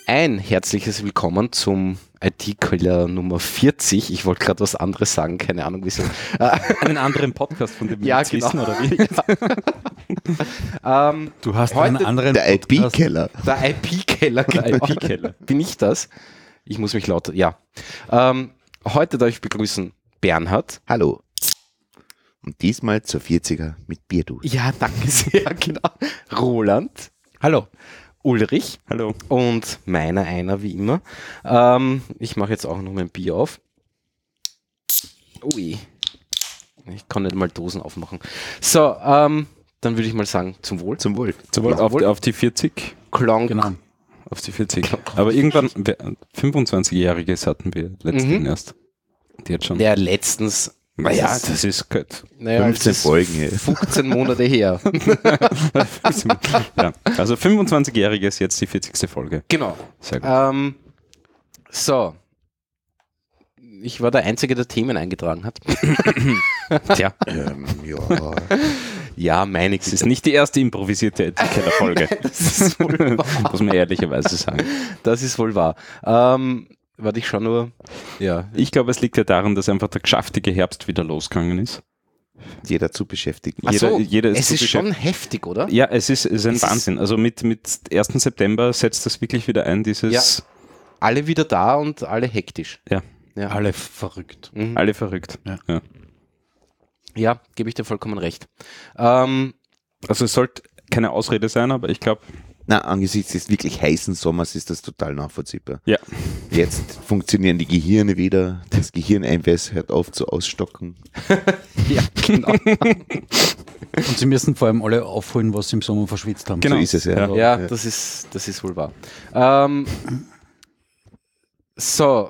Ein herzliches Willkommen zum IT-Killer Nummer 40. Ich wollte gerade was anderes sagen, keine Ahnung wieso. Einen anderen Podcast, von dem wir Ja, jetzt genau. wissen, oder wie? Du hast heute einen anderen Der Podcast. IP-Keller. Der IP-Keller, Der IP-Keller. Bin ich das? Ich muss mich lauter, ja. Heute darf ich begrüßen Bernhard. Hallo. Und diesmal zur 40er mit Bierdus. Ja, danke sehr, genau. Roland. Hallo. Ulrich. Hallo. Und einer wie immer. Ich mache jetzt auch noch mein Bier auf. Ui. Ich kann nicht mal Dosen aufmachen. So, dann würde ich mal sagen, zum Wohl. Zum Wohl. Auf die 40. Klonk. Genau. Auf die 40. Aber irgendwann, 25-Jähriges hatten wir letztens erst. Die jetzt schon. Ja, letztens. Naja, das ist gut. Naja, 15 es ist Folgen. Ey. 15 Monate her. Ja, also 25-Jähriges, jetzt die 40. Folge. Genau. Sehr gut. So. Ich war der Einzige, der Themen eingetragen hat. Tja, Ja. Ja, meine es ist nicht die erste improvisierte Etiketterfolge. Das ist wohl wahr. Muss man ehrlicherweise sagen. Das ist wohl wahr. Warte, ich schon nur. Ja. Ich glaube, es liegt ja daran, dass einfach der geschäftige Herbst wieder losgegangen ist. Jeder zu beschäftigen. Ach so, jeder es so ist schon heftig, oder? Ja, es ist ein Es Wahnsinn. Also mit 1. September setzt das wirklich wieder ein, dieses Ja. Alle wieder da und alle hektisch. Ja. Ja, Alle verrückt. Mhm. alle verrückt. Ja. Ja, gebe ich dir vollkommen recht. Also es sollte keine Ausrede sein, aber ich glaube, Na, angesichts des wirklich heißen Sommers ist das total nachvollziehbar. ja. Jetzt funktionieren die Gehirne wieder. Das Gehirneinweiß hört auf zu ausstocken. Ja, genau. Und sie müssen vor allem alle aufholen, was sie im Sommer verschwitzt haben. Genau. So ist es ja. Ja, das ist wohl wahr. So,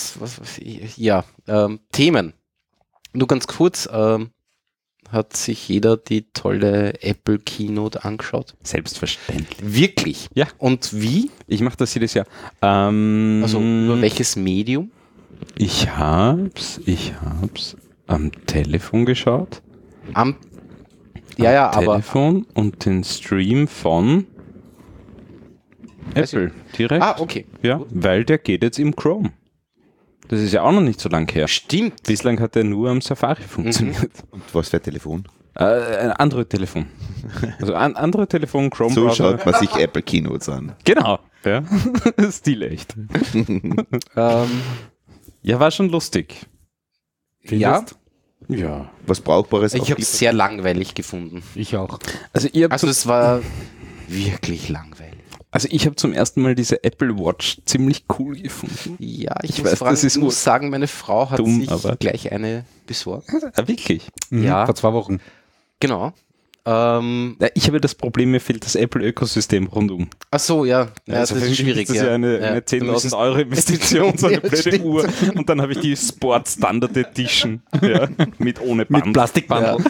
Themen. Nur ganz kurz, hat sich jeder die tolle Apple Keynote angeschaut? Selbstverständlich. Wirklich? Ja. Und wie? Ich mache das jedes Jahr. Also über welches Medium? Ich hab's am Telefon geschaut. Am Am aber Telefon und den Stream von Weiß Apple direkt. okay. Ja, weil der geht jetzt im Chrome. Das ist ja auch noch nicht so lang her. Stimmt. Bislang hat der nur am Safari funktioniert. Und was für ein Telefon? Ein Android-Telefon. Also ein Android-Telefon, So Chrome-Browser. schaut man sich Apple Keynotes an. Genau. Ja. Stilecht. Ja, war schon lustig. Ja, Ja. Was Brauchbares. ich auch habe gibt. es sehr langweilig gefunden. Ich auch. Also ihr habt Also es war wirklich langweilig. ich habe zum ersten Mal diese Apple Watch ziemlich cool gefunden. Ja, ich Ich muss, weiß, das ist muss sagen, meine Frau hat dumm, sich aber- gleich eine besorgt. Ah, wirklich? Ja. Vor 2 Wochen. Genau. Ja, ich habe das Problem, mir fehlt das Apple-Ökosystem rundum. Ach so, ja. Ja, Also das für ist mich schwierig. Das ist ja eine 10.000 Euro Investition, so eine Ja, blöde stimmt. Uhr. Und dann habe ich die Sport Standard Edition. Ja, ohne Band. Mit Plastikband.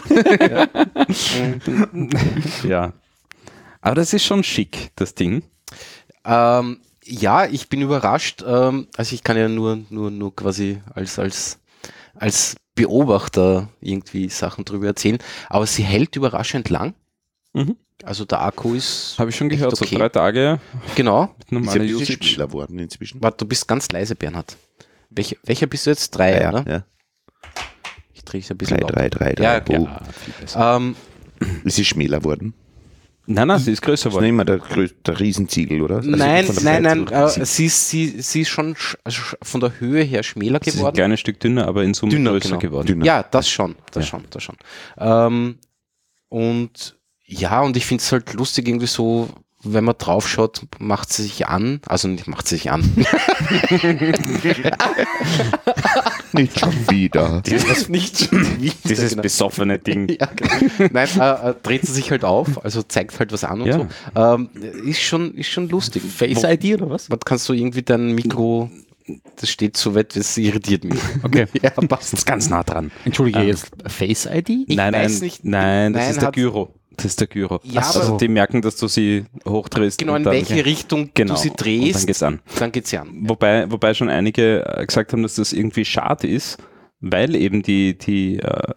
Ja. Aber das ist schon schick, das Ding. Ja, ich bin überrascht. Also ich kann ja nur quasi als Beobachter irgendwie Sachen drüber erzählen. Aber sie hält überraschend lang. Mhm. Also der Akku ist. Habe ich schon gehört, Echt okay. so 3 Tage Genau. mit Ist ja normaler ein bisschen Usage. schneller geworden inzwischen. Warte, du bist ganz leise, Bernhard. Welcher bist du jetzt? 3, oder? Ja. Ich drehe es ein bisschen 3, lauter. 3, 3, 3. Ja, klar. Ja, viel besser. Ist sie schmäler worden? Nein, sie ist größer Das ist nicht geworden. immer der Riesenziegel, oder? Also Nein, von der nein, Breite sie ist schon von der Höhe her schmäler Sie ist ein geworden. kleines Stück dünner, aber in Summe Dünner, größer genau. geworden. Dünner. Ja, das schon. Ja. Und ja, und ich finde es halt lustig irgendwie so, wenn man drauf schaut, macht sie sich an. Also nicht macht sie sich an. Nicht schon wieder. nicht schon wieder, Dieses genau. besoffene Ding. Ja, genau. Nein, dreht sie sich halt auf, also zeigt halt was an und Ja. so. Ist schon lustig. Face ID oder was? Was kannst du irgendwie dein Mikro, das steht so weit, das irritiert mich. Okay. Ja, passt. Das ist ganz nah dran. Entschuldige, jetzt Face ID? Ich weiß nicht. Nein, das Nein, ist der hat- Gyro. Das ist der Gyro. Ja, also aber- die merken, dass du sie hochdrehst. Genau, und in dann- welche Richtung genau, du sie und drehst, dann geht's an. dann geht's ja an. Wobei schon einige gesagt haben, dass das irgendwie schade ist, weil eben die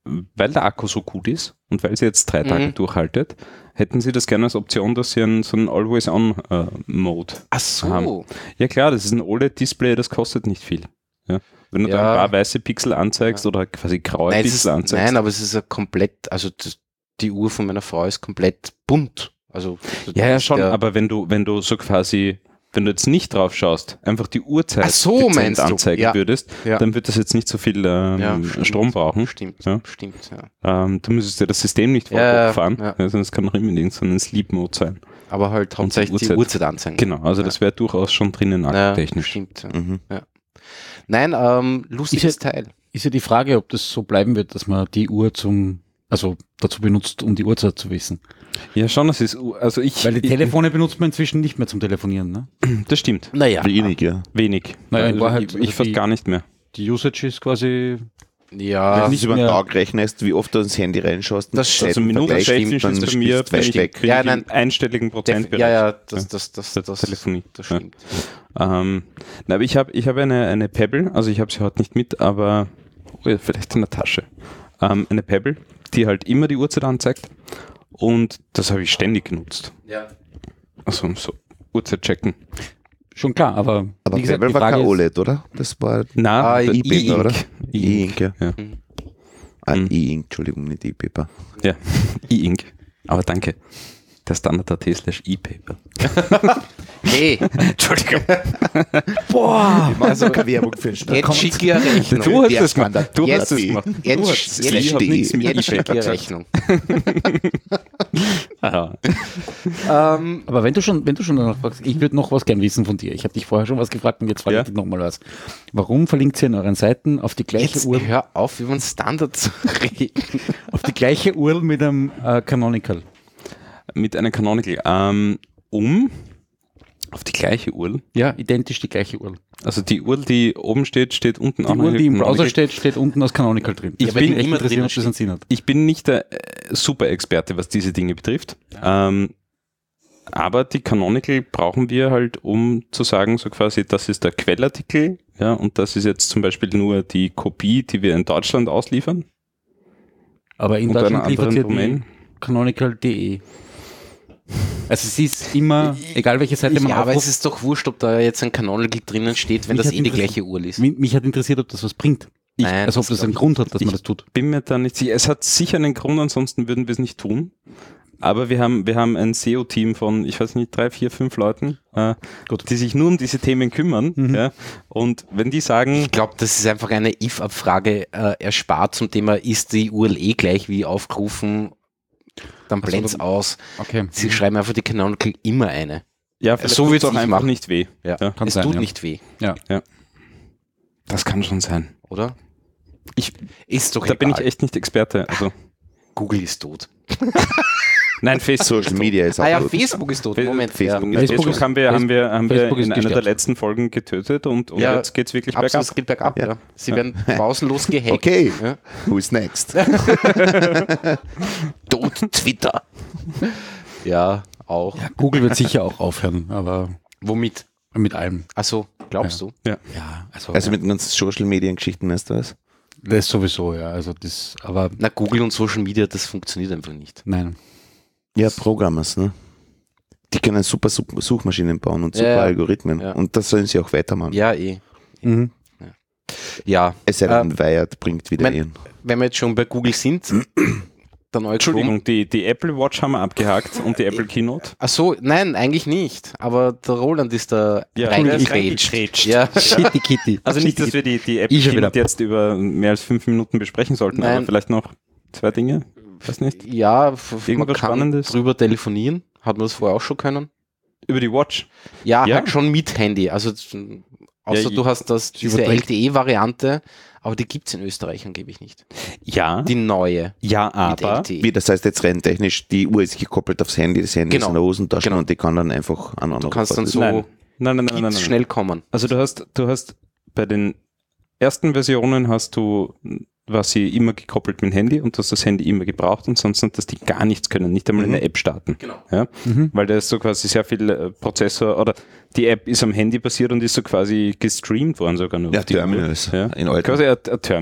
weil der Akku so gut ist und weil sie jetzt 3 Tage durchhaltet, hätten sie das gerne als Option, dass sie so einen Always-On-Mode Ach so. haben. Ja klar, das ist ein OLED-Display, das kostet nicht viel. Ja. Wenn du da ein paar weiße Pixel anzeigst oder quasi graue Pixel anzeigst. Nein, aber es ist ja komplett, also die Uhr von meiner Frau ist komplett bunt. Also ja, schon, aber wenn du so quasi, wenn du jetzt nicht drauf schaust, einfach die Uhrzeit meinst du? anzeigen würdest, dann wird das jetzt nicht so viel Strom brauchen. Stimmt. Du müsstest ja das System nicht hochfahren, also es kann noch immer so ein Sleep-Mode sein. Aber halt hauptsächlich die Uhrzeit anzeigen. Genau, also das wäre durchaus schon drinnen akkutechnisch. Stimmt. Ja. Nein, lustiges Teil. Ist ja die Frage, ob das so bleiben wird, dass man die Uhr dazu benutzt, um die Uhrzeit zu wissen. Ja, schon, das ist, weil die Telefone benutzt man inzwischen nicht mehr zum Telefonieren, ne? Das stimmt. Naja. Wenig. Naja, in also Wahrheit, ich fast gar nicht mehr. Die Usage ist quasi... Ja, wenn du über den Tag rechnest, wie oft du ins Handy reinschaust, das also Minutentechnisch ist bei mir im einstelligen Prozentbereich. Ja, das Telefonie. Das stimmt. Aber ich habe eine Pebble, also ich habe sie heute nicht mit, aber vielleicht in der Tasche. Eine Pebble, die halt immer die Uhrzeit anzeigt und das habe ich ständig genutzt. Ja. Also so Uhrzeit checken. Schon klar, aber wie gesagt, Pebble war kein OLED, oder? Das war E-Paper, oder? E-Ink, ja. E-Ink, Entschuldigung, nicht E-Paper. Ja, E-Ink. Aber danke. Der Standard.at/E-Paper. Hey, Entschuldigung. boah! Also keine Werbung für den Start. jetzt schicke ich eine Rechnung. Du hast es gemacht. Du Jetzt- hast es gemacht. Jetzt schicke ich eine Rechnung. Aha. Aber wenn du schon danach fragst, ich würde noch was gern wissen von dir. Ich habe dich vorher schon was gefragt und jetzt frage ich dich nochmal was. Warum verlinkt ihr in euren Seiten auf die gleiche Jetzt Uhr, hör auf, über den Standard zu reden. auf die gleiche Uhr mit einem Canonical? Mit einer Canonical. Auf die gleiche URL. Ja, identisch die gleiche URL. Also die URL, die oben steht, steht unten auch Die noch. URL, die im Canonical. Browser steht unten als Canonical drin. Ich bin echt immer interessiert, drin ob das einen Sinn hat. Ich bin nicht der Super-Experte, was diese Dinge betrifft. Aber die Canonical brauchen wir halt, um zu sagen, so quasi, das ist der Quellartikel, ja, und das ist jetzt zum Beispiel nur die Kopie, die wir in Deutschland ausliefern. Aber in unter Deutschland einer liefert anderen ihr die canonical.de. Also sie ist immer, egal welche Seite man Ja, aber es aufruft, ist doch wurscht, ob da jetzt ein Canonical drinnen steht, wenn Mich das hat die interessiert- gleiche URL ist. mich hat interessiert, ob das was bringt. Nein, Also ob das einen Grund hat, dass man das tut. Bin mir da nicht sicher. Es hat sicher einen Grund, ansonsten würden wir es nicht tun. Aber wir haben ein SEO-Team von, ich weiß nicht, 3, 4, 5 Leuten, die sich nur um diese Themen kümmern. Ja? Und wenn die sagen, Ich glaube, das ist einfach eine if-Abfrage erspart zum Thema, ist die URL gleich wie aufgerufen, dann blend's aus. Okay. Sie schreiben einfach die Canonical immer eine. ja, vielleicht so tut's wird's auch nicht einfach machen. nicht weh. Ja. Kann Es sein, tut ja. nicht weh, Das kann schon sein. oder? Ich, Ist doch da bin ich egal. echt nicht Experte. Also, Google ist tot. nein, Facebook. Social Media ist auch Ja, gut. Facebook ist tot. Moment. Facebook ja. ist Facebook haben wir Facebook ist in einer der gestorben. letzten Folgen getötet und Ja, jetzt geht's wirklich Absolut, bergab. es geht bergab. Ja. Ja. Sie werden pausenlos gehackt. Okay, Ja. who's next? Tot Twitter. Ja, auch. Ja, Google wird sicher auch aufhören, aber Womit? mit allem. Achso, glaubst du? Ja, also Also mit den ganzen Social Media Geschichten ist das? das sowieso, ja. Also das, aber Na, Google und Social Media, das funktioniert einfach nicht. nein. Ja, Programmers, ne? Die können super Suchmaschinen bauen und super Ja, Algorithmen. ja. Und das sollen sie auch weitermachen. Ja, eh. Mhm. Ja, Es sei denn, Wired bringt wieder mein- ihren. wenn wir jetzt schon bei Google sind, der neue Chrome. Entschuldigung, die Apple Watch haben wir abgehakt und die Apple Keynote. Achso, nein, eigentlich nicht. Aber der Roland ist da Ja, reingegrätscht. Ja. Shitty Kitty. Also nicht, dass wir die Apple Ich schon Keynote wieder. jetzt über mehr als 5 Minuten besprechen sollten, aber Nein. vielleicht noch 2 Dinge. Weiß nicht. Ja, man Irgendwas kann Spannendes? drüber telefonieren. Hat man das vorher auch schon können? Über die Watch. Ja, Ja. halt schon mit Handy. Also außer Ja, du hast diese überträgt. LTE-Variante, aber die gibt es in Österreich angeblich nicht. Ja, Die neue ja, mit aber LTE. Wie, das heißt jetzt rein technisch, die Uhr ist gekoppelt aufs Handy, das Handy ist Genau. in der Hosentasche Genau. und die kann dann einfach an Du kannst dann so nein. schnell kommen. Also du hast bei den ersten Versionen war sie immer gekoppelt mit dem Handy und du hast das Handy immer gebraucht und sonst hat das die gar nichts können, nicht einmal eine App starten. Genau. Ja? Weil da ist so quasi sehr viel Prozessor oder die App ist am Handy basiert und ist so quasi gestreamt worden sogar nur. Ja, auf die Uhr. Terminals Ja? in alten. Quasi ein Terminal.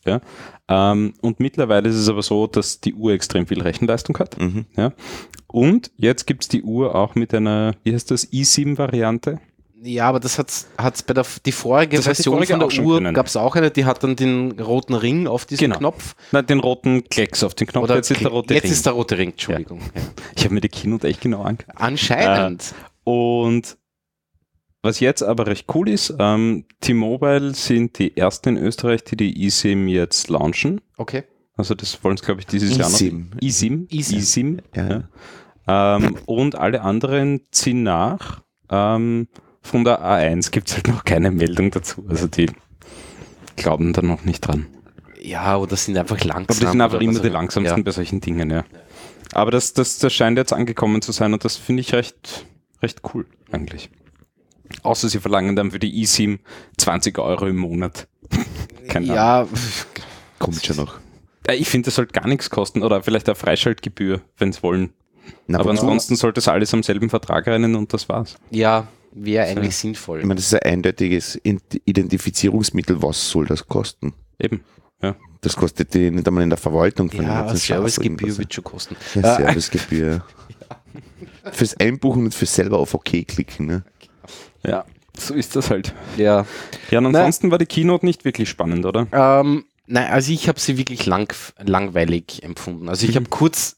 Ja? Und mittlerweile ist es aber so, dass die Uhr extrem viel Rechenleistung hat. Mhm. Ja? Und jetzt gibt es die Uhr auch mit einer, wie heißt das, i7-Variante. Ja, aber das hat's bei die vorige Das hat die Version vorige von auch der schon Uhr können. gab es auch eine, die hat dann den roten Ring auf diesem Genau. Knopf. Nein, den roten Klecks auf den Knopf. Oder jetzt ist der rote jetzt Ring. ist der rote Ring, Entschuldigung. Ja. Ich habe mir die Keynote echt genau angeguckt. Anscheinend. Und was jetzt aber recht cool ist, T-Mobile sind die ersten in Österreich, die die eSIM jetzt launchen. Okay. Also das wollen es, glaube ich, dieses Jahr noch. eSIM. eSIM. Ja. Und alle anderen ziehen nach. Von der A1 gibt es halt noch keine Meldung dazu. Also die glauben da noch nicht dran. Ja, oder sind einfach langsam. Aber die sind einfach oder immer was die auch- langsamsten Ja. bei solchen Dingen, ja. Aber das scheint jetzt angekommen zu sein und das finde ich recht cool eigentlich. Außer sie verlangen dann für die eSIM 20 € im Monat. Keine Ahnung. Ja, Kommt schon noch. Ich finde, das sollte gar nichts kosten oder vielleicht eine Freischaltgebühr, wenn sie wollen. Na, Aber wozu? ansonsten sollte es alles am selben Vertrag rennen und das war's. ja, wäre eigentlich sinnvoll. Ich meine, das ist ein eindeutiges Identifizierungsmittel. Was soll das kosten? Eben. Ja. Das kostet die nicht einmal in der Verwaltung von Ja, den eine ganzen Servicegebühr Straßen wird schon kosten. irgendwas. Ja, Servicegebühr. Fürs Einbuchen und fürs selber auf OK klicken. Ne? Ja, so ist das halt. Ja. Ja, und ansonsten war die Keynote nicht wirklich spannend, oder? Nein, also ich habe sie wirklich langweilig empfunden. Also ich habe kurz,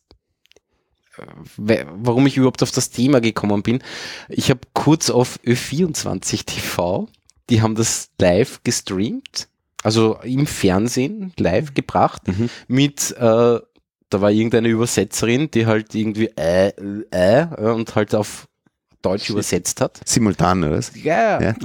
warum ich überhaupt auf das Thema gekommen bin, ich habe kurz auf Ö24 TV, die haben das live gestreamt, also im Fernsehen live gebracht, mit, da war irgendeine Übersetzerin, die halt irgendwie und halt auf Deutsch übersetzt hat. Simultan, oder was? Ja, Ja.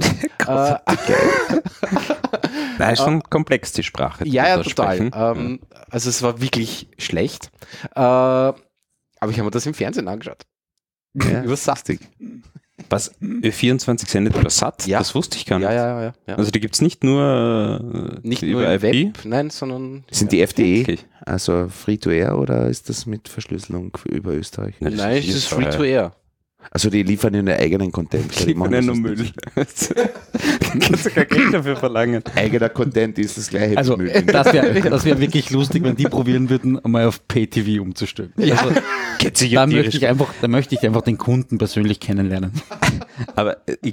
Nein, ist schon komplex, die Sprache. die Ja, wir ja, da total. sprechen. Also es war wirklich schlecht. Aber ich habe mir das im Fernsehen angeschaut. Ja, Über Sat. Was? Ö24 sendet über Sat? Ja. Das wusste ich gar nicht. Ja. Also die gibt es nicht nur Nicht über nur im IP? Web, nein, sondern Sind die FDE, Wirklich? also Free-to-Air oder ist das mit Verschlüsselung über Österreich? Nein, das nein, ist es ist Israel. free to air. Also die liefern ihren eigenen Content. Die liefern ja nur Müll. Kannst du kein Geld dafür verlangen. Eigener Content ist das gleiche. Also, Müll. das wäre wirklich lustig, wenn die probieren würden, einmal auf Pay-TV umzustellen. Also, da möchte ich einfach den Kunden persönlich kennenlernen. Aber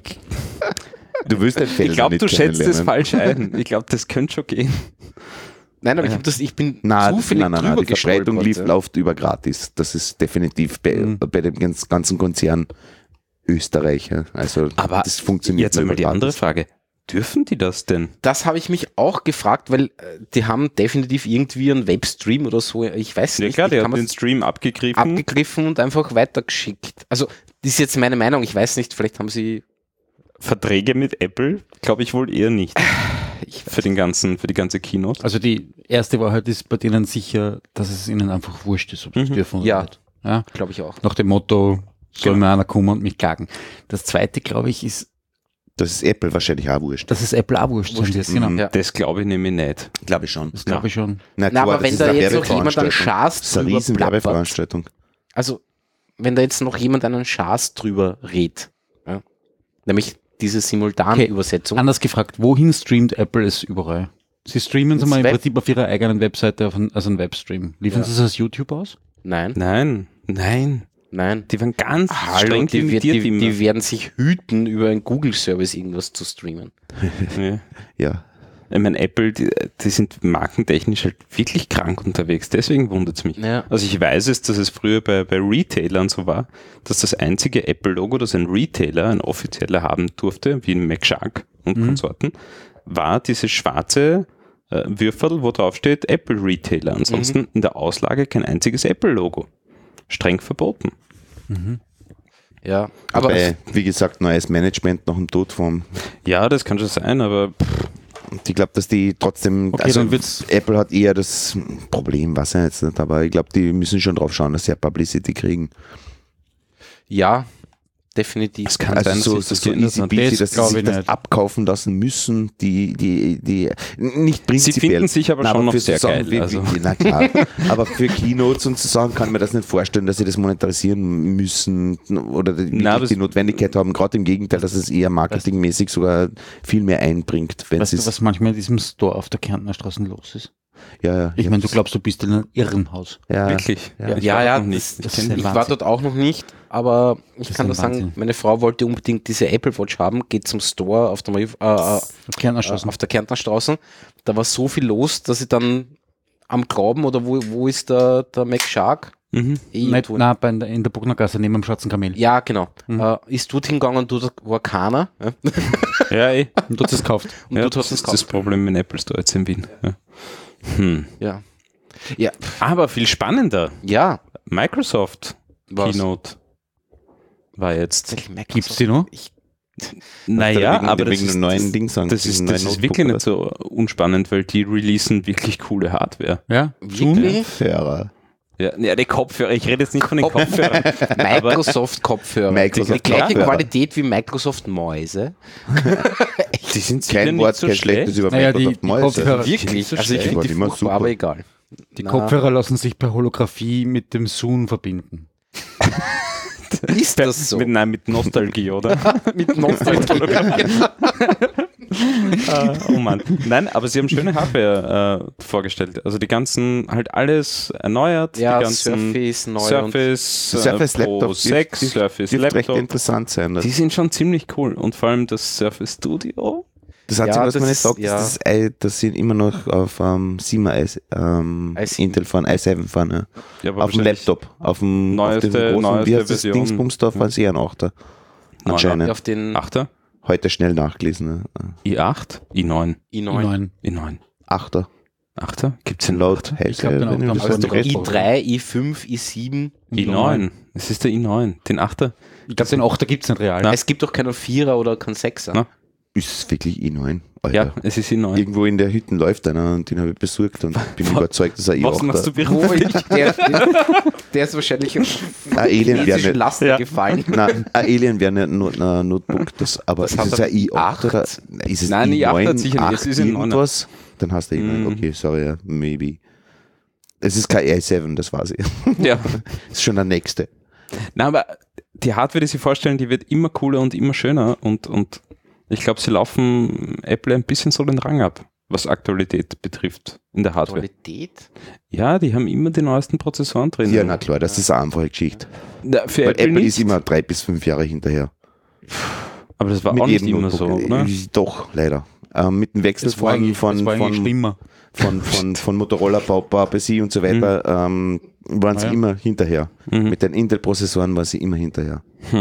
Du willst den Felder ich glaube, nicht du schätzt es kennenlernen. falsch ein. Ich glaube, das könnte schon gehen. Nein, aber ich bin Nein, zufällig drüber die Verbreitung gestolpert. läuft über gratis. Das ist definitiv bei dem ganzen Konzern Österreich. Ja. Also Aber das funktioniert jetzt nur einmal über die andere gratis. Frage. Dürfen die das denn? Das habe ich mich auch gefragt, weil die haben definitiv irgendwie einen Webstream oder so, ich weiß Ja nicht, klar, die kann haben man den Stream abgegriffen. abgegriffen und einfach weitergeschickt. Also, das ist jetzt meine Meinung, ich weiß nicht, vielleicht haben sie, Verträge mit Apple? Glaube ich wohl eher nicht. ich Für die ganze Keynote. Also die erste Wahrheit ist bei denen sicher, dass es ihnen einfach wurscht ist, ob sie es dürfen oder Ja. nicht. Ja. glaube ich auch. Nach dem Motto, soll Genau. mir einer kommen und mich klagen. Das zweite, glaube ich, ist, Das ist Apple wahrscheinlich auch wurscht. dass es Apple auch wurscht sein wird. Genau. Ja. Das glaube ich nämlich nicht. Glaube ich schon. Das glaube ich schon. Na, Na, aber das wenn ist da eine jetzt noch jemand einen Werbeveranstaltung. Schaß Das ist eine drüber riesen plappert, Werbeveranstaltung. also, wenn da jetzt noch jemand einen Schaß drüber redet, ja, nämlich diese Simultanübersetzung, Anders gefragt, wohin streamt Apple es überall? Sie streamen es Ins mal im Web. Prinzip auf ihrer eigenen Webseite als einen Webstream. Liefern sie es als YouTube aus? nein, Nein. Die waren ganz Hallo, streng die limitiert immer. die werden sich hüten, über einen Google-Service irgendwas zu streamen. Ja. Ja. Ich meine, Apple, die sind markentechnisch halt wirklich krank unterwegs. Deswegen wundert es mich. Ja. Also ich weiß es, dass es früher bei Retailern so war, dass das einzige Apple-Logo, das ein Retailer, ein offizieller haben durfte, wie ein McShark und Konsorten, war diese schwarze Würfel, wo drauf steht Apple Retailer. Ansonsten in der Auslage kein einziges Apple-Logo. Streng verboten. Ja, aber Wie gesagt, neues Management nach dem Tod vom. Ja, das kann schon sein, aber Und ich glaube, dass die trotzdem. Okay, also dann wird's- Apple hat eher das Problem, was er jetzt nicht, aber ich glaube, die müssen schon drauf schauen, dass sie ja Publicity kriegen. ja, definitiv. Es kann Also sein, so, dass sich so das easy geändert hat. peasy, Das dass sie glaub sich ich das nicht. abkaufen lassen müssen, die nicht prinzipiell. finden sich aber schon noch für sehr so Sachen geil, also. na klar. Aber für Keynotes und so Sachen kann ich mir das nicht vorstellen, dass sie das monetarisieren müssen oder die Notwendigkeit haben. Gerade im Gegenteil, dass es eher marketingmäßig sogar viel mehr einbringt. Wenn Weißt du, es was manchmal in diesem Store auf der Kärntner Straße los ist? ja, Ich meine, du glaubst, du bist in einem Irrenhaus. ja, Wirklich? Ja. Ich Ja, war ja, noch nicht. das Ich kenn ist Ich den. ein war dort auch noch nicht, aber ich Das kann ist das ein sagen, Wahnsinn. meine Frau wollte unbedingt diese Apple Watch haben, geht zum Store auf der, Auf Kärntner Straße. auf der Kärntner Straße. Da war so viel los, dass ich dann am Graben oder wo ist der Mac Shark? Mhm. Nicht nah in der Buchnergasse neben dem Schwarzen Kamel. Ja, genau. Ist dort hingegangen, dort war keiner. Ja? Ja, eh. Und du hast es gekauft. Und Ja, dort das hast du es ist das gekauft. Problem mit Apple Store jetzt in Wien. Ja. Ja. Ja, Aber viel spannender. ja. Microsoft Was? Keynote war jetzt. Gibt's die noch? Naja, wegen, aber das wegen ist, einem neuen das, Ding sagen. das ist wirklich nicht so unspannend, weil die releasen wirklich coole Hardware. Ja? Wirklich? Fairer. Ja, die Kopfhörer, ich rede jetzt nicht von den Kopfhörern. Microsoft-Kopfhörer. Microsoft Die gleiche Kopfhörer. Qualität wie Mmicrosoft Mäuse. Die sind Kein sicher Wort, nicht so kein schlechtes schlecht. über Naja, Microsoft die Mäuse. Kopfhörer- Wirklich? Also ich Die finde waren die immer furchtbar, super. aber egal. Die Kopfhörer lassen sich per Holographie mit dem Zoom verbinden. Ist das so? Mit Nostalgie, oder? Mit Nostalgie. Oh Mann. Nein, aber sie haben schöne Hardware vorgestellt. Also die ganzen, halt alles erneuert. Ja, die ganzen Surface neu Surface, Surface Pro Laptop 6, Surface dürfte recht Laptop. interessant sein. Die sind schon ziemlich cool. Und vor allem das Surface Studio. Das Einzige, Ja, was man das nicht sagt, ist- ja. ist, dass sie immer noch auf 7 i7. Intel fahren, i7 fahren. Ja. Ja, aber Auf dem wahrscheinlich Laptop. Auf dem neueste- großen, neueste wie heißt das Version. Dingsbums da, fahren sie eher ein 8er. Anscheinend. Auf den 8er, Heute schnell nachgelesen. i8, i9, i9. i9. 8er. 8er? Gibt es den Laut glaub, den Heise, auch, wenn den ich das haben richtig wir recht auch. i3, i5, i7. i9. Es ist der i9. Den 8er? Ich glaube, den 8er gibt es nicht real. Na. Es gibt doch keinen 4er oder keinen 6er. Na. Ist es wirklich i9? Alter. Ja, es ist i9. Irgendwo in der Hütte läuft einer und den habe ich besorgt und bin überzeugt, dass er Was machst du i8er. Wo beruflich? der ist wahrscheinlich auf Ein Alien wäre chinesischen nicht. Laster Ja. gefallen. Nein, ein Alien wäre nicht nur ein Notebook, aber Das ist hat es er ein i8 oder ist es Nein, i8 i9, hat sicher nicht, es 8 ist ein 9er. irgendwas? Dann hast du i9, okay, sorry, ja, maybe. Es ist kein i7, das weiß ich. Ja. Das ist schon der nächste. Na, aber die Hardware, die sie vorstellen, die wird immer cooler und immer schöner und ich glaube, sie laufen Apple ein bisschen so den Rang ab, was Aktualität betrifft in der Hardware. Qualität? Ja, die haben immer die neuesten Prozessoren drin. Ja, na klar, das ist eine einfache Geschichte. Na, für Weil Apple, Apple nicht, ist immer 3 bis 5 Jahre hinterher. aber das war auch nicht immer so, Notebook. oder? Doch, leider. Mit dem Wechsel Das war eigentlich schlimmer. von Motorola, PowerPC und so weiter, waren sie Ja. immer hinterher. Mhm. Mit den Intel-Prozessoren waren sie immer hinterher.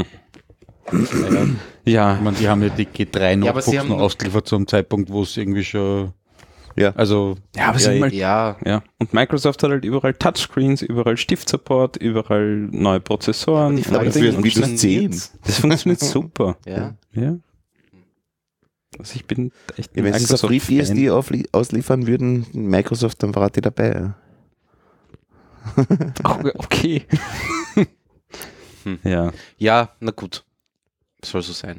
Ja, Ich meine, die haben ja die G3 Ja, aber sie Notebooks haben- noch ausgeliefert zu einem Zeitpunkt, wo es irgendwie schon, Ja. also ja, aber sie haben halt, Ja, ja. Und Microsoft hat halt überall Touchscreens, überall Stiftsupport, überall neue Prozessoren. die Frage und ist, Dinge. wie du es funktioniert's? Das funktioniert super. Ja. Ja. Also ich bin echt Ja, wenn sie es auf FreeBSD ausliefern würden, Microsoft, dann war die dabei. Ja. Okay. Ja. Ja, na gut. Soll so sein.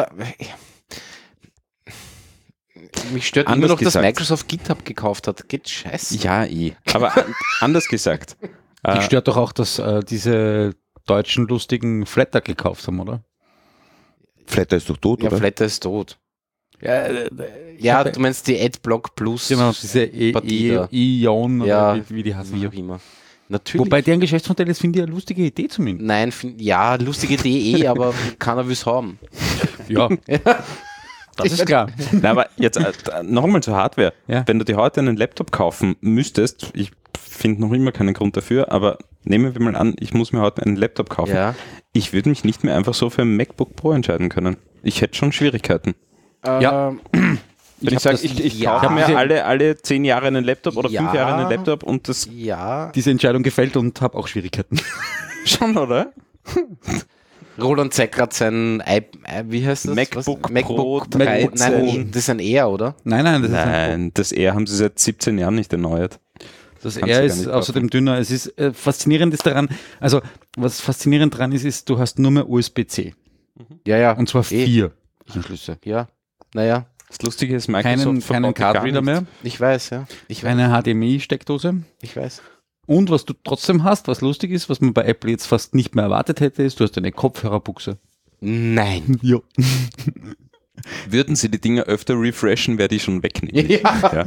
Mich stört immer Anders noch, dass gesagt. Microsoft GitHub gekauft hat. Geht scheiße. Ja, Aber anders gesagt. dich stört doch auch, dass diese deutschen lustigen Flatter gekauft haben, oder? Flatter ist doch tot, Ja, oder? Flatter ist tot. Ja, Ja, du meinst die AdBlock Plus. genau, diese Partie da. Ion Ja, oder wie die heißen. Wie auch immer. Natürlich. Wobei deren Geschäftsmodell ist, finde ich, eine lustige Idee zumindest. Nein, ja, lustige Idee, aber keiner will es haben. Ja, das ist klar. Na, aber jetzt nochmal zur Hardware. Ja. Wenn du dir heute einen Laptop kaufen müsstest, ich finde noch immer keinen Grund dafür, aber nehmen wir mal an, ich muss mir heute einen Laptop kaufen. Ja. Ich würde mich nicht mehr einfach so für ein MacBook Pro entscheiden können. Ich hätte schon Schwierigkeiten. Ja. Wenn ich hab sage, das- ich ja. kaufe mir Ich hab alle 10 Jahre einen Laptop oder 5 Ja. Jahre einen Laptop und das Ja. Diese Entscheidung gefällt und habe auch Schwierigkeiten. schon, oder? Roland zeigt gerade sein wie heißt das? MacBook Was? Pro 13. 13. Nein, das ist ein R, oder? Nein, das ist Nein, das R haben sie seit 17 Jahren nicht erneuert. Das Kannst R du gar ist nicht außerdem dünner. Es ist faszinierend ist daran, also was faszinierend daran ist, du hast nur mehr USB-C. Ja. Und zwar 4 Anschlüsse. Ja, naja. Das Lustige ist, Microsoft Keinen Card-Reader mehr, Ich weiß, ja. keine HDMI-Steckdose. Ich weiß. Und was du trotzdem hast, was lustig ist, was man bei Apple jetzt fast nicht mehr erwartet hätte, ist, du hast eine Kopfhörerbuchse. Nein. Ja. Würden sie die Dinger öfter refreshen, wäre die schon weg. Nämlich. Ja.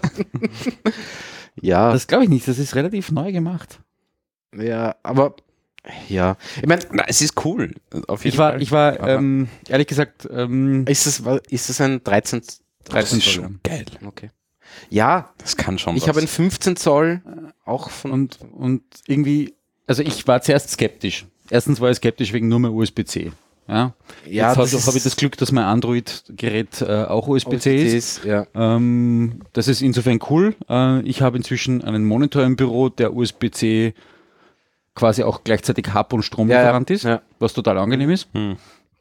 Ja. Das glaube ich nicht, das ist relativ neu gemacht. Ja, aber ja. Ich meine, Es ist cool. Auf jeden Ich Fall. war Aber ehrlich gesagt, ist es ein 13? das ist Zoll, schon geil. Okay. Ja, Das kann schon ich habe ein 15 Zoll auch von. und irgendwie, also ich war zuerst skeptisch. Erstens war ich skeptisch wegen nur mehr USB-C. Ja, Ja, jetzt habe ich das Glück, dass mein Android-Gerät auch USB-C ist. Ja. Das ist insofern cool. Ich habe inzwischen einen Monitor im Büro, der USB-C quasi auch gleichzeitig Hub- und Stromlieferant ist, Ja. was total angenehm ist. Hm.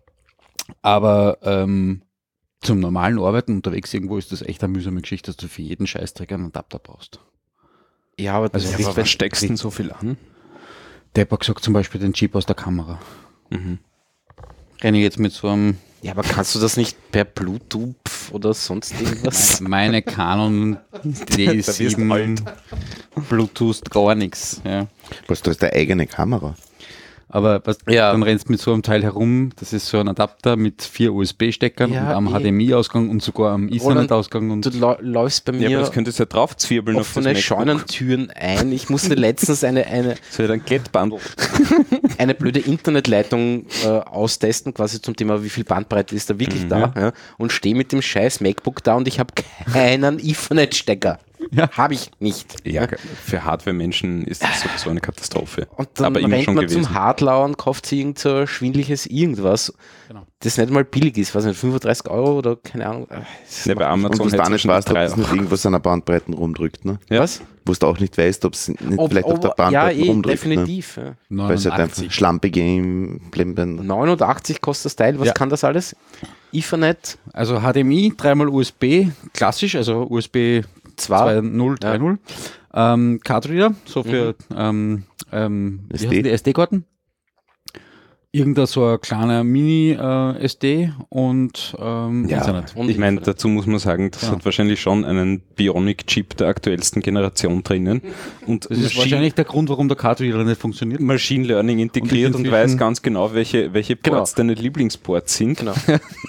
Aber zum normalen Arbeiten unterwegs irgendwo ist das echt eine mühsame Geschichte, dass du für jeden Scheißdreck einen Adapter brauchst. Ja, aber das Aber was steckst du denn so viel an? Der hat gesagt zum Beispiel den Chip aus der Kamera. Renne ich jetzt mit so einem Ja, aber kannst du das nicht per Bluetooth oder sonst irgendwas? meine Canon D7 Bluetooth gar nichts. Ja. Was, da ist deine eigene Kamera. Aber Ja. dann rennst du mit so einem Teil herum, das ist so ein Adapter mit 4 USB-Steckern Ja, und am HDMI-Ausgang und sogar am Ethernet-Ausgang. Und Du läufst bei Ja, mir aber das könntest du ja draufzwirbeln auf das offene MacBook. Scheunentüren ein. Ich musste letztens eine So ein Klettbandel. blöde Internetleitung austesten, quasi zum Thema, wie viel Bandbreite ist da wirklich da. Ja, und stehe mit dem scheiß MacBook da und ich habe keinen Ethernet-Stecker. Ja. Habe ich nicht. Ja, für Hardware-Menschen ist das sowieso eine Katastrophe. Und dann aber immer rennt schon man gewesen. zum Hardlauer und kauft sich irgend so ein schwindliches irgendwas, Genau. das nicht mal billig ist, weiß nicht, 35 € oder keine Ahnung. Das Ja, bei Und Amazon wo du auch hättest nicht du schon weißt, ob es 3 nicht irgendwas an der Bandbreite rumdrückt, ne? Ja. Was? Wo du auch nicht weißt, ob es nicht vielleicht auf der Ja, Bandbreite rumdrückt. Ne? definitiv. Ja. Weil es halt einfach schlampige im Blimben. 89 kostet das Teil, was Ja. kann das alles? Ethernet also HDMI, 3x USB, klassisch, also USB 2.0, 3.0. Cardreader, so für wie heißen die SD-Karten. Irgendein so ein kleiner Mini-SD und Internet. und Ich meine, Ethernet. dazu muss man sagen, das hat wahrscheinlich schon einen Bionic-Chip der aktuellsten Generation drinnen. Und Das ist wahrscheinlich der Grund, warum der Cardreader nicht funktioniert. Machine Learning integriert und inzwischen- weiß ganz genau, welche Ports deine Lieblingsports sind. Genau.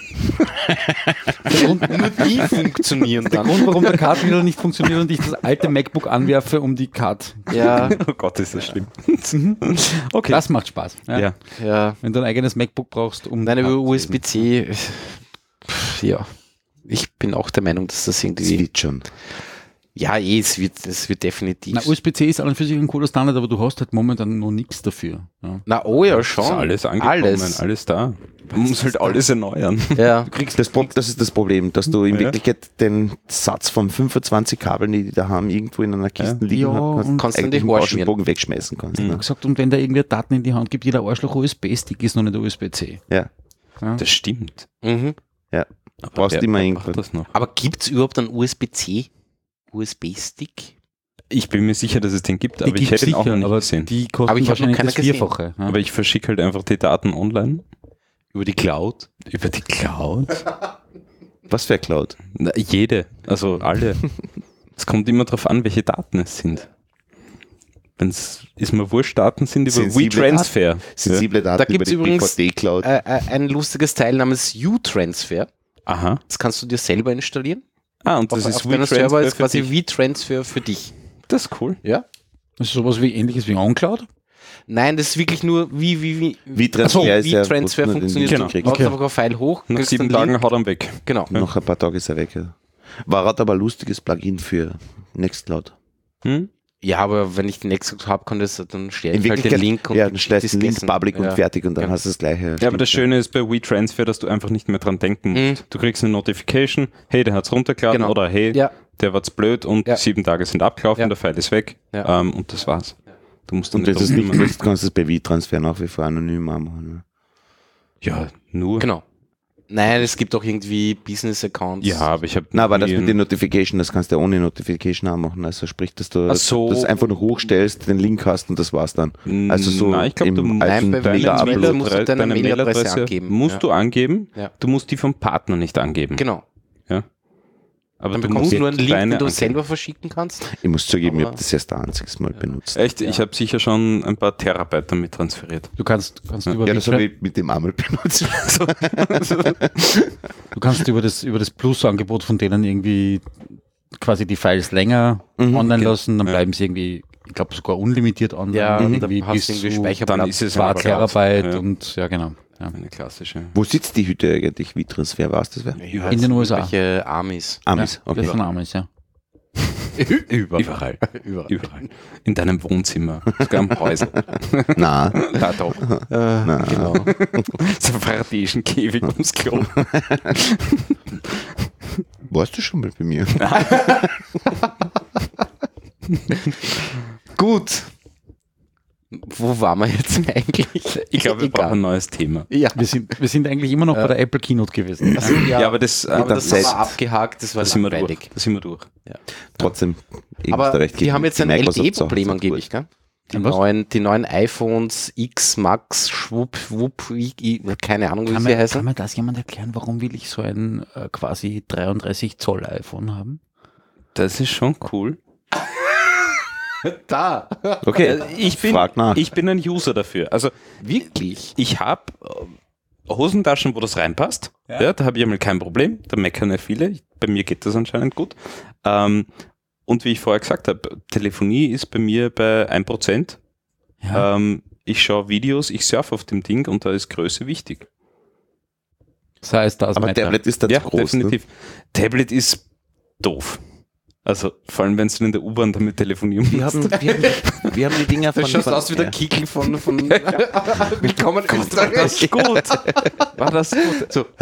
Nur die funktionieren Der dann. Grund, warum der Cardreader nicht funktioniert und ich das alte MacBook anwerfe, um die Card. Ja, Oh Gott, ist das schlimm. Okay. Das macht Spaß. ja. ja. Wenn du ein eigenes MacBook brauchst, um. Nein, über Card zu lesen. USB-C, ja. Ich bin auch der Meinung, dass das Das irgendwie. wird schon. Ja, es wird definitiv. Na, USB-C ist an und für sich ein cooler Standard, aber du hast halt momentan noch nichts dafür. Ja. Na, oh ja, schon. Ist alles angekommen, alles da. Man muss halt alles erneuern. Ja. Das ist das Problem, dass du in Ja. Wirklichkeit den Satz von 25 Kabeln, die da haben, irgendwo in einer Kiste liegen Ja, hast, und kannst dann eigentlich die im Haare Pauschenbogen wegschmeißen kannst. Ich Ne? hab gesagt, und wenn da irgendwer Daten in die Hand gibt, jeder Arschloch USB-Stick ist noch nicht USB-C. Ja, Das stimmt. Mhm. ja. Aber Brauchst wer immer braucht irgendwas. das noch? Aber gibt es überhaupt einen USB-Stick? Ich bin mir sicher, dass es den gibt, aber ich hätte ihn auch noch nicht aber gesehen. die kosten Aber ich hab noch wahrscheinlich keiner das gesehen. Vierfache. Ja. Aber ich verschicke halt einfach die Daten online. Über die Cloud? Über die Cloud? Was für eine Cloud? Na, jede, also alle. Es kommt immer darauf an, welche Daten es sind. Wenn es ist mir wurscht, Daten sind über Sensible WeTransfer. Sensible Daten Da über gibt's die übrigens- BVD-Cloud. Ein lustiges Teil namens U-Transfer. Aha. Das kannst du dir selber installieren. Ah, und das auf ist deinem Server WeTransfer ist quasi für dich. V-Transfer für dich. Das ist cool. Ja? Das ist sowas wie ähnliches wie OnCloud. Nein, das ist wirklich nur wie V-Transfer ist ja, V-Transfer wo du den funktioniert. Genau. Du kriegst. brauchst einfach ein File hoch. Nach kriegst 7 einen Tagen Link. haut er weg. Genau. Noch ein paar Tage ist er weg. Ja. War halt aber ein lustiges Plugin für Nextcloud. Hm? Ja, aber wenn ich den Nextcloud habe, kann das, dann stelle In ich halt den Wirklichkeit, Link und ja, dann stellst du den Link Disketten. public und Ja. fertig und dann Ja. hast du das gleiche. Ja, aber das Schöne ist bei WeTransfer, dass du einfach nicht mehr dran denken musst. Du kriegst eine Notification, hey, der hat's runtergeladen Genau. oder hey, Ja. der war's blöd und Ja. 7 Tage sind abgelaufen, Ja. der File ist weg Ja. und das war's. Du musst dann Und wenn du es nicht drum willst, kannst du es bei V-Transfer nach wie vor anonym auch machen. Ja, nur. Genau. Nein, es gibt auch irgendwie Business-Accounts. Ja, aber ich habe. Na, aber das mit den Notification, das kannst du ja ohne Notification auch machen. Also sprich, dass du das einfach nur hochstellst, den Link hast und das war's dann. Also so Nein, ich glaube, du musst deine Mailadresse angeben. Musst du angeben. Ja. Du musst die vom Partner nicht angeben. Genau. Ja. Aber dann bekommst du nur einen Link, den du selber verschicken kannst. Ich muss zugeben, ich habe das erst ein einziges Mal benutzt. Echt? Ja. Ich habe sicher schon ein paar Terabyte damit transferiert. Du kannst über das habe ich mit dem einmal benutzt. Du kannst über das Plus-Angebot von denen irgendwie quasi die Files länger online lassen, dann bleiben sie irgendwie, ich glaube sogar unlimitiert online. Ja, irgendwie bis zu dann ist es 2 Terabyte und ja genau. Ja. Eine klassische. Wo sitzt die Hütte eigentlich? WeTransfer, war es das? Ja, in den USA. Welche Amis. Amis, okay. Das sind Amis, ja. Überall. In deinem Wohnzimmer. Sogar am Häusl. Nein. Da doch. Genau. So ein faradäischen Käfig ums Klo. Warst du schon mal bei mir? Gut. Wo waren wir jetzt eigentlich? Ich glaube, wir brauchen ein neues Thema. Ja. Wir sind eigentlich immer noch bei der Apple Keynote gewesen. Also, ja, aber das haben wir abgehakt, das war langweilig. Da sind wir durch. Ja. Trotzdem. Aber die haben jetzt ein LTE-Problem angeblich, gell? Die neuen iPhones X, Max, Schwupp, keine Ahnung, wie sie heißen. Kann mir das jemand erklären, warum will ich so ein quasi 33 Zoll iPhone haben? Das ist schon cool. Da. Okay, ich bin ein User dafür. Also wirklich, ich habe Hosentaschen, wo das reinpasst. Ja, da habe ich einmal kein Problem. Da meckern ja viele. Bei mir geht das anscheinend gut. Und wie ich vorher gesagt habe, Telefonie ist bei mir bei 1%. Ja. Ich schaue Videos, ich surfe auf dem Ding und da ist Größe wichtig. Das heißt, aber Tablet ist das groß. Definitiv. Ne? Tablet ist doof. Also vor allem, wenn du in der U-Bahn damit telefonieren musst. Wir haben die Dinger von... Das schaut aus wie der Kickel von Willkommen in Österreich. War das gut? So,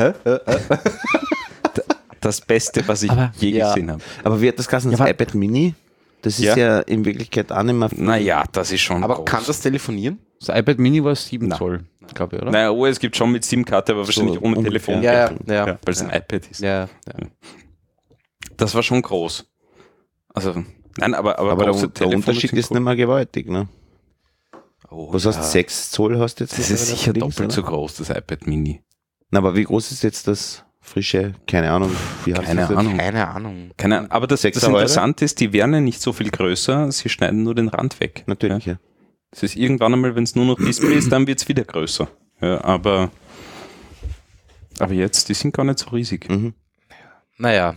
das Beste, was ich je gesehen habe. Aber wie hat das geheißen? Das iPad Mini? Das ist ja in Wirklichkeit auch nicht mehr... Naja, das ist schon Aber groß. kann das telefonieren? Das iPad Mini war 7 Zoll, glaube ich, oder? Naja, es gibt schon mit SIM-Karte, aber wahrscheinlich ohne Telefon. Ja, weil es ein iPad ist. Ja. Das war schon groß. Also, nein, aber der Unterschied ist nicht mehr gewaltig, ne? Was hast du, 6 Zoll hast du jetzt? Das ist sicher doppelt so groß, das iPad Mini. Na, aber wie groß ist jetzt das frische? Keine Ahnung. Keine Ahnung. Aber das Interessante ist, die werden ja nicht so viel größer, sie schneiden nur den Rand weg. Natürlich, ja. Das ist irgendwann einmal, wenn es nur noch Display ist, dann wird es wieder größer. Ja, aber jetzt, die sind gar nicht so riesig. Mhm. Naja.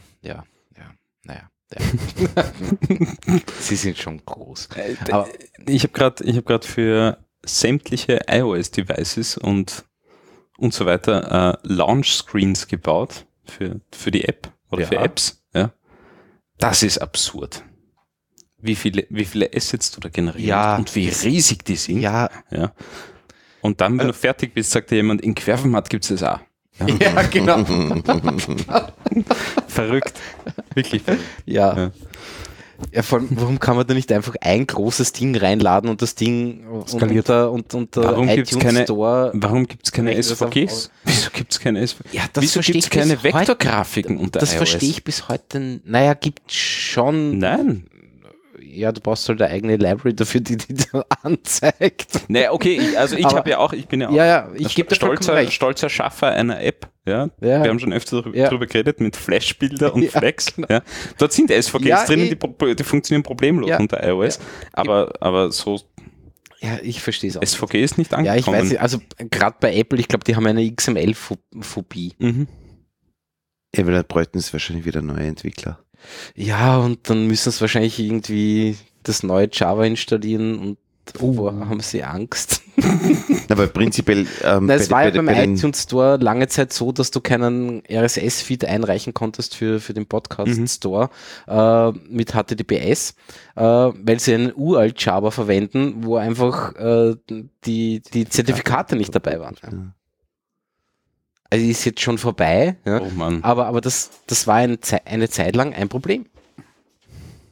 Sie sind schon groß. Aber ich habe gerade für sämtliche iOS-Devices und so weiter Launch-Screens gebaut für die App oder für Apps. Ja. Das ist absurd. Wie viele Assets du da generierst und wie riesig die sind. Ja. Und dann, wenn du fertig bist, sagt dir jemand, in Querformat gibt es das auch. Ja, genau. Verrückt. Wirklich verrückt. Ja, vor allem, warum kann man da nicht einfach ein großes Ding reinladen und das Ding unter iTunes Store... Warum gibt es keine SVGs? Wieso gibt es keine SVGs? Ja, wieso gibt es keine Vektorgrafiken unter iOS? Das verstehe ich bis heute. Naja, gibt schon... Nein. Ja, du brauchst halt eine eigene Library dafür, die anzeigt. Naja, okay, ich bin ja auch stolzer Schaffer einer App. Ja? Wir haben schon öfter darüber geredet mit Flashbilder und Flex. Genau. Ja? Dort sind SVGs drinnen, die funktionieren problemlos unter iOS. Aber so... Ja, ich verstehe es auch. SVG ist nicht angekommen. Ja, ich weiß nicht. Also gerade bei Apple, ich glaube, die haben eine XML-Phobie. Ja, weil da bräuchten es wahrscheinlich wieder neue Entwickler. Ja, und dann müssen sie wahrscheinlich irgendwie das neue Java installieren und haben sie Angst. Aber prinzipiell... es war ja beim iTunes Store lange Zeit so, dass du keinen RSS-Feed einreichen konntest für den Podcast-Store mit HTTPS, weil sie einen uralt Java verwenden, wo einfach die Zertifikate nicht dabei waren. Ja. Also ist jetzt schon vorbei, Oh Mann. aber das war eine Zeit lang ein Problem.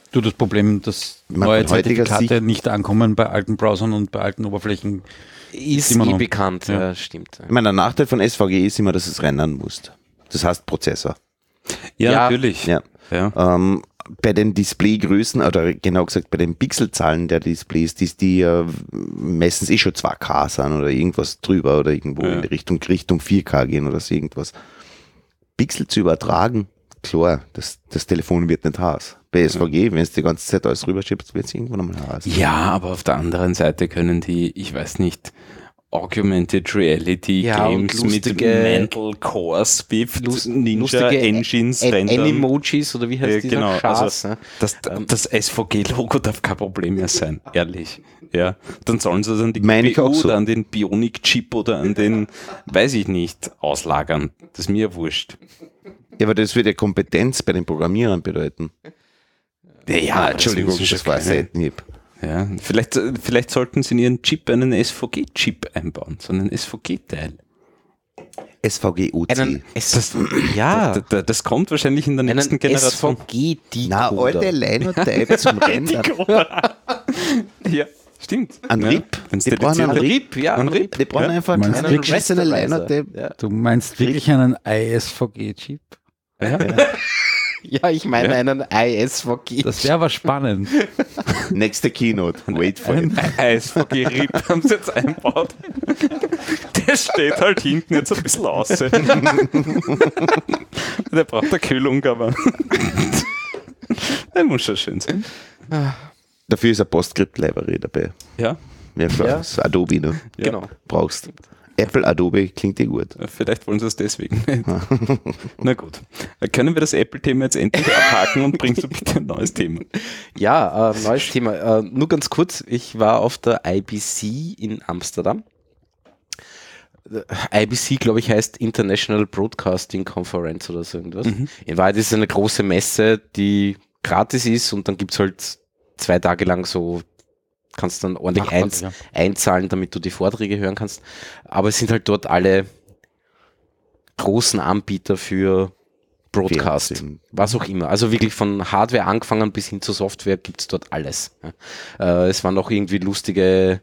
Du, das Problem, dass neue Zertifikate nicht ankommen bei alten Browsern und bei alten Oberflächen, ist immer bekannt. Ja, stimmt. Ich meine, der Nachteil von SVG ist immer, dass es rendern muss. Das heißt Prozessor. Ja, natürlich. Ja. Bei den Displaygrößen, oder genau gesagt bei den Pixelzahlen der Displays, die meistens schon 2K sind oder irgendwas drüber oder irgendwo in Richtung 4K gehen oder so irgendwas. Pixel zu übertragen, klar, das Telefon wird nicht heiß. Bei SVG, wenn es die ganze Zeit alles rüberschiebst, wird es irgendwann einmal heiß. Ja, aber auf der anderen Seite können die, ich weiß nicht, Augmented Reality Games mit Mental Core Swift, Ninja Engines rendern. Animojis oder wie heißt dieser genau, Schatz? Also das SVG-Logo darf kein Problem mehr sein, ehrlich. Ja, dann sollen sie dann die GPU oder an den Bionic-Chip oder an den, weiß ich nicht, auslagern. Das ist mir wurscht. Ja, aber das wird ja Kompetenz bei den Programmierern bedeuten. Ja, Entschuldigung, das war ein Seitenhieb. Ja, vielleicht sollten sie in ihren Chip einen SVG-Chip einbauen, so einen SVG-Teil. SVG-UC. Das kommt wahrscheinlich in der nächsten Generation. SVG-Decoder. Na, alte Linotype zum Rendern. Ja, stimmt. Ein RIP. Die brauchen einen RIP, ja. Ein RIP. Die brauchen einfach einen Linotype. Du meinst wirklich einen ISVG-Chip? Ja. Ja, ich meine einen ISVG. Das wäre aber spannend. Nächste Keynote. Wait for it. ISVG-RIP haben sie jetzt einbaut. Der steht halt hinten jetzt ein bisschen aus. Der braucht eine Kühlung, aber der muss schon schön sein. Dafür ist eine PostScript-Library dabei. Ja. Ja, klar. Ja. Das Adobe, ne? Ja. Genau. Brauchst. Apple Adobe klingt dir gut. Vielleicht wollen sie es deswegen nicht. Na gut. Können wir das Apple-Thema jetzt endlich abhaken und bringst du bitte ein neues Thema? Ja, neues Thema. Nur ganz kurz. Ich war auf der IBC in Amsterdam. IBC, glaube ich, heißt International Broadcasting Conference oder so irgendwas. In Wahrheit ist es eine große Messe, die gratis ist und dann gibt es halt 2 Tage lang so, kannst dann ordentlich einzahlen, damit du die Vorträge hören kannst. Aber es sind halt dort alle großen Anbieter für Broadcast, was auch immer. Also wirklich von Hardware angefangen bis hin zur Software gibt es dort alles. Es waren auch irgendwie lustige,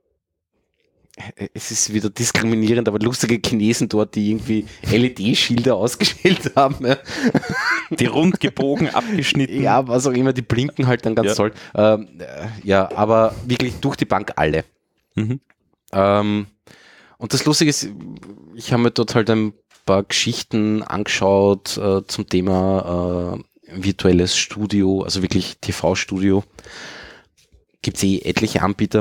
es ist wieder diskriminierend, aber lustige Chinesen dort, die irgendwie LED-Schilder ausgestellt haben. Die rund gebogen, abgeschnitten. Ja, was auch immer, die blinken halt dann ganz toll. Ja, aber wirklich durch die Bank alle. Und das Lustige ist, ich habe mir dort halt ein paar Geschichten angeschaut zum Thema virtuelles Studio, also wirklich TV-Studio. Gibt es etliche Anbieter.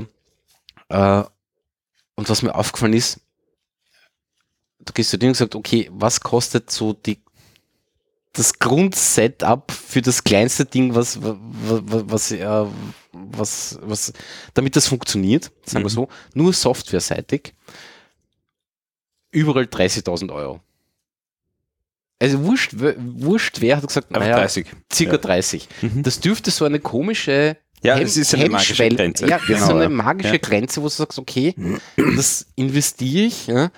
Und was mir aufgefallen ist, du gehst zu denen und sagst, okay, was kostet so das Grundsetup für das kleinste Ding, was damit das funktioniert, sagen wir so, nur softwareseitig, überall 30.000 €. Also wurscht wer, hat gesagt, naja, 30. Circa 30. Das dürfte so eine komische es ist eine magische Grenze. Ja, genau, so eine magische Grenze, wo du sagst, okay, das investiere ich. Ja.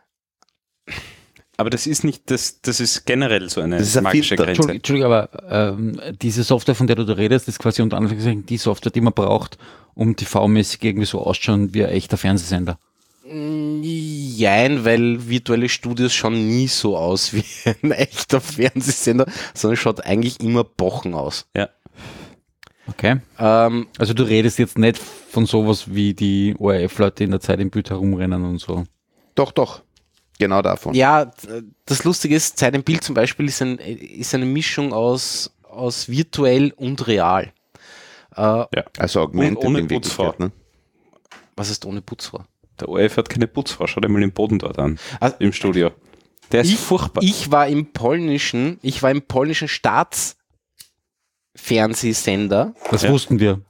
Aber das ist nicht, das ist generell so eine magische Grenze. Entschuldigung, aber diese Software, von der du da redest, ist quasi unter Anführungszeichen die Software, die man braucht, um TV-mäßig irgendwie so ausschauen wie ein echter Fernsehsender. Jein, weil virtuelle Studios schauen nie so aus wie ein echter Fernsehsender, sondern schaut eigentlich immer bochen aus. Ja. Okay. Also du redest jetzt nicht von sowas wie die ORF-Leute in der Zeit im Bild herumrennen und so. Doch. Genau davon. Ja, das Lustige ist, Zeit im Bild zum Beispiel ist eine Mischung aus virtuell und real. Also Augmented ohne in Wirklichkeit, ne? Was ist ohne Putzfrau? Der ORF hat keine Putzfrau, schau dir mal den Boden dort an, im Studio. Der ist furchtbar. Ich war im polnischen Staatsfernsehsender. Das wussten wir.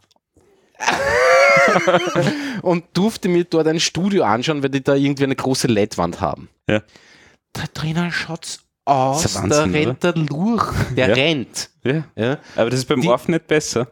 Und durfte mir dort ein Studio anschauen, weil die da irgendwie eine große LED-Wand haben. Ja. Da drinnen schaut's aus, das ist Wahnsinn, da rennt der Lurch, der rennt. Ja. Aber das ist beim ORF nicht besser.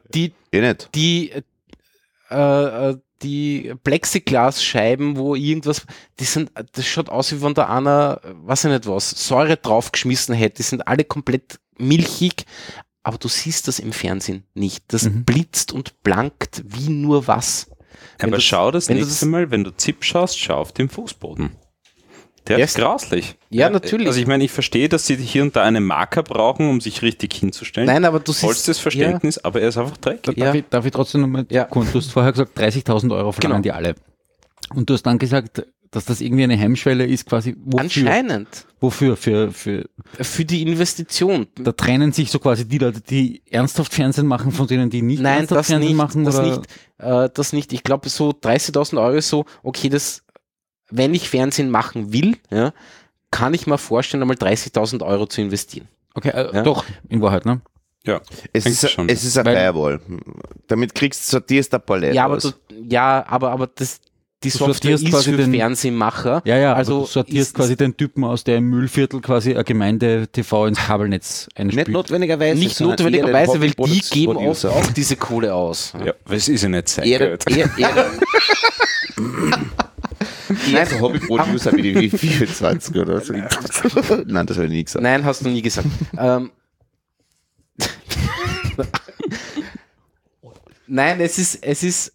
Die Plexiglasscheiben, wo irgendwas, das schaut aus, wie wenn da einer, weiß ich nicht was, Säure draufgeschmissen hätte, die sind alle komplett milchig, aber du siehst das im Fernsehen nicht. Das blitzt und blankt wie nur was. Aber schau das nächste Mal, wenn du ZIP schaust, schau auf den Fußboden. Der ist grauslich. Ja, natürlich. Also ich meine, ich verstehe, dass sie hier und da einen Marker brauchen, um sich richtig hinzustellen. Nein, aber du siehst... Vollstes Verständnis, aber er ist einfach dreckig. Darf ich trotzdem nochmal... Ja. Du hast vorher gesagt, 30.000 Euro verlangen die alle. Und du hast dann gesagt, dass das irgendwie eine Hemmschwelle ist, quasi... Wofür? Anscheinend. Wofür? Für die Investition. Da trennen sich so quasi die Leute, die ernsthaft Fernsehen machen, von denen, die nicht ernsthaft Fernsehen machen? Das nicht. Ich glaube, so 30.000 Euro ist so, okay, das... Wenn ich Fernsehen machen will, ja, kann ich mir vorstellen, einmal 30.000 Euro zu investieren. Okay, doch, in Wahrheit, ne? Ja. Es ist eine Firewall. Damit sortierst du ein Palett aus. Aber die Software ist für Fernsehmacher. Ja, also du sortierst quasi den Typen aus, der im Müllviertel quasi eine Gemeinde-TV ins Kabelnetz einspielt. Nicht notwendigerweise, weil die geben auch diese Kohle aus. Ja, es ist ja nicht Zeit. Nein, so Hobby-Producer wie die 24 oder so. Nein, das habe ich nie gesagt. Nein, hast du nie gesagt. Nein, es ist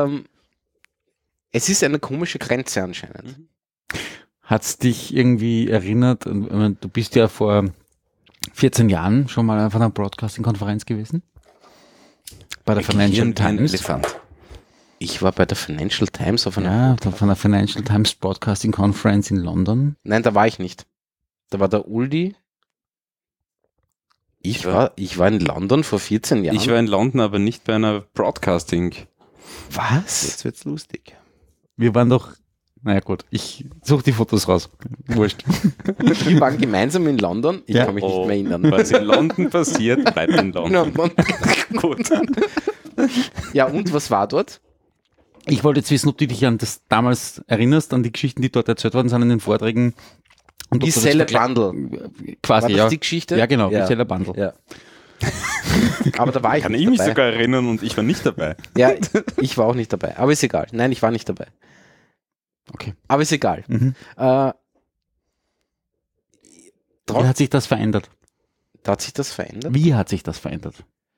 eine komische Grenze anscheinend. Hat es dich irgendwie erinnert, du bist ja vor 14 Jahren schon mal auf einer Broadcasting-Konferenz gewesen? Bei der Financial Times. Ich war bei der Financial Times auf einer von der Financial Times Broadcasting Conference in London. Nein, da war ich nicht. Da war der Uldi. Ich war in London vor 14 Jahren. Ich war in London, aber nicht bei einer Broadcasting. Was? Jetzt wird's lustig. Wir waren doch... Naja gut, ich suche die Fotos raus. Wurscht. Wir waren gemeinsam in London. Ich kann mich nicht mehr erinnern. Was in London passiert, bleibt in London. Gut. Ja, und was war dort? Ich wollte jetzt wissen, ob du dich an das damals erinnerst, an die Geschichten, die dort erzählt worden sind in den Vorträgen. Und Gisela Bandl. Quasi, war das die Geschichte? Ja, genau, Gisela Bandl. Ja. Aber da war ich Kann nicht ich mich dabei. sogar erinnern und ich war nicht dabei. Ja, ich war auch nicht dabei. Aber ist egal. Nein, ich war nicht dabei. Okay. Aber ist egal. Wie hat sich das verändert? Hat sich das verändert? Wie hat sich das verändert?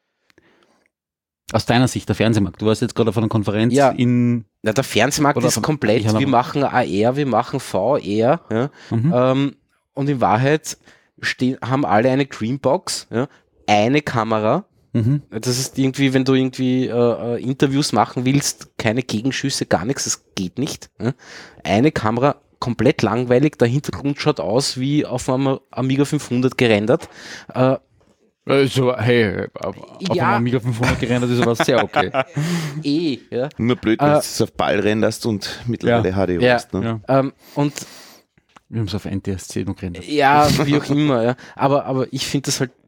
Aus deiner Sicht, der Fernsehmarkt. Du warst jetzt gerade auf einer Konferenz in... Ja, der Fernsehmarkt ist komplett. Wir machen AR, wir machen VR. Ja. Und in Wahrheit haben alle eine Greenbox, eine Kamera. Das ist irgendwie, wenn du Interviews machen willst, keine Gegenschüsse, gar nichts, das geht nicht. Eine Kamera, komplett langweilig, der Hintergrund schaut aus wie auf einem Amiga 500 gerendert. So, hey, auf einem Amiga 500 gerendert ist aber sehr okay. Ja. Nur blöd, wenn du es auf Ball renderst und mittlerweile HD hast. Ne? Und wir haben es auf NTSC noch gerendert. Ja, wie auch immer. Ja. Aber ich finde das halt...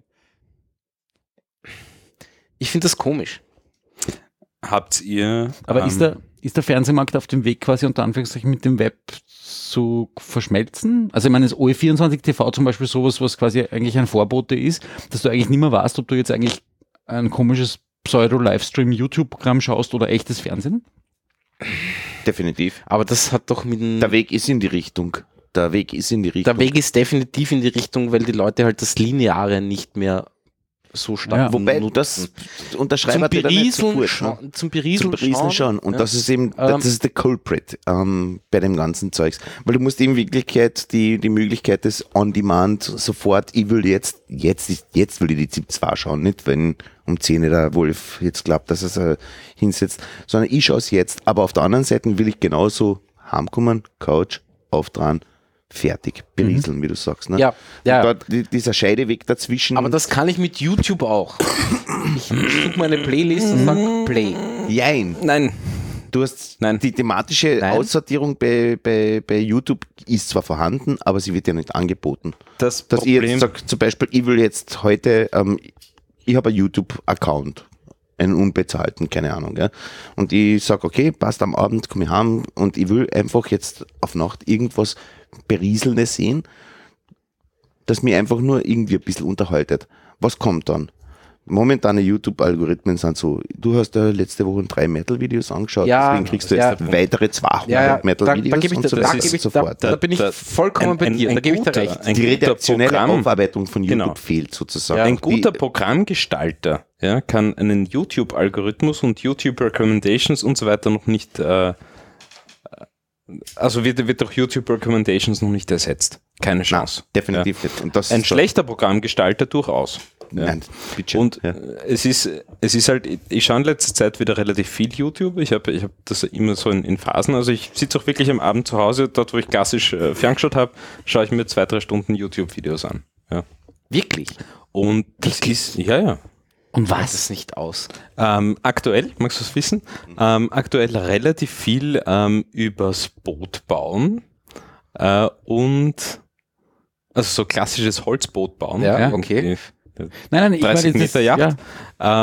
Ich finde das komisch. Habt ihr... Aber ist der Fernsehmarkt auf dem Weg quasi unter Anführungszeichen mit dem Web zu verschmelzen? Also ich meine, das OE24 TV zum Beispiel sowas, was quasi eigentlich ein Vorbote ist, dass du eigentlich nicht mehr weißt, ob du jetzt eigentlich ein komisches Pseudo-Livestream-YouTube-Programm schaust oder echtes Fernsehen? Definitiv. Aber das hat doch mit Der Weg ist in die Richtung. Der Weg ist definitiv in die Richtung, weil die Leute halt das Lineare nicht mehr so stark. Ja, wobei das unterschreiben wir nicht sofort. Zum Berieseln schon. Und das ist eben, das ist der Culprit bei dem ganzen Zeugs. Weil du musst in Wirklichkeit die Möglichkeit des On-Demand sofort, ich will jetzt will ich die ZIP 2 schauen, nicht wenn um 10 der Wolf jetzt glaubt, dass er hinsetzt, sondern ich schaue es jetzt. Aber auf der anderen Seite will ich genauso heimkommen, Couch, aufdrehen, fertig, berieseln, wie du sagst. Ne? Ja. Dort dieser Scheideweg dazwischen. Aber das kann ich mit YouTube auch. Ich suche meine Playlist und sage Play. Jein. Nein. Du hast die thematische Aussortierung bei YouTube ist zwar vorhanden, aber sie wird ja nicht angeboten. Dass ich jetzt sage, zum Beispiel, ich will jetzt heute, ich habe einen YouTube-Account, einen unbezahlten, keine Ahnung. Ja? Und ich sage, okay, passt, am Abend komme ich heim und ich will einfach jetzt auf Nacht irgendwas Berieselndes sehen, das mir einfach nur irgendwie ein bisschen unterhaltet. Was kommt dann? Momentane YouTube-Algorithmen sind so, du hast ja letzte Woche 3 Metal-Videos angeschaut, deswegen kriegst du jetzt weitere 200 Metal-Videos da bin ich vollkommen bei dir, da gebe ich dir recht. Die redaktionelle Aufarbeitung von YouTube fehlt sozusagen. Ja, ein guter Programmgestalter kann einen YouTube-Algorithmus und YouTube-Recommendations und so weiter noch nicht, also wird durch YouTube-Recommendations noch nicht ersetzt. Keine Chance. Nein, definitiv nicht. Und das ein schlechter Programmgestalter durchaus. Ja. Nein, bitte. Und es ist halt, ich schaue in letzter Zeit wieder relativ viel YouTube. Ich hab das immer so in Phasen. Also ich sitze auch wirklich am Abend zu Hause, dort wo ich klassisch ferngeschaut habe, schaue ich mir 2-3 Stunden YouTube-Videos an. Ja. Wirklich? Und das ist, ja. Und was es nicht aus? Aktuell, magst du es wissen? Aktuell relativ viel übers Boot bauen und also so klassisches Holzboot bauen. Ja, okay. Nein, 30 Meter Yacht. Ja.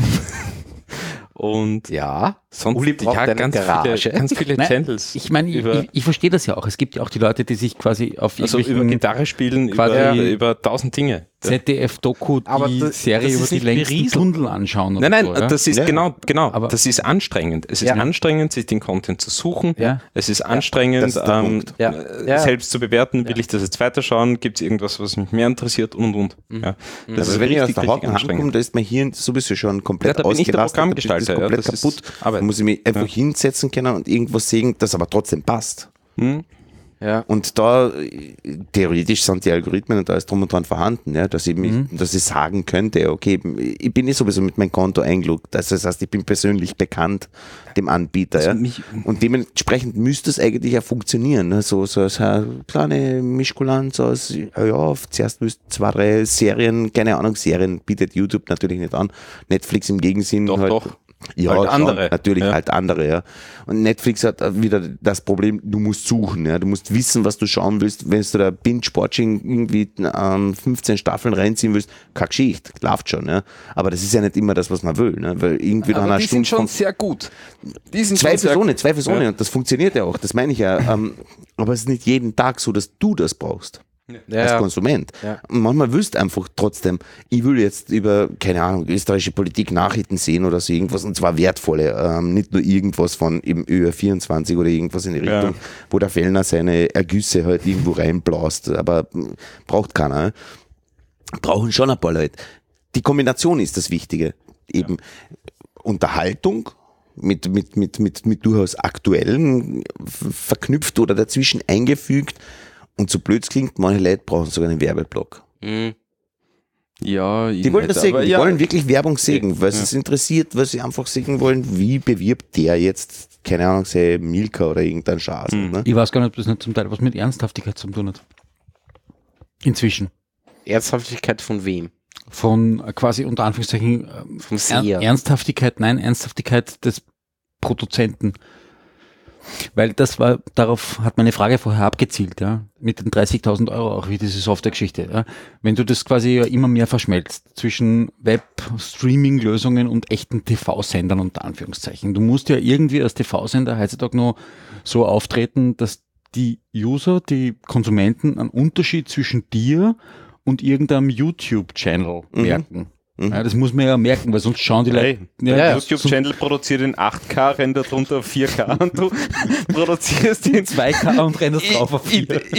Und sonst Uli braucht eine Garage. Ganz viele Channels. Ich meine, ich verstehe das ja auch. Es gibt ja auch die Leute, die sich quasi auf über Gitarre spielen, über 1000 Dinge. ZDF-Doku, die Serie über die längsten Tunnel anschauen. Nein, so, das ist genau. Aber das ist anstrengend. Es ist anstrengend, sich den Content zu suchen. Ja. Es ist anstrengend, selbst zu bewerten. Will ich das jetzt weiterschauen? Gibt es irgendwas, was mich mehr interessiert? Und. Ja. Das ist wenn ich aus der Haken ankomme, da ist mein Hirn sowieso schon komplett ausgerastet. Programmgestalter, das komplett kaputt. Da muss ich mich einfach hinsetzen können und irgendwas sehen, das aber trotzdem passt. Ja. Und da, theoretisch sind die Algorithmen und alles drum und dran vorhanden, dass ich sagen könnte, okay, ich bin sowieso mit meinem Konto eingeloggt, das heißt, ich bin persönlich bekannt dem Anbieter, also und dementsprechend müsste es eigentlich ja funktionieren, so als eine kleine Mischkulanz aus, zuerst müssten 2-3 Serien, keine Ahnung, Serien bietet YouTube natürlich nicht an, Netflix im Gegensinn doch. Ja, halt andere. Natürlich halt andere, ja. Und Netflix hat wieder das Problem, du musst suchen, du musst wissen, was du schauen willst. Wenn du da Binge-Watching irgendwie 15 Staffeln reinziehen willst, keine Geschichte, läuft schon, Aber das ist ja nicht immer das, was man will, Weil irgendwie nach einer Stunde sind schon sehr gut. Zweifelsohne. Und das funktioniert ja auch, das meine ich ja. Aber es ist nicht jeden Tag so, dass du das brauchst. Als Konsument. Ja. Und manchmal willst du einfach trotzdem, ich will jetzt über, keine Ahnung, österreichische Politik Nachrichten sehen oder so irgendwas, und zwar wertvolle, nicht nur irgendwas von eben ÖR24 oder irgendwas in die Richtung, wo der Fellner seine Ergüsse halt irgendwo reinblaust, aber braucht keiner. Brauchen schon ein paar Leute. Die Kombination ist das Wichtige. Eben Unterhaltung mit durchaus aktuellen verknüpft oder dazwischen eingefügt. Und so blöd es klingt, manche Leute brauchen sogar einen Werbeblock. Ja, die wollen das sehen, die wollen wirklich Werbung sehen, weil es interessiert, weil sie einfach sehen wollen, wie bewirbt der jetzt, keine Ahnung, sei Milka oder irgendein Schaß. Ne? Ich weiß gar nicht, ob das nicht zum Teil was mit Ernsthaftigkeit zu tun hat. Inzwischen. Ernsthaftigkeit von wem? Von quasi unter Anführungszeichen vom Seher. Ernsthaftigkeit des Produzenten. Weil darauf hat meine Frage vorher abgezielt, mit den 30.000 Euro auch, wie diese Software-Geschichte. Wenn du das quasi ja immer mehr verschmelzt zwischen Web-Streaming-Lösungen und echten TV-Sendern unter Anführungszeichen. Du musst ja irgendwie als TV-Sender heutzutage noch so auftreten, dass die User, die Konsumenten einen Unterschied zwischen dir und irgendeinem YouTube-Channel merken. Ja, das muss man ja merken, weil sonst schauen die Leute... YouTube-Channel produziert in 8K, rendert runter auf 4K und du produzierst in 2K und renderst drauf auf 4.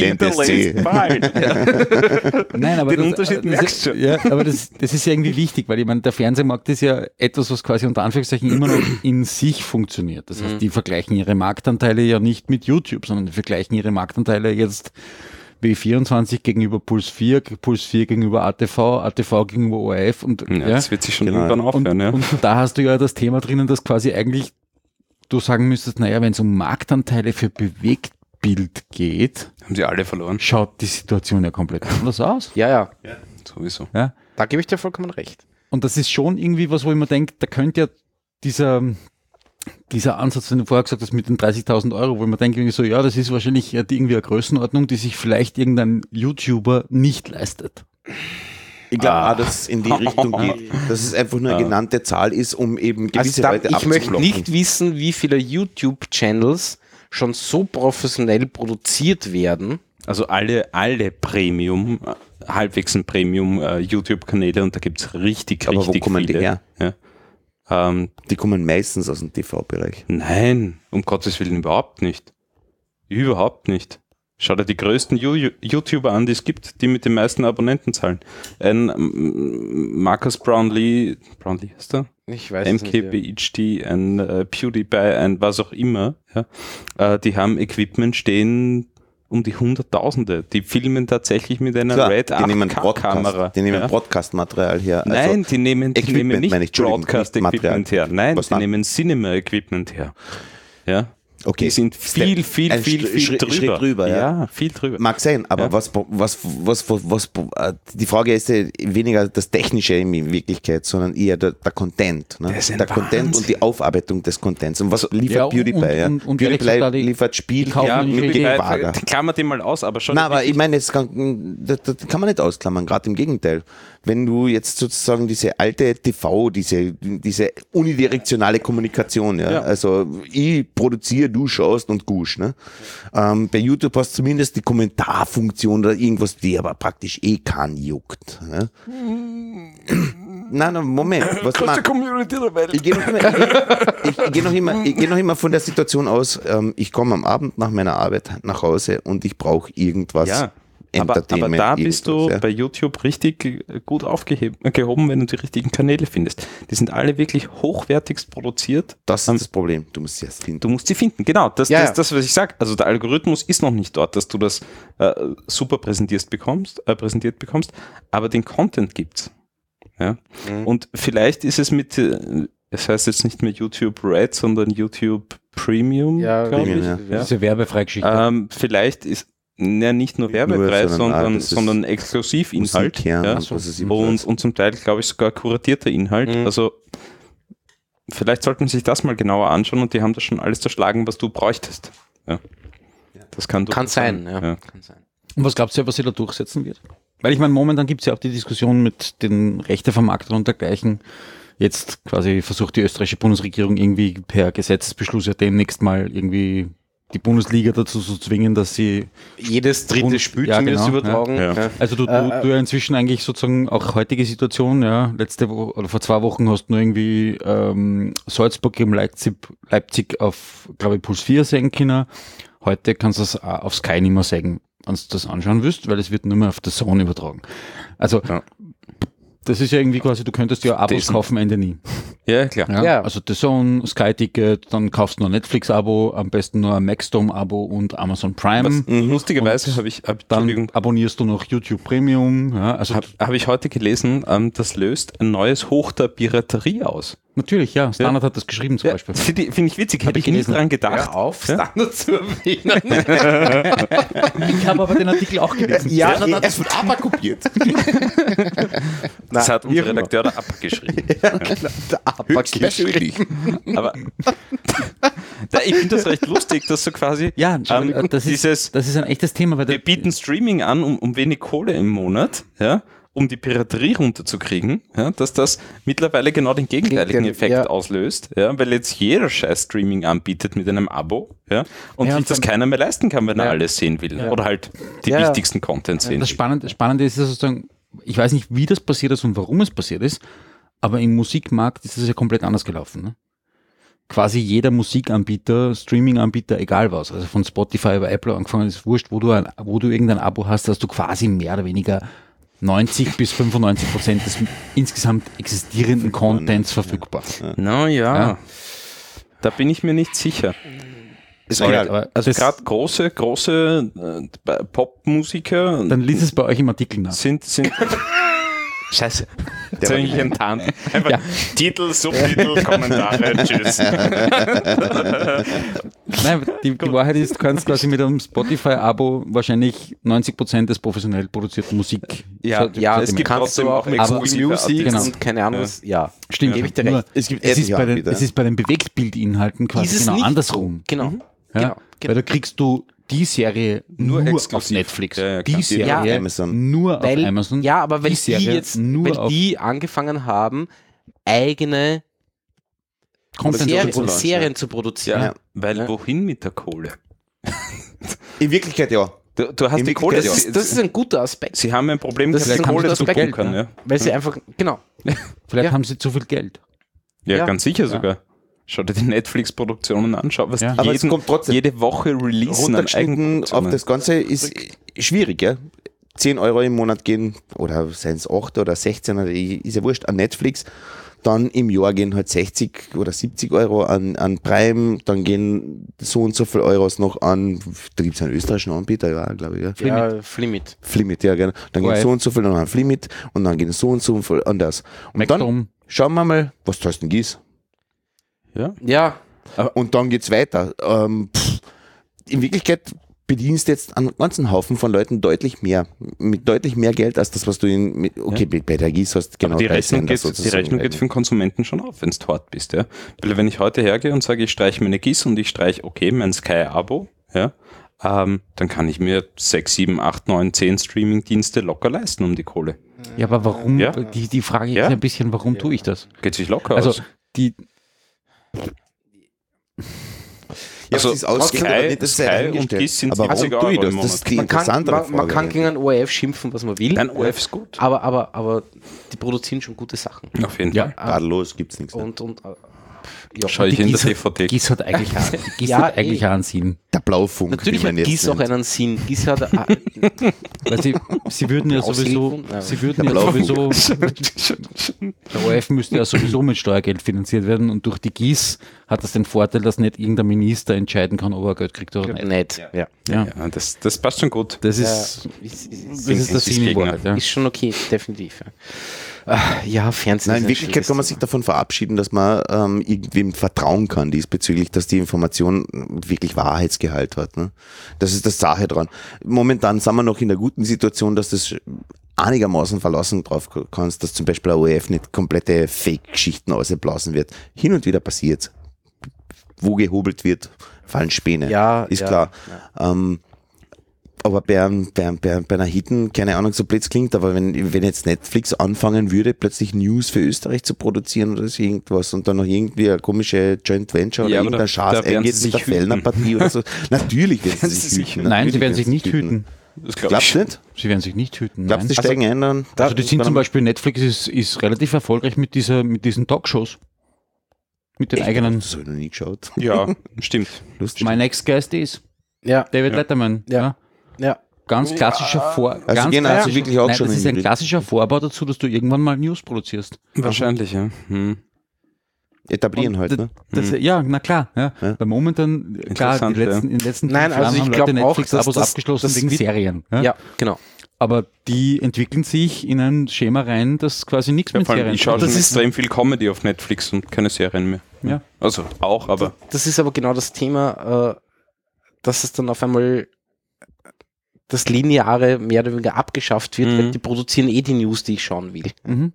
Nein, aber den Unterschied merkst du schon. Ja, aber das ist ja irgendwie wichtig, weil ich meine, der Fernsehmarkt ist ja etwas, was quasi unter Anführungszeichen immer noch in sich funktioniert. Das heißt, die vergleichen ihre Marktanteile ja nicht mit YouTube, sondern die vergleichen ihre Marktanteile jetzt W24 gegenüber Puls 4 gegenüber ATV gegenüber ORF und das wird sich schon irgendwann aufhören. Und da hast du ja das Thema drinnen, dass quasi eigentlich du sagen müsstest, wenn es um Marktanteile für Bewegtbild geht, haben sie alle verloren. Schaut die Situation ja komplett anders aus. Ja, sowieso. Ja. Da gebe ich dir vollkommen recht. Und das ist schon irgendwie was, wo ich mir denke, da könnte ja dieser Ansatz, den du vorher gesagt hast, mit den 30.000 Euro, wo ich mir denke, das ist wahrscheinlich irgendwie eine Größenordnung, die sich vielleicht irgendein YouTuber nicht leistet. Ich glaube auch, dass es in die Richtung geht, dass es einfach nur eine genannte Zahl ist, um eben gewisse Leute abzublocken. Ich möchte nicht wissen, wie viele YouTube-Channels schon so professionell produziert werden, Also alle Premium, halbwegs ein Premium YouTube-Kanäle und da gibt es richtig Aber wo kommen viele. die her? Ja. Die kommen meistens aus dem TV-Bereich. Nein, um Gottes Willen überhaupt nicht. Überhaupt nicht. Schau dir die größten YouTuber an, die es gibt, die mit den meisten Abonnentenzahlen. Ein Marcus Brownlee heißt er? Ich weiß es nicht. MKBHD, ein PewDiePie, ein was auch immer. Ja. Die haben Equipment stehen um die Hunderttausende. Die filmen tatsächlich mit einer Red 8K-Kamera. Die nehmen Broadcast-Material her. Nein, die nehmen nicht Broadcast-Equipment her. Nein, Was die dann? nehmen Cinema-Equipment her. Ja. Okay. Die sind viel Schritt drüber. Ja, viel drüber. Mag sein, aber die Frage ist ja weniger das Technische in Wirklichkeit, sondern eher der Content. Ne? Das ist ein Der Content Wahnsinn. und die Aufarbeitung des Contents. Und was liefert Ja, PewDiePie? und PewDiePie liefert Spiel kaufen mit die dem Wager. Klammer die mal aus, aber schon. Nein, aber ich meine, das kann man nicht ausklammern, gerade im Gegenteil. Wenn du jetzt sozusagen diese alte TV, diese unidirektionale Kommunikation, ja, also ich produziere, du schaust und gusch, ne? Bei YouTube hast du zumindest die Kommentarfunktion oder irgendwas, die aber praktisch keinen juckt. Ne? Nein, Moment. Was Community der Welt. ich gehe noch immer von der Situation aus, ich komme am Abend nach meiner Arbeit nach Hause und ich brauche irgendwas. Ja, aber da bist du bei YouTube richtig gut gehoben, wenn du die richtigen Kanäle findest. Die sind alle wirklich hochwertigst produziert. Das ist das Problem, du musst sie erst finden. Du musst sie finden, genau. Das, was ich sage. Also der Algorithmus ist noch nicht dort, dass du das super präsentiert bekommst, aber den Content gibt's. Ja? Und vielleicht ist es es heißt jetzt nicht mehr YouTube Red, sondern YouTube Premium, glaube ich. Premium, Das ist ja werbefreie Geschichte. Vielleicht ist nicht nur werbefrei, sondern Exklusivinhalt. Ja? Und zum Teil, glaube ich, sogar kuratierter Inhalt. Also vielleicht sollten Sie sich das mal genauer anschauen und die haben das schon alles zerschlagen, was du bräuchtest. Ja. Das kann sein. Ja. Kann sein. Und was glaubst du, was sie da durchsetzen wird? Weil ich meine, momentan gibt es ja auch die Diskussion mit den Rechtevermarktern und dergleichen. Jetzt quasi versucht die österreichische Bundesregierung irgendwie per Gesetzesbeschluss ja demnächst mal irgendwie die Bundesliga dazu zu zwingen, dass sie jedes dritte Spiel zumindest übertragen. Ja. Also du ja inzwischen eigentlich sozusagen auch heutige Situation, ja, letzte Woche oder vor 2 Wochen hast du nur irgendwie Salzburg gegen Leipzig auf, glaube ich, Puls 4 sehen können. Heute kannst du es auf Sky nicht mehr sehen, wenn du das anschauen willst, weil es wird nur mehr auf der Zone übertragen. Also das ist ja irgendwie quasi, du könntest ja Abos kaufen, Ende nie. Ja, klar. Ja. Also The Zone, Sky-Ticket, dann kaufst du noch ein Netflix-Abo, am besten nur ein Maxdome-Abo und Amazon Prime. Lustigerweise habe ich, dann abonnierst du noch YouTube Premium. Ja, also habe ich heute gelesen, das löst ein neues Hoch der Piraterie aus. Natürlich, ja. Standard hat das geschrieben zum Beispiel. Finde ich witzig, habe ich nicht dran gedacht. Hör auf, Standard zu erwähnen. Ich habe aber den Artikel auch gelesen. Ja, Standard hat es von ABBA kopiert. Das hat unser Redakteur der ABBA geschrieben. Ja, klar, der ABBA persönlich. Aber ich finde das recht lustig, dass so quasi das ist ein echtes Thema. Weil wir bieten Streaming an um wenig Kohle im Monat, ja, um die Piraterie runterzukriegen, ja, dass das mittlerweile genau den gegenteiligen Effekt auslöst, ja, weil jetzt jeder scheiß Streaming anbietet mit einem Abo, ja, und sich das keiner mehr leisten kann, wenn er alles sehen will oder halt die wichtigsten Content sehen will. Das Spannende ist sozusagen, ich weiß nicht, wie das passiert ist und warum es passiert ist, aber im Musikmarkt ist es ja komplett anders gelaufen. Ne? Quasi jeder Musikanbieter, Streaming-Anbieter, egal was, also von Spotify über Apple angefangen, ist wurscht, wo du irgendein Abo hast, dass du quasi mehr oder weniger 90-95% des insgesamt existierenden Contents verfügbar. Ja. Da bin ich mir nicht sicher. Also gerade große Popmusiker. Dann lies es bei euch im Artikel nach. Sind Scheiße. Jetzt habe ich enttarnt. Einfach Titel, Subtitel, Kommentare, tschüss. Nein, die Wahrheit ist, du kannst quasi mit einem Spotify-Abo wahrscheinlich 90% des professionell produzierten Musik. Es gibt trotzdem auch Musik und keine Ahnung. Ja, stimmt. Gebe ich dir recht. Es ist bei den Bewegtbildinhalten quasi genau andersrum. Genau. Weil da kriegst du die Serie nur auf Netflix. Die Serie Amazon. nur auf Amazon. Ja, aber wenn die angefangen haben, eigene Serien zu produzieren. Weil wohin mit der Kohle? In Wirklichkeit ja. Du hast die Kohle. Das ist ein guter Aspekt. Sie haben ein Problem, Das ist ein guter zu Aspekt, bunkern, ja. Weil sie einfach, genau. Vielleicht haben sie zu viel Geld. Ja, Ja. ganz sicher sogar. Schau dir die Netflix-Produktionen an, schau, was Ja. die Aber es kommt trotzdem jede Woche releasen an runtergeschnitten Eigenproduktionen. auf das Ganze ist schwierig, ja. 10 Euro im Monat gehen, oder seien es 8 oder 16, oder ist ja wurscht, an Netflix. Dann im Jahr gehen halt 60 oder 70 Euro an Prime, dann gehen so und so viel Euros noch an, da gibt es einen österreichischen Anbieter, ja, glaube ich, ja. Ja, Flimit. Flimit, ja, genau. Dann gehen ORF. so und so viel an Flimit und dann gehen so und so viel an das. Und dann Maxdome. schauen wir mal, was zahlst denn GIS? Ja, Und dann geht's weiter. In Wirklichkeit bedienst jetzt einen ganzen Haufen von Leuten deutlich mehr, mit deutlich mehr Geld als das, was du bei der GIS hast. Genau, Aber die bei Rechnung, Sender geht, die sozusagen. Rechnung geht für den Konsumenten schon auf, wenn du dort bist. Ja? Weil wenn ich heute hergehe und sage, ich streiche meine GIS und ich streiche, okay, mein Sky-Abo, ja, dann kann ich mir 6, 7, 8, 9, 10 Streaming-Dienste locker leisten um die Kohle. Ja, aber warum? Ja. Die Frage Ja. ist ein bisschen, warum tue ich das? Geht sich locker Also aus. die, Ja, Also es ist ausgehend, aber nicht, das sei Sky und eingestellt. GIS sind Aber warum 70 tue ich Euro das? im Das ist die man kann, interessantere man, man Frage. kann gegen ein ORF schimpfen, was man will. Nein, ORF ist gut. Aber die produzieren schon gute Sachen. Auf jeden Ja. Fall. Tadellos gibt's nichts. Ne? Und ja, Schaue ich die in der GIS hat- DVD. GIS hat eigentlich, GIS Ja, hat eigentlich einen Sinn. Der Blaufunk, natürlich wie hat man jetzt GIS auch nennt. einen Sinn. GIS hat Weil sie würden ja sowieso, Auslegung? Ja. sie würden Der ja Blaufunk. sowieso, der ORF müsste ja sowieso mit Steuergeld finanziert werden und durch die GIS hat das den Vorteil, dass nicht irgendein Minister entscheiden kann, ob er Geld kriegt oder nicht. nett. Ja. Ja. Ja, das passt schon gut. Das Ja, ist, ist, das ist das Sinn in Gegner. Wahrheit, ja. ist schon okay, definitiv. Ja, Fernsehen. Nein, in ist ein Wirklichkeit kann man schwieriges sich davon verabschieden, dass man irgendwem vertrauen kann diesbezüglich, dass die Information wirklich Wahrheitsgehalt hat. Ne? Das ist das Sache dran. Momentan sind wir noch in der guten Situation, dass das einigermaßen verlassen drauf kannst, dass zum Beispiel der ORF nicht komplette Fake-Geschichten ausblasen wird. Hin und wieder passiert. Wo gehobelt wird, fallen Späne. Ja, ist ja, klar. Aber bei einer Hitten, keine Ahnung, so blöd es klingt, aber wenn jetzt Netflix anfangen würde, plötzlich News für Österreich zu produzieren oder so irgendwas und dann noch irgendwie eine komische Joint Venture oder Ja, aber irgendein da Schaß werden eingeht sie mit der sich hüten. Fellner-Partie oder so. Natürlich werden sie sich hüten. Nein, Natürlich sie werden sich nicht hüten. hüten. Das glaub Glaubst ich. du nicht? Sie werden sich nicht hüten. Glaubst du, Nein. die steigen ein dann? Also die sind zum Beispiel, Netflix ist relativ erfolgreich mit diesen Talkshows. Mit den eigenen. Das habe ich noch nie geschaut. Ja, stimmt. Lustig. My Next Guest is Ja, David Letterman. Ja. ja. Ganz klassischer Also gehen also wirklich auch nein, schon das ist in ein die klassischer Vorbau dazu, dass du irgendwann mal News produzierst. Wahrscheinlich, ja. etablieren Und halt. Ne? das, ja, na klar. Ja. Ja. Weil momentan, klar, Interessant, in den letzten Nein, 5 also Jahren ich haben glaub Leute auch, Netflix-Abos dass das- abgeschlossen das wegen wird- Serien. Ja? Ja, genau. Aber die entwickeln sich in ein Schema rein, das quasi nichts Ja, mit vor allem, Serien ich schaue hat. schon Das ist- extrem viel Comedy auf Netflix und keine Serien mehr. Ja. Also auch, aber Das ist aber genau das Thema, dass es dann auf einmal das Lineare mehr oder weniger abgeschafft wird, weil die produzieren die News, die ich schauen will. Mhm.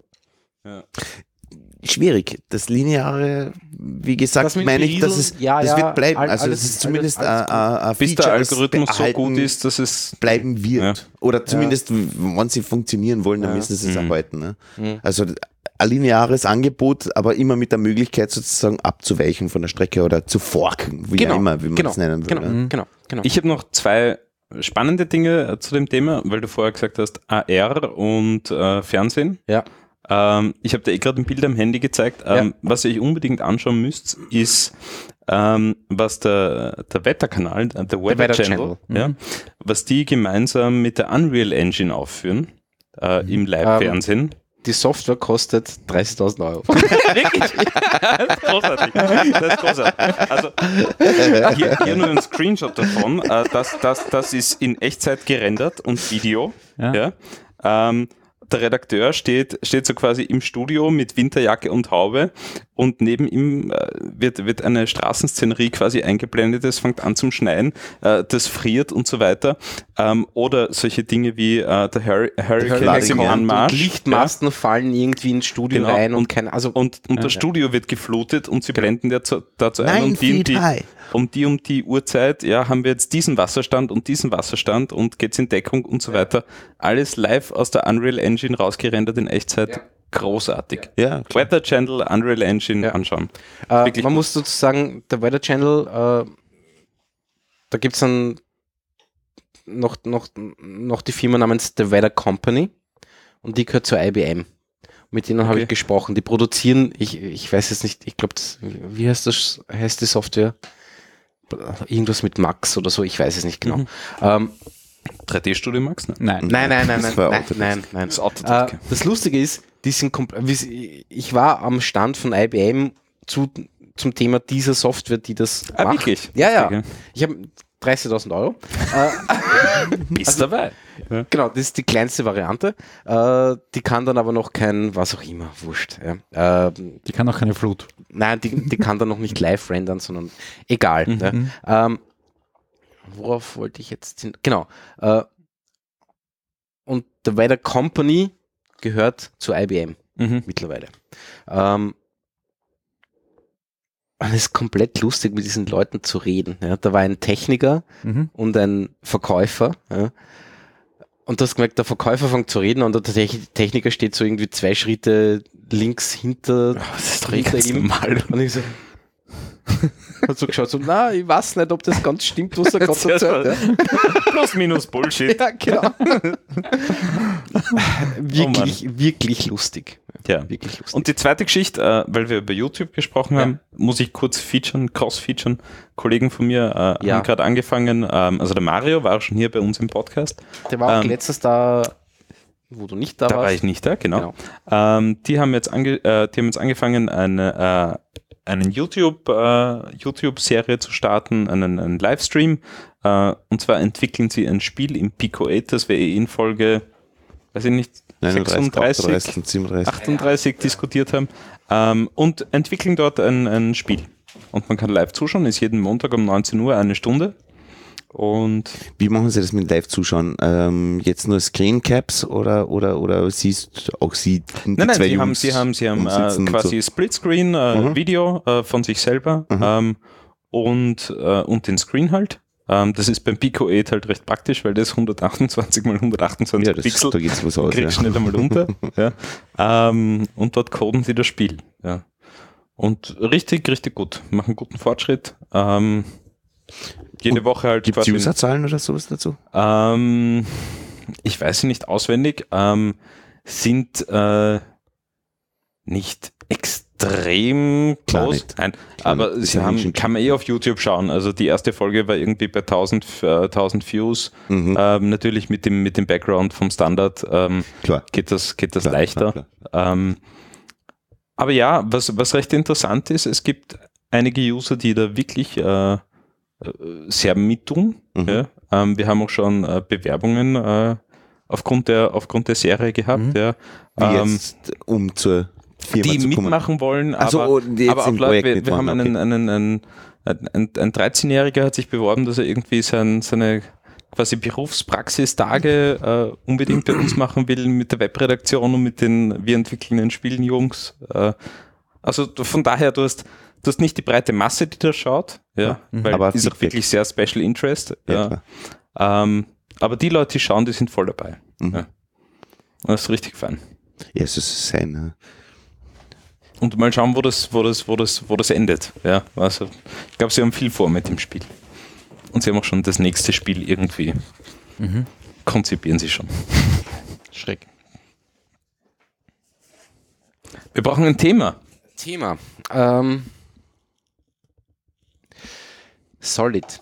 Schwierig. Das Lineare, wie gesagt, Das mit meine ich, dass Berieseln, es ja, das ja, wird bleiben. Also alles- es ist zumindest alles ein bis der Feature, das Algorithmus so behalten gut ist, dass es bleiben wird. Ja. Oder zumindest, wenn sie funktionieren wollen, dann Ja. müssen sie es erhalten. Ne? Mhm. Also ein lineares Angebot, aber immer mit der Möglichkeit sozusagen abzuweichen von der Strecke oder zu forken, wie auch immer, wie man es nennen will. Genau, ne? genau. Ich habe noch zwei spannende Dinge zu dem Thema, weil du vorher gesagt hast, AR und Fernsehen. Ja. Ich habe dir gerade ein Bild am Handy gezeigt. Ja. Was ihr euch unbedingt anschauen müsst, ist, was der Wetterkanal, der Weather Weather Channel, Channel. ja, was die gemeinsam mit der Unreal Engine aufführen im Live-Fernsehen. Die Software kostet 30.000 Euro. Wirklich? Das ist großartig. Das ist großartig. Also, hier nur ein Screenshot davon. Das ist in Echtzeit gerendert und Video. Ja. Ja. Der Redakteur steht so quasi im Studio mit Winterjacke und Haube und neben ihm wird eine Straßenszenerie quasi eingeblendet, es fängt an zum Schneien, das friert und so weiter. Oder solche Dinge wie der Hurricane im Und Anmarsch. Lichtmasten fallen irgendwie ins Studio Genau. rein und Und- keine, also Und das Studio wird geflutet und sie blenden dazu ein 9 und feet high. um die Uhrzeit, ja, haben wir jetzt diesen Wasserstand und geht's in Deckung und so weiter. Alles live aus der Unreal Engine rausgerendert in Echtzeit. Großartig. Ja, klar. Weather Channel, Unreal Engine Ja. anschauen. man wirklich gut. muss sozusagen, der Weather Channel, da gibt es einen noch die Firma namens The Weather Company und die gehört zur IBM. Mit denen habe ich gesprochen. Die produzieren, ich weiß jetzt nicht, ich glaube, wie heißt die Software? Irgendwas mit Max oder so, ich weiß es nicht genau. 3D-Studio Max? Nein. Das Autodesk. Das Lustige ist, ich war am Stand von IBM zum Thema dieser Software, die das macht. Wirklich? Ja. Ich habe 30.000 Euro. Bist dabei. Ja. Genau, das ist die kleinste Variante. Die kann dann aber noch kein, was auch immer, wurscht. Ja. Die kann auch keine Flut. Nein, die kann dann noch nicht live rendern, sondern egal. Ja. Worauf wollte ich jetzt hin? Genau. Und The Weather Company gehört zu IBM mittlerweile. Und es ist komplett lustig, mit diesen Leuten zu reden. Ja. Da war ein Techniker und ein Verkäufer. Ja. Und du hast gemerkt, der Verkäufer fängt zu reden und der Techniker steht so irgendwie 2 Schritte links hinter ihm. Normal. Und ich so, hat so geschaut, so, na, ich weiß nicht, ob das ganz stimmt, was er gerade erzählt. Ja. Plus minus Bullshit. Ja, genau. Wirklich lustig. Ja. Wirklich lustig. Und die zweite Geschichte, weil wir über YouTube gesprochen haben, muss ich kurz cross-featuren. Kollegen von mir haben gerade angefangen, also der Mario war auch schon hier bei uns im Podcast. Der war auch letztes da, wo du nicht da warst. Da war ich nicht da, genau. Die haben jetzt angefangen, einen YouTube-Serie zu starten, einen Livestream. Und zwar entwickeln sie ein Spiel im Pico 8, das wir in Folge, weiß ich nicht, 38 diskutiert haben, und entwickeln dort ein Spiel. Und man kann live zuschauen, ist jeden Montag um 19 Uhr 1 Stunde. Und wie machen Sie das mit Live-Zuschauen? Jetzt nur Screencaps oder siehst auch Sie die Nein, zwei sie Jungs haben quasi so Splitscreen, Video von sich selber und den Screen halt. Das ist beim Pico 8 halt recht praktisch, weil das 128 x 128 Pixel, da geht's was aus, kriegst du nicht einmal runter. Und dort coden sie das Spiel. Ja. Und richtig, richtig gut. Machen guten Fortschritt. Jede Woche halt. Gibt es Userzahlen oder sowas dazu? Ich weiß sie nicht auswendig. Sind nicht extrem groß. Nein, aber kann man auf YouTube schauen. Also die erste Folge war irgendwie bei 1000 Views. Natürlich mit dem Background vom Standard geht das leichter. Klar. Aber ja, was recht interessant ist, es gibt einige User, die da wirklich sehr mittun. Ja. Wir haben auch schon Bewerbungen aufgrund der Serie gehabt. Ja. Wie jetzt, um zur Firma die zu mitmachen wollen, aber auch Leute, wir haben ein 13-Jähriger hat sich beworben, dass er irgendwie seine quasi Berufspraxistage unbedingt bei uns machen will mit der Webredaktion und mit den wir entwickelnden Spielen Jungs. Also von daher, du hast nicht die breite Masse, die da schaut, weil aber ist auch wirklich sehr Special Interest. Ja. Aber die Leute, die schauen, die sind voll dabei. Ja. Und das ist richtig fein. Ja, es ist sein. Und mal schauen, wo das endet. Ja, also ich glaube, sie haben viel vor mit dem Spiel. Und sie haben auch schon das nächste Spiel irgendwie konzipieren sie schon. Schreck. Wir brauchen ein Thema. Solid.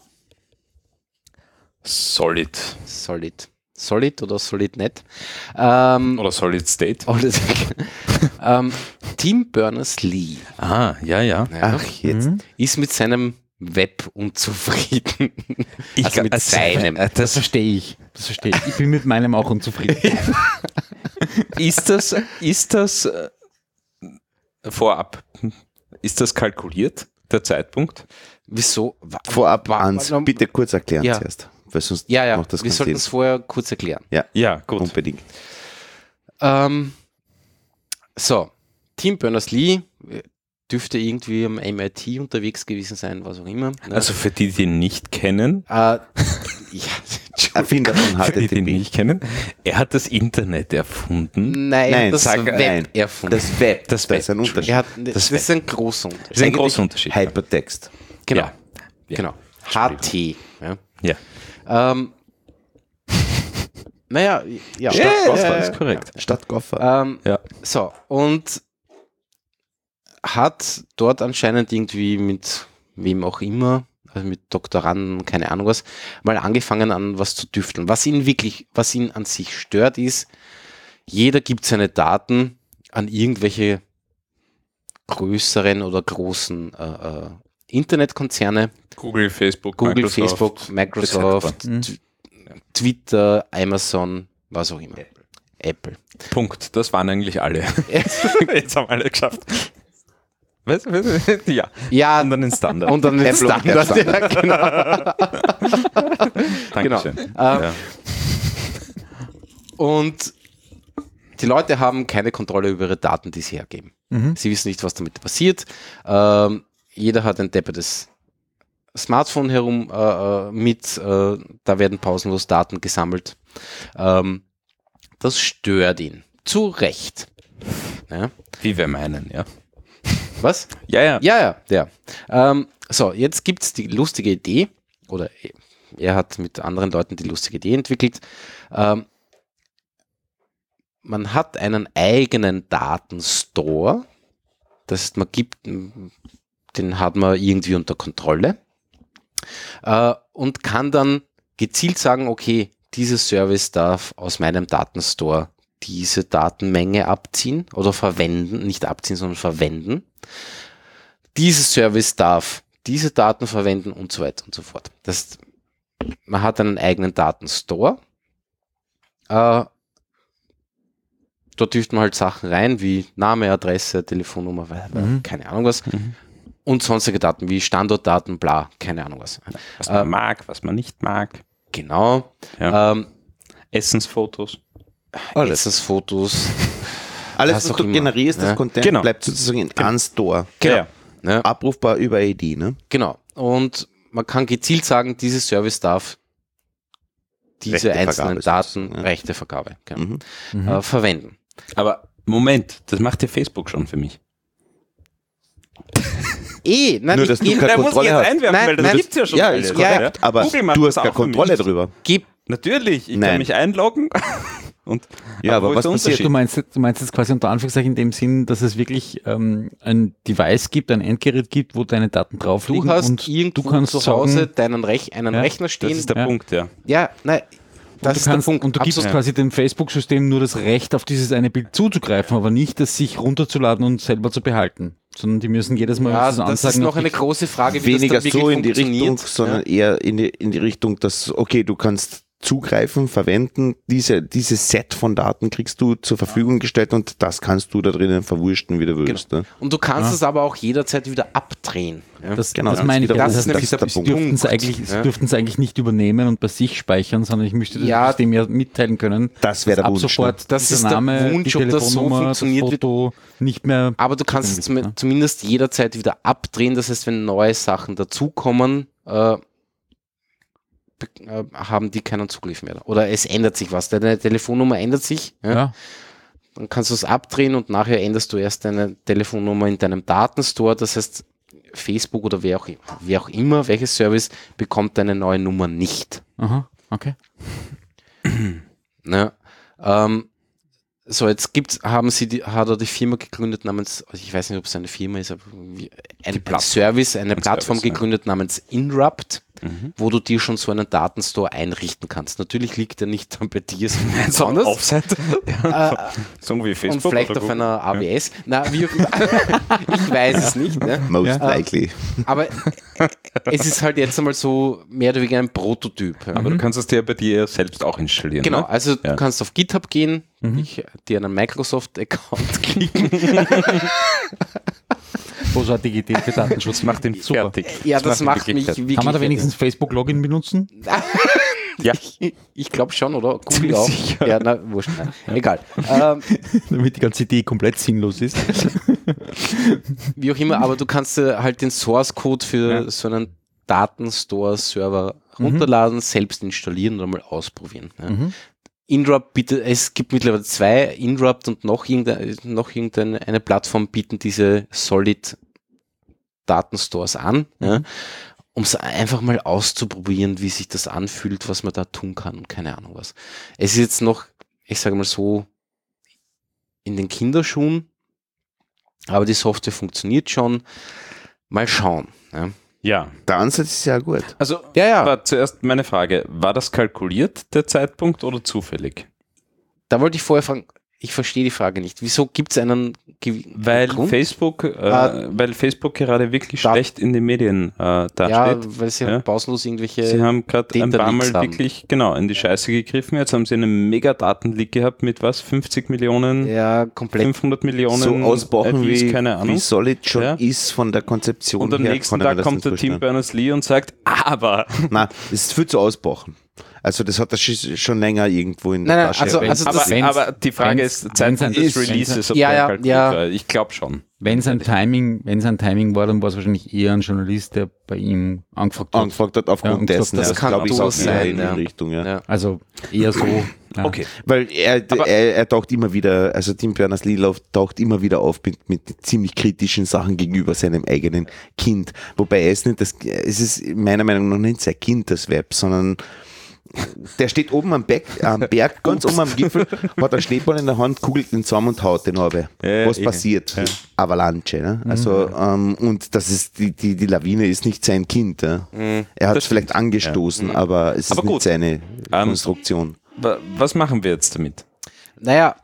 Solid oder Solid nicht. Oder Solid State. Tim Berners-Lee. Ja. Ach, jetzt. Ist mit seinem Web unzufrieden. Das verstehe ich. Ich bin mit meinem auch unzufrieden. Ist das vorab? Ist das kalkuliert, der Zeitpunkt? Wieso? Vorab, Hans, bitte kurz erklären zuerst. Weil sonst macht das wir sollten es vorher kurz erklären. Ja, gut. Unbedingt. So, Tim Berners-Lee dürfte irgendwie am MIT unterwegs gewesen sein, was auch immer. Also für die ihn nicht kennen, Erfinder von HTTP. für die ihn nicht kennen, er hat das Internet erfunden. Nein, das Web erfunden. Das ist ein Unterschied. Das ist ein großer Unterschied. Das ist ein großer Unterschied. Hypertext. Genau. Ja. HT. Ja. Naja, ja. Stadtgoffer ist korrekt. Stadtgoffer. Ja. So, und hat dort anscheinend irgendwie mit wem auch immer, also mit Doktoranden, keine Ahnung was, mal angefangen an was zu tüfteln. Was ihn an sich stört, ist, jeder gibt seine Daten an irgendwelche größeren oder großen Internetkonzerne. Google, Facebook, Microsoft, Twitter, Amazon, was auch immer. Apple. Punkt. Das waren eigentlich alle. Jetzt haben alle geschafft. Was? Ja. Ja. Und dann den Standard. Und dann den Standard. Ja, genau. Dankeschön. Genau. Und die Leute haben keine Kontrolle über ihre Daten, die sie hergeben. Sie wissen nicht, was damit passiert. Jeder hat ein deppertes Smartphone herum da werden pausenlos Daten gesammelt. Das stört ihn. Zu Recht. Ja. Wie wir meinen, ja. Was? Ja. So, jetzt gibt es die lustige Idee, oder er hat mit anderen Leuten die lustige Idee entwickelt. Man hat einen eigenen Datenstore. Das heißt, den hat man irgendwie unter Kontrolle und kann dann gezielt sagen, okay, dieses Service darf aus meinem Datenstore diese Datenmenge abziehen oder verwenden, nicht abziehen, sondern verwenden. Dieses Service darf diese Daten verwenden und so weiter und so fort. Das heißt, man hat einen eigenen Datenstore. Dort wirft man halt Sachen rein, wie Name, Adresse, Telefonnummer, keine Ahnung was. Und sonstige Daten, wie Standortdaten, bla, keine Ahnung was. Was man mag, was man nicht mag. Genau. Ja. Essensfotos. Essensfotos. Alles, was du generierst, das Content bleibt sozusagen in einem Store. Genau. Ja. Abrufbar über ID, ne? Genau. Und man kann gezielt sagen, dieses Service darf diese einzelnen Daten, Rechtevergabe, verwenden. Aber Moment, das macht ja Facebook schon für mich. Nein, nur, dass du keine Kontrolle hast. Weil das gibt's ja schon. Ja, ist korrekt, aber du hast keine Kontrolle drüber. Natürlich, ich kann mich einloggen. Und aber was passiert? Du meinst jetzt quasi unter Anführungszeichen in dem Sinn, dass es wirklich ein Device gibt, ein Endgerät gibt, wo deine Daten drauf liegen. Du hast irgendwo zu Hause einen Rechner stehen. Das ist der Punkt, ja. Ja, nein. Und du gibst quasi dem Facebook-System nur das Recht, auf dieses eine Bild zuzugreifen, aber nicht, das sich runterzuladen und selber zu behalten. Sondern die müssen jedes Mal das anzeigen. Das ist noch eine große Frage, wie weniger das so in die Richtung, sondern eher in die Richtung, dass, okay, du kannst zugreifen, verwenden, diese Set von Daten kriegst du zur Verfügung gestellt und das kannst du da drinnen verwursten, wie du willst. Genau. Und du kannst es aber auch jederzeit wieder abdrehen. Ja? Das meine ich. Das ist der Punkt. Sie dürften es eigentlich nicht übernehmen und bei sich speichern, sondern ich möchte das System ja mitteilen können. Das wäre der Wunsch. Ab sofort das ist Name, der Wunsch, ob das so funktioniert, das Foto nicht mehr. Aber du kannst es zumindest jederzeit wieder abdrehen. Das heißt, wenn neue Sachen dazukommen, haben die keinen Zugriff mehr. Oder es ändert sich was. Deine Telefonnummer ändert sich. Ja? Dann kannst du es abdrehen und nachher änderst du erst deine Telefonnummer in deinem Datenstore. Das heißt, Facebook oder wer auch immer, welches Service bekommt deine neue Nummer nicht. Aha, okay. Ja, so, jetzt hat er die Firma gegründet namens, also ich weiß nicht, ob es eine Firma ist, aber eine Plattform gegründet namens Inrupt, wo du dir schon so einen Datenstore einrichten kannst. Natürlich liegt er nicht dann bei dir, sondern Offset. So wie Facebook und vielleicht auf einer AWS. Na, wie auch immer. Ich weiß es nicht. Ne? Most likely. Aber es ist halt jetzt einmal so mehr oder weniger ein Prototyp. Aber du kannst es dir bei dir selbst auch installieren. Genau, ne? also du kannst auf GitHub gehen, dir einen Microsoft-Account klicken. Großartige Idee für Datenschutz. Macht den super. Fertig. Ja, das macht mich wirklich. Kann man da wenigstens Facebook-Login benutzen? Ja. Ich glaube schon, oder? Google auch. Sicher. Ja, na, wurscht. Egal. Damit die ganze Idee komplett sinnlos ist. Wie auch immer, aber du kannst halt den Source-Code für so einen Datenstore-Server runterladen, selbst installieren und mal ausprobieren. Ja. Inrupt bietet, es gibt mittlerweile 2, Inrupt und noch irgendeine Plattform bieten diese Solid Datenstores an. Ja. um es einfach mal auszuprobieren, wie sich das anfühlt, was man da tun kann und keine Ahnung was. Es ist jetzt noch, ich sage mal so, in den Kinderschuhen, aber die Software funktioniert schon. Mal schauen. Ja. Der Ansatz ist ja gut. Also, Ja. war zuerst meine Frage, war das kalkuliert, der Zeitpunkt, oder zufällig? Da wollte ich vorher fragen, ich verstehe die Frage nicht. Wieso gibt es einen Weil Grund? Facebook gerade wirklich schlecht in den Medien Ja, dasteht. weil sie Ja. pausenlos irgendwelche... Sie haben gerade ein paar Mal Data-Leaks haben. wirklich in die Scheiße gegriffen. Jetzt haben sie einen Mega-Datenleak gehabt mit 50 Millionen, Ja, komplett. 500 Millionen So ausbauen, IPs, keine Ahnung. wie Solid schon Ja. ist von der Konzeption Und am her. nächsten kann ich mir Tag das kommt nicht der Tim vorstellen. Berners-Lee und sagt, aber... Nein, das ist viel zu ausbauen. Also das hat er schon länger irgendwo in der Nein, Tasche. also das- aber die Frage ist, Zeitpunkt des Releases, ob Ja, der ja, kalkuliert ja. war. Ich glaube schon. Wenn es ein Timing war, dann war es wahrscheinlich eher ein Journalist, der bei ihm angefragt hat. angefragt hat aufgrund Ja, dessen. das Das kann glaube ich auch durchaus eher sein, in ja. die Richtung. Ja. Ja. Also eher so. Ja. Okay. Weil er taucht immer wieder, also Tim Berners-Lee taucht immer wieder auf mit ziemlich kritischen Sachen gegenüber seinem eigenen Kind. Wobei es ist meiner Meinung nach nicht sein Kind, das Web, sondern der steht oben am Berg, ganz oben am Gipfel, hat einen Schneeball in der Hand, kugelt den zusammen und haut den runter. Ja, Was passiert? Avalanche. Ne? Also, und das ist die Lawine ist nicht sein Kind. Ja? Er hat es vielleicht angestoßen, aber es ist Aber nicht gut. seine Konstruktion. Was machen wir jetzt damit? Naja,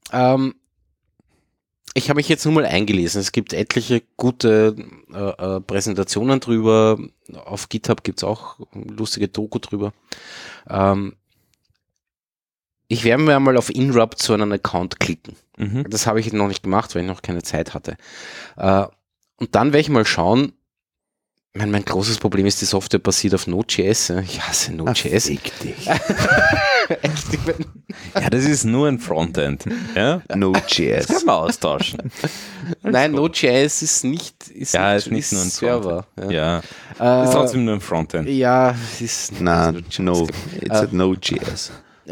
ich habe mich jetzt nur mal eingelesen. Es gibt etliche gute Präsentationen drüber. Auf GitHub gibt es auch lustige Doku drüber. Ich werde mir mal auf Inrupt zu einem Account klicken. Mhm. Das habe ich noch nicht gemacht, weil ich noch keine Zeit hatte. Und dann werde ich mal schauen. Mein großes Problem ist, die Software basiert auf Node.js. Ich hasse Node.js. Fick dich. Echt, ich bin- Ja, das ist nur ein Frontend. Ja? Node.js. Das kann man austauschen. Nein, Node.js ist nicht Ist nicht nur ein Server. Ja. Ja. Ist trotzdem nur ein Frontend. Ja, es ist Nein, no, it's a Node.js.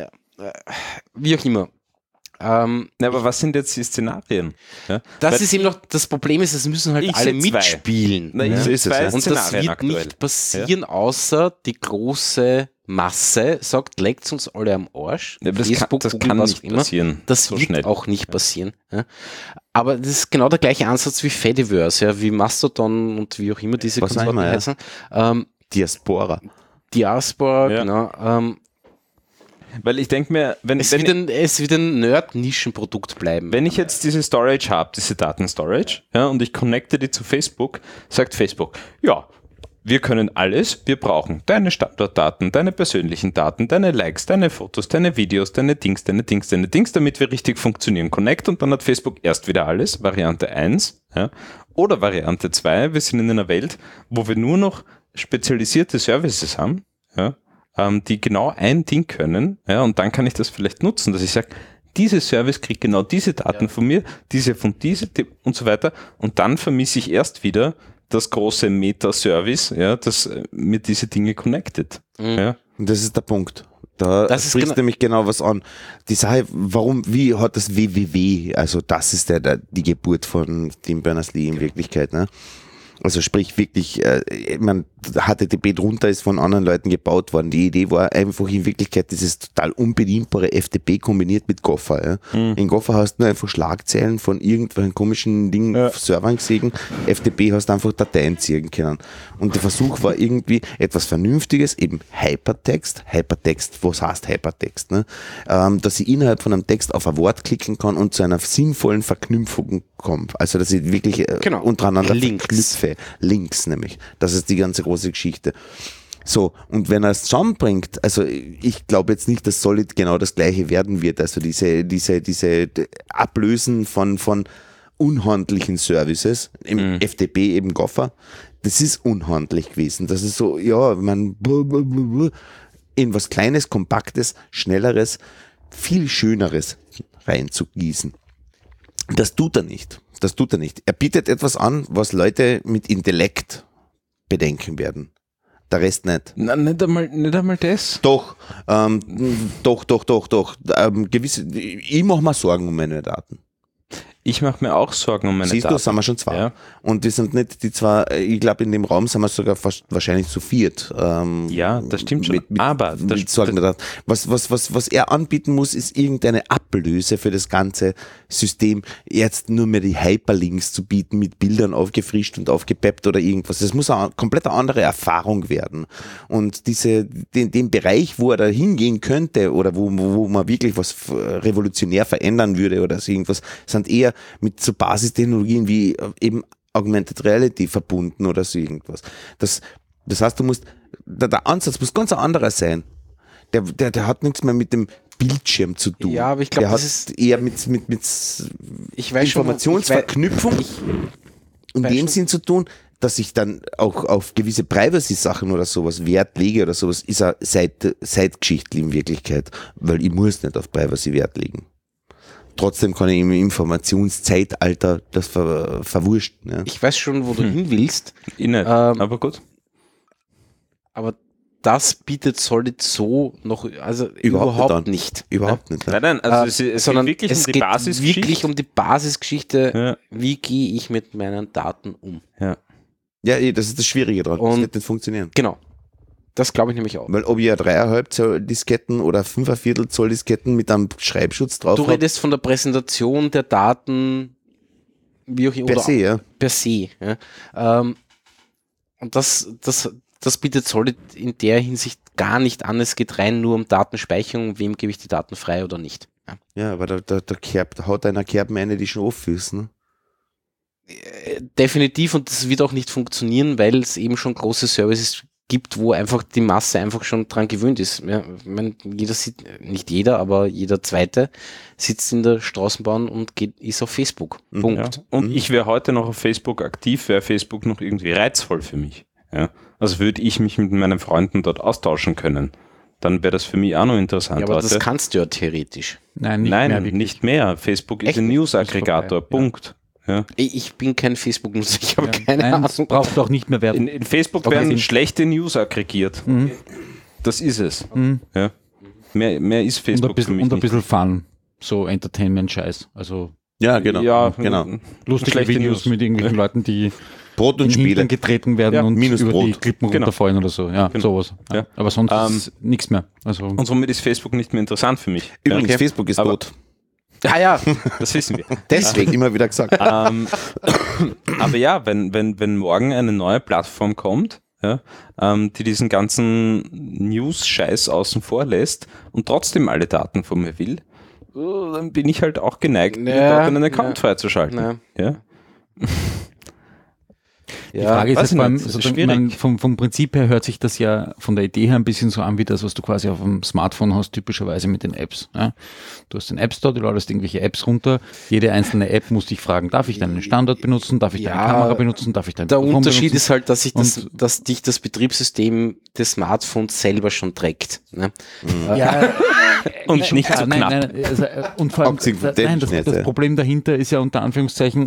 wie auch immer. Na, aber was sind jetzt die Szenarien? Ja? Das Weil ist eben noch, das Problem ist, es müssen halt Ich alle sehe zwei. mitspielen. Na, ne? ich so ist es, zwei ja. Und das Szenarien wird aktuell. nicht passieren, außer die große Masse sagt, leckt uns alle am Arsch. Ja, das Facebook, das Google, kann was nicht auch immer. passieren. Das so wird schnell. auch nicht passieren. Ja. Aber das ist genau der gleiche Ansatz wie Fediverse, ja, wie Mastodon und wie auch immer diese Was Konsorten einmal, ja. heißen. Diaspora. Diaspora, Ja. genau. Weil ich denke mir, Es wird ein Nerd-Nischenprodukt bleiben. wenn ich jetzt diese Storage habe, diese Datenstorage, ja, und ich connecte die zu Facebook, sagt Facebook, ja, wir können alles, wir brauchen deine Standortdaten, deine persönlichen Daten, deine Likes, deine Fotos, deine Videos, deine Dings, damit wir richtig funktionieren. Connect, und dann hat Facebook erst wieder alles, Variante 1, ja, oder Variante 2, wir sind in einer Welt, wo wir nur noch spezialisierte Services haben, ja, die genau ein Ding können, ja, und dann kann ich das vielleicht nutzen, dass ich sage, diese Service kriegt genau diese Daten von mir, diese von diese und so weiter, und dann vermisse ich erst wieder das große Meta-Service, ja, das mir diese Dinge connected. Ja. Und das ist der Punkt. Da Das ist sprichst nämlich genau was an. Die Sache, wie hat das WWW, also das ist die Geburt von Tim Berners-Lee in Wirklichkeit, ne? Also sprich wirklich, HTTP drunter ist von anderen Leuten gebaut worden. Die Idee war einfach in Wirklichkeit dieses total unbedienbare FTP kombiniert mit Gopher. Ja. In Gopher hast du nur einfach Schlagzeilen von irgendwelchen komischen Dingen auf Servern gesehen. FTP hast du einfach Dateien ziehen können. Und der Versuch war irgendwie etwas Vernünftiges, eben Hypertext. Hypertext, was heißt Hypertext? Ne? Dass ich innerhalb von einem Text auf ein Wort klicken kann und zu einer sinnvollen Verknüpfung kommt. Also dass ich wirklich untereinander verknüpfe. Links nämlich. Das ist die ganze große Geschichte. So, und wenn er es zusammenbringt, also ich glaube jetzt nicht, dass Solid genau das gleiche werden wird, also diese Ablösen von unhandlichen Services, im FTP eben Gopher, das ist unhandlich gewesen. Das ist so, ja, in was Kleines, Kompaktes, Schnelleres, viel Schöneres reinzugießen. Das tut er nicht. Er bietet etwas an, was Leute mit Intellekt bedenken werden. Der Rest nicht. Na, nicht einmal das. Doch. Gewisse, ich mache mir Sorgen um meine Daten. Ich mache mir auch Sorgen um meine Siehst Daten. du, sind wir schon zwei. Ja. Und wir sind nicht die zwei, ich glaube, in dem Raum sind wir sogar fast wahrscheinlich zu viert. Ja, das stimmt schon. Aber mit Sorgen da. Was er anbieten muss, ist irgendeine Ablöse für das ganze System, jetzt nur mehr die Hyperlinks zu bieten, mit Bildern aufgefrischt und aufgepeppt oder irgendwas. Das muss eine komplett andere Erfahrung werden. Und den Bereich, wo er da hingehen könnte oder wo man wirklich was revolutionär verändern würde oder so irgendwas, sind eher mit so Basistechnologien wie eben Augmented Reality verbunden oder so irgendwas. Das heißt, der Ansatz muss ganz ein anderer sein. Der hat nichts mehr mit dem Bildschirm zu tun. Ja, aber ich glaube, das ist eher mit Informationsverknüpfung in dem Sinn zu tun, dass ich dann auch auf gewisse Privacy-Sachen oder sowas Wert lege oder sowas, ist eine Zeitgeschichte in Wirklichkeit, weil ich muss nicht auf Privacy Wert legen. Trotzdem kann ich im Informationszeitalter das verwursten. Ja. Ich weiß schon, wo du hin willst. Ich nicht, aber gut. Aber das bietet Solid so noch, also überhaupt nicht. Überhaupt nicht. Nein, also es sondern geht wirklich es um die geht Basisgeschichte. wirklich um die Basisgeschichte, Ja. wie gehe ich mit meinen Daten um. Ja. Ja, das ist das Schwierige dran. Das Und- wird nicht funktionieren. Genau. Das glaube ich nämlich auch. Weil ob ich ja 3,5 Zoll Disketten oder 5,25 Zoll Disketten mit einem Schreibschutz drauf Du habe, redest von der Präsentation der Daten, wie auch immer. per se, ja. Per se. Ja. Und das bietet Solid in der Hinsicht gar nicht an. Es geht rein nur um Datenspeicherung, wem gebe ich die Daten frei oder nicht. Ja. Ja, aber da haut einer Kerben eine, die schon auffüßen. Ne? Definitiv, und das wird auch nicht funktionieren, weil es eben schon große Services gibt, wo einfach die Masse einfach schon dran gewöhnt ist. Ja, ich meine, nicht jeder, aber jeder Zweite sitzt in der Straßenbahn und ist auf Facebook. Punkt. Ja. Und ich wäre heute noch auf Facebook aktiv, wäre Facebook noch irgendwie reizvoll für mich. Ja. Also würde ich mich mit meinen Freunden dort austauschen können, dann wäre das für mich auch noch interessant. Ja, aber heute. das kannst du ja theoretisch. Nein, Nicht mehr. Facebook ist Echt ein nicht? News-Aggregator. Ist vorbei, Punkt. Ja. Ich bin kein Facebook-Nutzer, ich habe Ja. keine Nein, Ahnung. das braucht auch nicht mehr werden. In Facebook Okay. werden schlechte News aggregiert. Das ist es. Ja. Mehr ist Und Facebook ein bisschen, für mich und ein nicht. bisschen Fun. So Entertainment-Scheiß. Also Ja, genau. Ja, genau. lustige Schlechte Videos News. mit irgendwelchen Leuten, die Brot in und den Hintern Spiele. getreten werden Ja, und minus über die Brot. Klippen Genau. runterfallen oder so. Ja, Genau. sowas. Ja. Ja. Aber sonst ist nichts mehr. Also Und somit ist Facebook nicht mehr interessant für mich. Übrigens, Ja. Facebook ist Aber- tot. Ah ja, Das wissen wir. Deswegen immer wieder gesagt. Aber ja, wenn morgen eine neue Plattform kommt, ja, die diesen ganzen News-Scheiß außen vor lässt und trotzdem alle Daten von mir will, dann bin ich halt auch geneigt, mir Ja, dort einen Account ja. freizuschalten. Ja. Ja? die Frage ist weiß jetzt ich vor allem, nicht, das ist sozusagen, schwierig. ich mein, vom Prinzip her hört sich das ja von der Idee her ein bisschen so an wie das, was du quasi auf dem Smartphone hast, typischerweise mit den Apps. Ja? Du hast den App Store, du ladest irgendwelche Apps runter. Jede einzelne App muss dich fragen, darf ich deinen Standort benutzen, darf ich deine Ja, Kamera benutzen, darf ich dein der Mikrofon Unterschied benutzen? ist halt, Und- dass dich das Betriebssystem des Smartphones selber schon trägt. Ne? Ja, Und nicht ja, so nein, knapp. nein, also, und vor allem, Abgesehen vom nein, das Technischen, ja. Problem dahinter ist ja unter Anführungszeichen,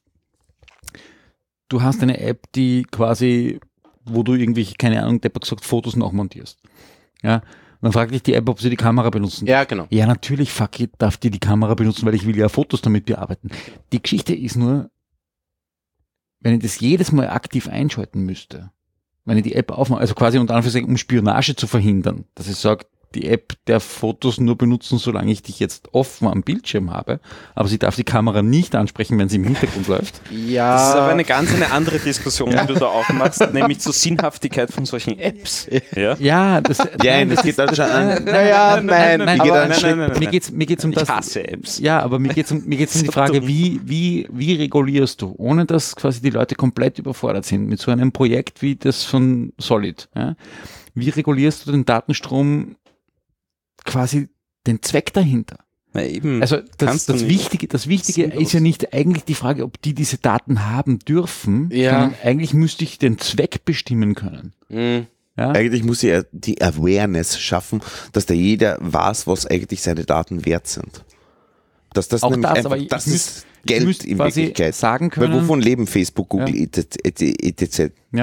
du hast eine App, die quasi, wo du irgendwie, keine Ahnung, Depp hat gesagt, Fotos nachmontierst. Ja, und dann fragt dich die App, ob sie die Kamera benutzen. Ja, genau. Ja, natürlich, fuck it, darf die Kamera benutzen, weil ich will ja Fotos damit bearbeiten. Die Geschichte ist nur, wenn ich das jedes Mal aktiv einschalten müsste, wenn ich die App aufmache, also quasi unter Anführungszeichen, um Spionage zu verhindern, dass ich sage, die App darf Fotos nur benutzen, solange ich dich jetzt offen am Bildschirm habe, aber sie darf die Kamera nicht ansprechen, wenn sie im Hintergrund läuft. Ja, Das ist aber eine andere Diskussion, die du da aufmachst, nämlich zur Sinnhaftigkeit von solchen Apps. Ja? Ja, das, Ja, das geht dann schon an. naja, nein, nein, die geht aber einen Schritt- mir geht's um Ich das. hasse Apps. Ja, aber mir geht's um die Frage, wie regulierst du, ohne dass quasi die Leute komplett überfordert sind mit so einem Projekt wie das von Solid. Ja? Wie regulierst du den Datenstrom, quasi den Zweck dahinter? Na eben, Also kannst du das nicht. Wichtige Sinnlos. ist ja nicht eigentlich die Frage, ob die diese Daten haben dürfen, Ja. sondern eigentlich müsste ich den Zweck bestimmen können. Mhm. Ja? Eigentlich muss ich die Awareness schaffen, dass da jeder weiß, was eigentlich seine Daten wert sind. Dass das Auch nämlich das, einfach, aber das ich ist ich Geld müsste in quasi Wirklichkeit. sagen Weil können, wovon leben Facebook, Google, etc. ja,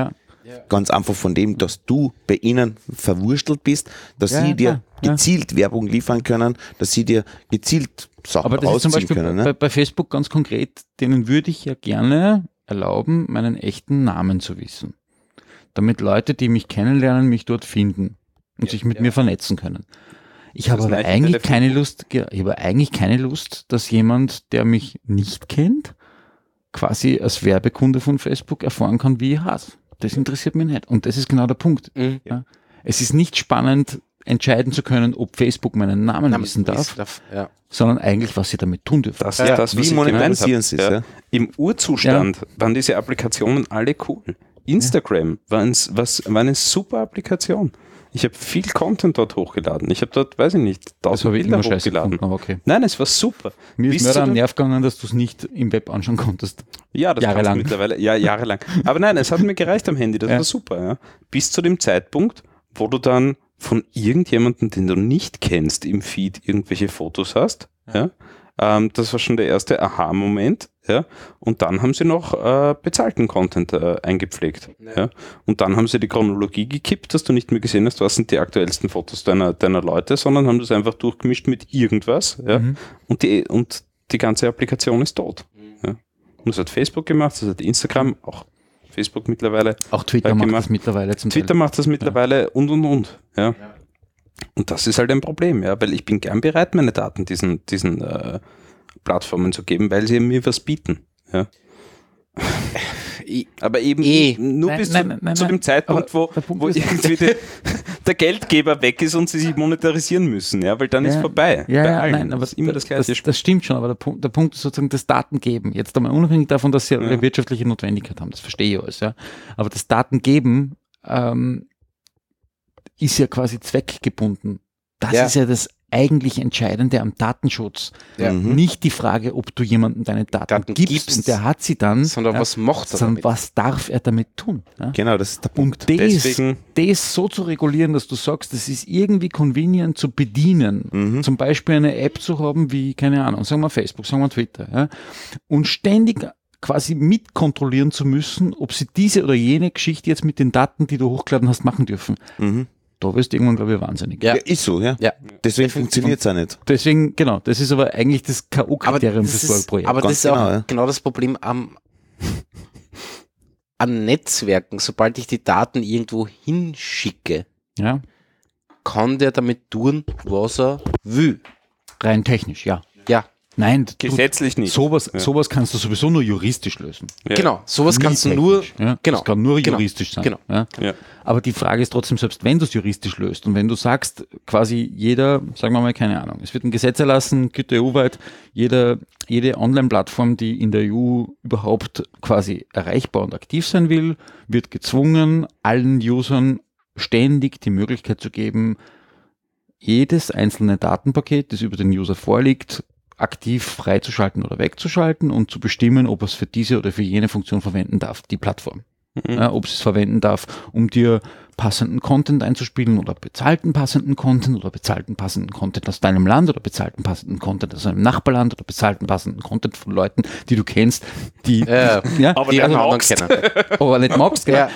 Ganz einfach von dem, dass du bei ihnen verwurstelt bist, dass sie dir gezielt Werbung liefern können, dass sie dir gezielt Sachen aber das ist zum Beispiel können. Ne? Bei Facebook ganz konkret, denen würde ich ja gerne erlauben, meinen echten Namen zu wissen. Damit Leute, die mich kennenlernen, mich dort finden und sich mit mir vernetzen können. Ich habe aber eigentlich keine Lust, dass jemand, der mich nicht kennt, quasi als Werbekunde von Facebook erfahren kann, wie ich heiße. Das interessiert mich nicht. Und das ist genau der Punkt. Ja. Es ist nicht spannend, entscheiden zu können, ob Facebook meinen Namen wissen darf, sondern eigentlich, was sie damit tun dürfen. Wie monetarisieren sie es? Ja. Im Urzustand waren diese Applikationen alle cool. Instagram war eine super Applikation. Ich habe viel Content dort hochgeladen. Ich habe dort, weiß ich nicht, 1000 Bilder hochgeladen. Okay. Nein, es war super. Mir ist mir daran Nerv gegangen, dass du es nicht im Web anschauen konntest. Ja, das jahrelang. Mittlerweile. Ja, jahrelang. Aber nein, es hat mir gereicht am Handy. Das war super. Ja. Bis zu dem Zeitpunkt, wo du dann von irgendjemandem, den du nicht kennst, im Feed irgendwelche Fotos hast. Ja. Das war schon der erste Aha-Moment. Ja. Und dann haben sie noch bezahlten Content eingepflegt. Ja. Und dann haben sie die Chronologie gekippt, dass du nicht mehr gesehen hast, was sind die aktuellsten Fotos deiner Leute, sondern haben das einfach durchgemischt mit irgendwas. Ja. Und die ganze Applikation ist tot. Ja. Und das hat Facebook gemacht, das hat Instagram, auch Facebook mittlerweile. Auch Twitter macht das mittlerweile zum Twitter Teil. macht das mittlerweile und. Ja. Und das ist halt ein Problem, ja, weil ich bin gern bereit, meine Daten diesen Plattformen zu geben, weil sie mir was bieten. Ja. Aber eben nur bis zu dem Zeitpunkt, wo irgendwie der Geldgeber weg ist und sie sich monetarisieren müssen, ja, weil dann ist vorbei. Aber das ist immer das Gleiche. Das stimmt schon, aber der Punkt ist sozusagen das Datengeben. Jetzt einmal unabhängig davon, dass sie eine wirtschaftliche Notwendigkeit haben, das verstehe ich alles, ja. Aber das Datengeben ist ja quasi zweckgebunden. Das ist ja das eigentlich Entscheidende am Datenschutz. Nicht die Frage, ob du jemandem deine Daten gibst und der hat sie dann, sondern was macht er damit? Was darf er damit tun? Ja? Genau, das ist der Punkt. Und das so zu regulieren, dass du sagst, das ist irgendwie convenient zu bedienen. Zum Beispiel eine App zu haben wie, keine Ahnung, sagen wir Facebook, sagen wir Twitter. Ja? Und ständig quasi mitkontrollieren zu müssen, ob sie diese oder jene Geschichte jetzt mit den Daten, die du hochgeladen hast, machen dürfen. Da wirst du irgendwann, glaube ich, wahnsinnig. Ja, ist so, ja. Deswegen funktioniert es auch nicht. Deswegen, genau, das ist aber eigentlich das K.O.-Kriterium für so ein Projekt. Aber das ist auch genau das Problem an Netzwerken. Sobald ich die Daten irgendwo hinschicke, kann der damit tun, was er will. Rein technisch, ja. Nein, gesetzlich nicht. Sowas kannst du sowieso nur juristisch lösen. Ja. Genau, sowas kannst du nur. Ja, das kann nur juristisch sein. Genau. Ja. Aber die Frage ist trotzdem, selbst wenn du es juristisch löst und wenn du sagst, quasi jeder, sagen wir mal, keine Ahnung, es wird ein Gesetz erlassen, gilt EU-weit, jede Online-Plattform, die in der EU überhaupt quasi erreichbar und aktiv sein will, wird gezwungen, allen Usern ständig die Möglichkeit zu geben, jedes einzelne Datenpaket, das über den User vorliegt, aktiv freizuschalten oder wegzuschalten und zu bestimmen, ob es für diese oder für jene Funktion verwenden darf, die Plattform. Ob es verwenden darf, um dir passenden Content einzuspielen oder bezahlten passenden Content oder bezahlten passenden Content aus deinem Land oder bezahlten passenden Content aus einem Nachbarland oder bezahlten passenden Content von Leuten, die du kennst, die aber die anderen kennen. Aber nicht magst, genau.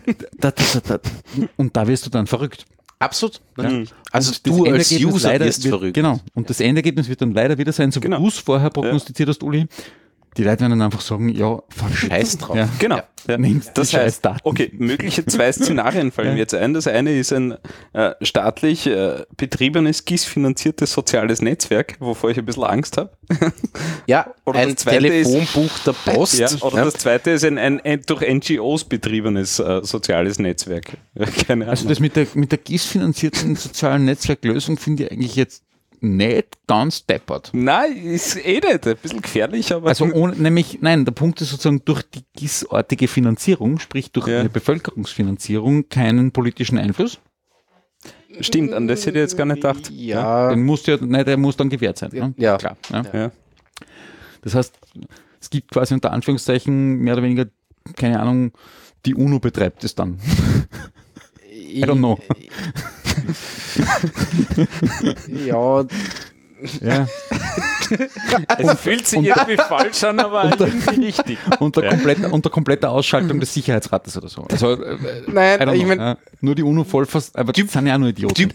Und da wirst du dann verrückt. Absolut. Ja. Also du als User wirst verrückt. Genau. Und das Endergebnis wird dann leider wieder sein, so wie du es vorher prognostiziert hast, Uli. Die Leute werden dann einfach sagen, scheiß drauf. Ja. Genau. Ja. Das heißt, okay, mögliche 2 Szenarien fallen mir jetzt ein. Das eine ist ein staatlich betriebenes, GIS-finanziertes soziales Netzwerk, wovor ich ein bisschen Angst habe. Ja, oder ein Telefonbuch der Post. Ja, oder das zweite ist ein durch NGOs betriebenes soziales Netzwerk. Keine Ahnung. Also das mit der GIS-finanzierten sozialen Netzwerklösung finde ich eigentlich jetzt nicht ganz deppert. Nein, ist nicht. Ein bisschen gefährlich, aber. Also der Punkt ist sozusagen durch die GIS-artige Finanzierung, sprich durch eine Bevölkerungsfinanzierung, keinen politischen Einfluss. Stimmt, an das hätte ich jetzt gar nicht gedacht. Ja. Der muss dann gewährt sein. Ne? Ja. Klar. Ja. Das heißt, es gibt quasi unter Anführungszeichen mehr oder weniger, keine Ahnung, die UNO betreibt es dann. I don't know. Ja. Es fühlt sich irgendwie falsch an, aber irgendwie richtig. Unter kompletter Ausschaltung des Sicherheitsrates oder so. Also, Nein, ich meine, nur die UNO aber die sind ja nur Idioten.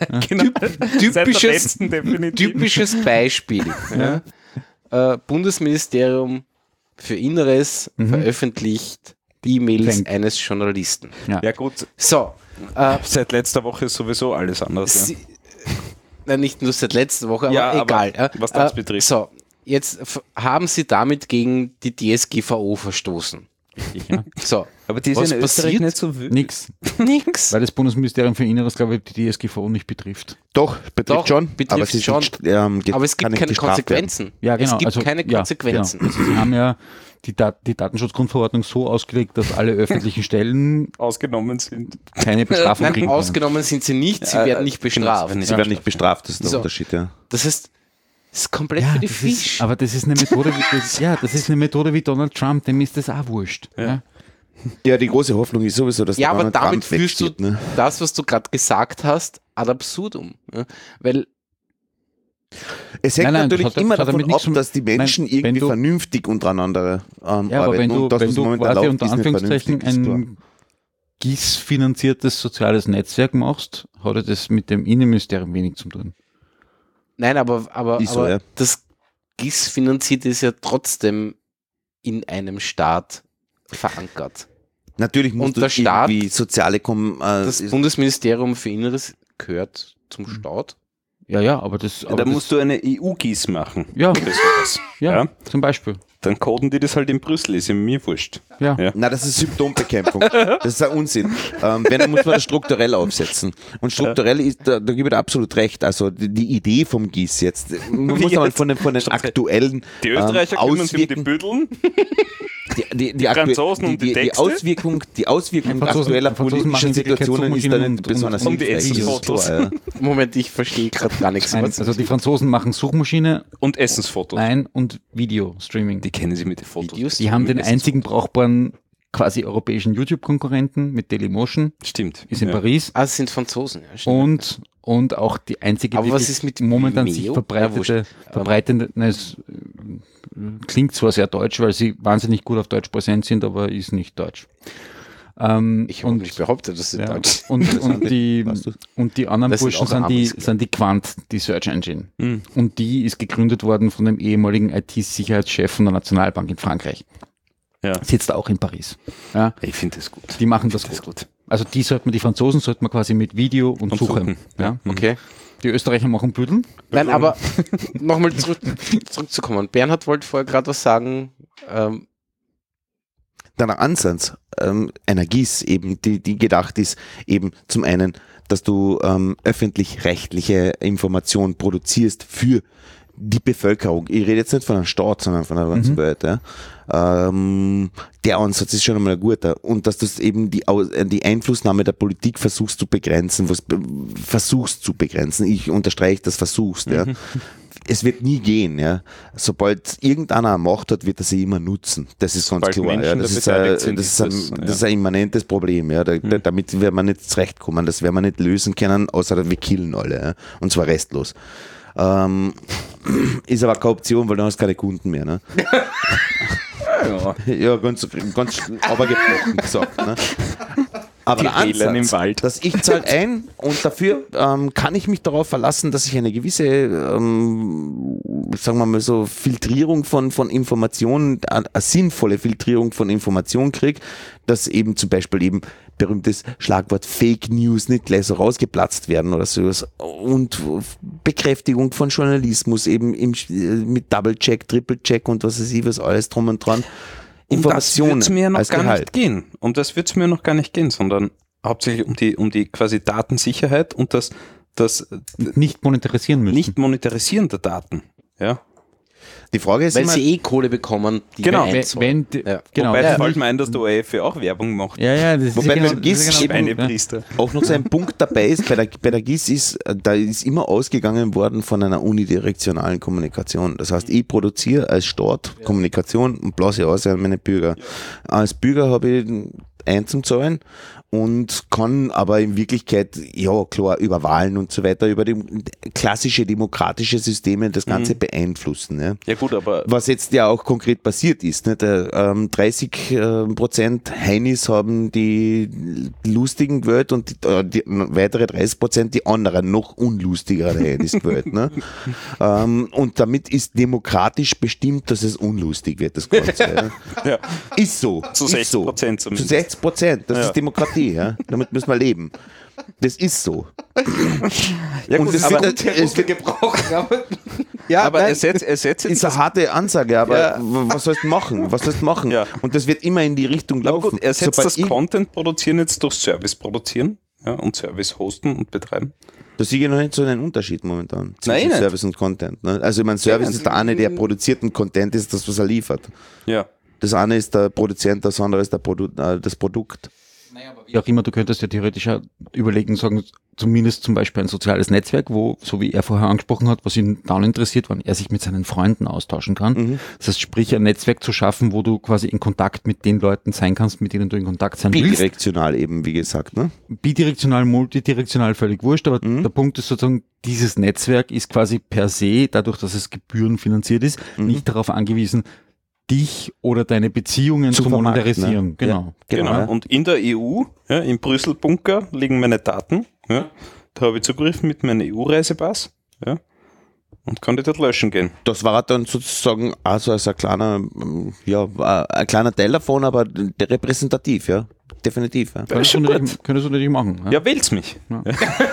Typisches Beispiel. Bundesministerium für Inneres veröffentlicht E-Mails eines Journalisten. Ja gut. So. Seit letzter Woche ist sowieso alles anders. Nein, nicht nur seit letzter Woche, aber egal. Aber was das betrifft. So, jetzt haben sie damit gegen die DSGVO verstoßen. Richtig, ja. So. Aber die ist in Österreich nicht so wild. Nix. Weil das Bundesministerium für Inneres, glaube ich, die DSGVO nicht betrifft. Doch, betrifft schon. Aber es gibt keine Konsequenzen. Ja, genau. Es gibt keine Konsequenzen. Genau. Also sie haben ja die Datenschutzgrundverordnung so ausgelegt, dass alle öffentlichen Stellen ausgenommen sind. Keine Bestrafung kriegen. Ausgenommen sind sie nicht, sie werden nicht bestraft. Sie werden nicht bestraft, das ist der Unterschied, ja. Das heißt, das ist komplett für die Fisch. Aber das ist eine Methode, wie Donald Trump, dem ist das auch wurscht. Ja, die große Hoffnung ist sowieso, dass aber Donald damit Trump führst du weggeht, ne? das, was du gerade gesagt hast, ad absurdum. Ja? Weil es hängt natürlich immer davon ab, dass die Menschen irgendwie vernünftig untereinander arbeiten. Aber wenn du quasi unter Anführungszeichen ein ein GIS-finanziertes soziales Netzwerk machst, hat er das mit dem Innenministerium wenig zu tun. Nein, aber ja. Das GIS-finanziert ist ja trotzdem in einem Staat verankert. Natürlich muss der Staat, irgendwie soziale das Bundesministerium für Inneres gehört zum Staat. Ja, aber das... Da musst du eine EU-GIS machen. Ja. Ja, zum Beispiel. Dann coden die das halt in Brüssel, ist mir wurscht. Ja. Na, das ist Symptombekämpfung. Das ist ein Unsinn. Wenn, dann muss man das strukturell aufsetzen. Und strukturell ist, da gebe ich dir absolut recht. Also die Idee vom GIS jetzt, man muss mal von den aktuellen Die Österreicher kümmern sich um die Büdeln, die Franzosen um die Texte. Die Auswirkung aktueller politischer Situationen ist da nicht besonders um die Essensfotos. Moment, ich verstehe gerade gar nichts. Also die Franzosen machen Suchmaschine und Essensfotos. Und Video-Streaming. Die kennen sie mit den Fotos. Die haben den einzigen brauchbaren quasi europäischen YouTube-Konkurrenten mit Dailymotion. Stimmt. Ist in Paris. Es sind Franzosen. Ja, stimmt. Und auch die einzige, aber was ist mit momentan Vimeo? sich verbreitende, es klingt zwar sehr deutsch, weil sie wahnsinnig gut auf Deutsch präsent sind, aber ist nicht deutsch. Ich habe nicht behauptet, dass sie deutsch und die anderen Burschen sind die Quant, die Search Engine. Und die ist gegründet worden von dem ehemaligen IT-Sicherheitschef von der Nationalbank in Frankreich. Ja. Sitzt auch in Paris. Ja. Ich finde das gut. Die machen das gut. Also die Franzosen sollten man quasi mit Video und Suche. Ja. Okay. Die Österreicher machen Büdeln. Nein, aber nochmal zurückzukommen. Bernhard wollte vorher gerade was sagen. Der Ansatz einer GIS eben, die gedacht ist, eben zum einen, dass du öffentlich-rechtliche Informationen produzierst für die Bevölkerung. Ich rede jetzt nicht von einem Staat, sondern von der ganzen Welt. Ja. Der Ansatz ist schon einmal ein guter. Und dass du eben die Einflussnahme der Politik versuchst zu begrenzen, ich unterstreiche das versuchst. Ja. Es wird nie gehen. Ja. Sobald irgendeiner Macht hat, wird er sie immer nutzen. Das ist ganz klar. Ja. Das ist ein immanentes Problem. Ja. Damit werden wir nicht zurechtkommen. Das werden wir nicht lösen können, außer wir killen alle. Ja. Und zwar restlos. Ist aber keine Option, weil du hast keine Kunden mehr. Ne? Ja, ganz aber gebrochen gesagt. Ne? Aber der Ansatz, dass ich zahle ein und dafür kann ich mich darauf verlassen, dass ich eine gewisse, sagen wir mal so, Filtrierung von Informationen, eine sinnvolle Filtrierung von Informationen kriege, dass eben zum Beispiel eben berühmtes Schlagwort Fake News nicht gleich so rausgeplatzt werden oder sowas und Bekräftigung von Journalismus eben mit Double-Check, Triple-Check und was weiß ich, was alles drum und dran. Informationen das wird mir noch gar nicht gehen. Um das wird es mir noch gar nicht gehen, sondern hauptsächlich um die quasi Datensicherheit und das nicht monetarisieren müssen. Nicht monetarisieren der Daten. Ja. Die Frage ist weil sie coole bekommen, die genau. Wobei es fällt mir ein, dass der ORF auch Werbung macht. Ja, das wobei ist beim GIS auch noch so ein Punkt dabei ist, bei der GIS da ist immer ausgegangen worden von einer unidirektionalen Kommunikation. Das heißt, ich produziere als Staat Kommunikation und blase aus an meine Bürger. Als Bürger habe ich zum Zahlen und kann aber in Wirklichkeit, ja klar, über Wahlen und so weiter, über die klassische demokratische Systeme das Ganze beeinflussen. Ja. Ja gut, aber... Was jetzt ja auch konkret passiert ist. Ne? 30% Heinis haben die lustigen gewählt und die weitere 30% die anderen, noch unlustigere Heinis gewählt. Ne? Und damit ist demokratisch bestimmt, dass es unlustig wird, das Ganze. Ja. Ja. Ist so. Zu ist 60% so. zumindest. Zu 60%, das ist Demokratie. Ja? Damit müssen wir leben. Das ist so. Ja, gut, und es wird gebrochen. aber er setzt ist jetzt eine harte Ansage, aber was sollst du machen? Ja. Und das wird immer in die Richtung aber laufen. gut, er setzt Sobald das Content produzieren jetzt durch Service produzieren, ja, und Service hosten und betreiben. Da sehe ich noch nicht so einen Unterschied momentan zwischen Nein, nicht. Service und Content. Ne? Also ich meine, Service ist der eine, der produziert, und Content ist das, was er liefert. Ja. Das eine ist der Produzent, das andere ist das Produkt. Wie auch immer, du könntest ja theoretisch auch überlegen, sagen, zumindest zum Beispiel ein soziales Netzwerk, wo, so wie er vorher angesprochen hat, was ihn dann interessiert, wann er sich mit seinen Freunden austauschen kann. Das heißt, sprich, ein Netzwerk zu schaffen, wo du quasi in Kontakt mit den Leuten sein kannst, mit denen du in Kontakt sein willst. Bidirektional eben, wie gesagt. Ne? Bidirektional, multidirektional, völlig wurscht, aber der Punkt ist sozusagen, dieses Netzwerk ist quasi per se, dadurch, dass es gebührenfinanziert ist, nicht darauf angewiesen, dich oder deine Beziehungen zu monetarisieren. Ne? Genau. Genau. Ja. Und in der EU, ja, im Brüssel-Bunker liegen meine Daten. Ja. Da habe ich Zugriff mit meinem EU-Reisepass, ja, und kann die dort löschen gehen. Das war dann sozusagen also als ein kleiner Teil davon, aber der repräsentativ, ja. Definitiv. Ja. Könntest du natürlich machen. Ja? Ja, wählt's mich. Ja.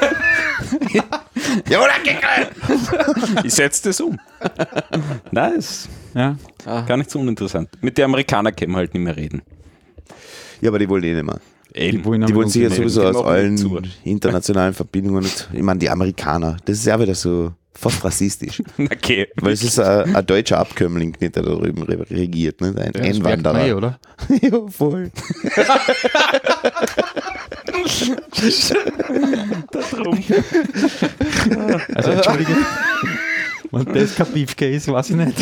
Ja, oder Kickel! Ich setze das um. Nein, ist Ja. gar nicht so uninteressant. Mit den Amerikanern können wir halt nicht mehr reden. Ja, aber die wollen eh nicht mehr. Eben. Die wollen sich ja sowieso aus machen allen nicht zu. internationalen Verbindungen, und ich meine, die Amerikaner, das ist ja wieder so fast rassistisch. Okay. Weil es ist ein deutscher Abkömmling, nicht, der da drüben regiert, ne? Ein Das merkt man Einwanderer. eh, oder? Ja, voll. Also entschuldige. Wenn das kein Beefcase, weiß ich nicht.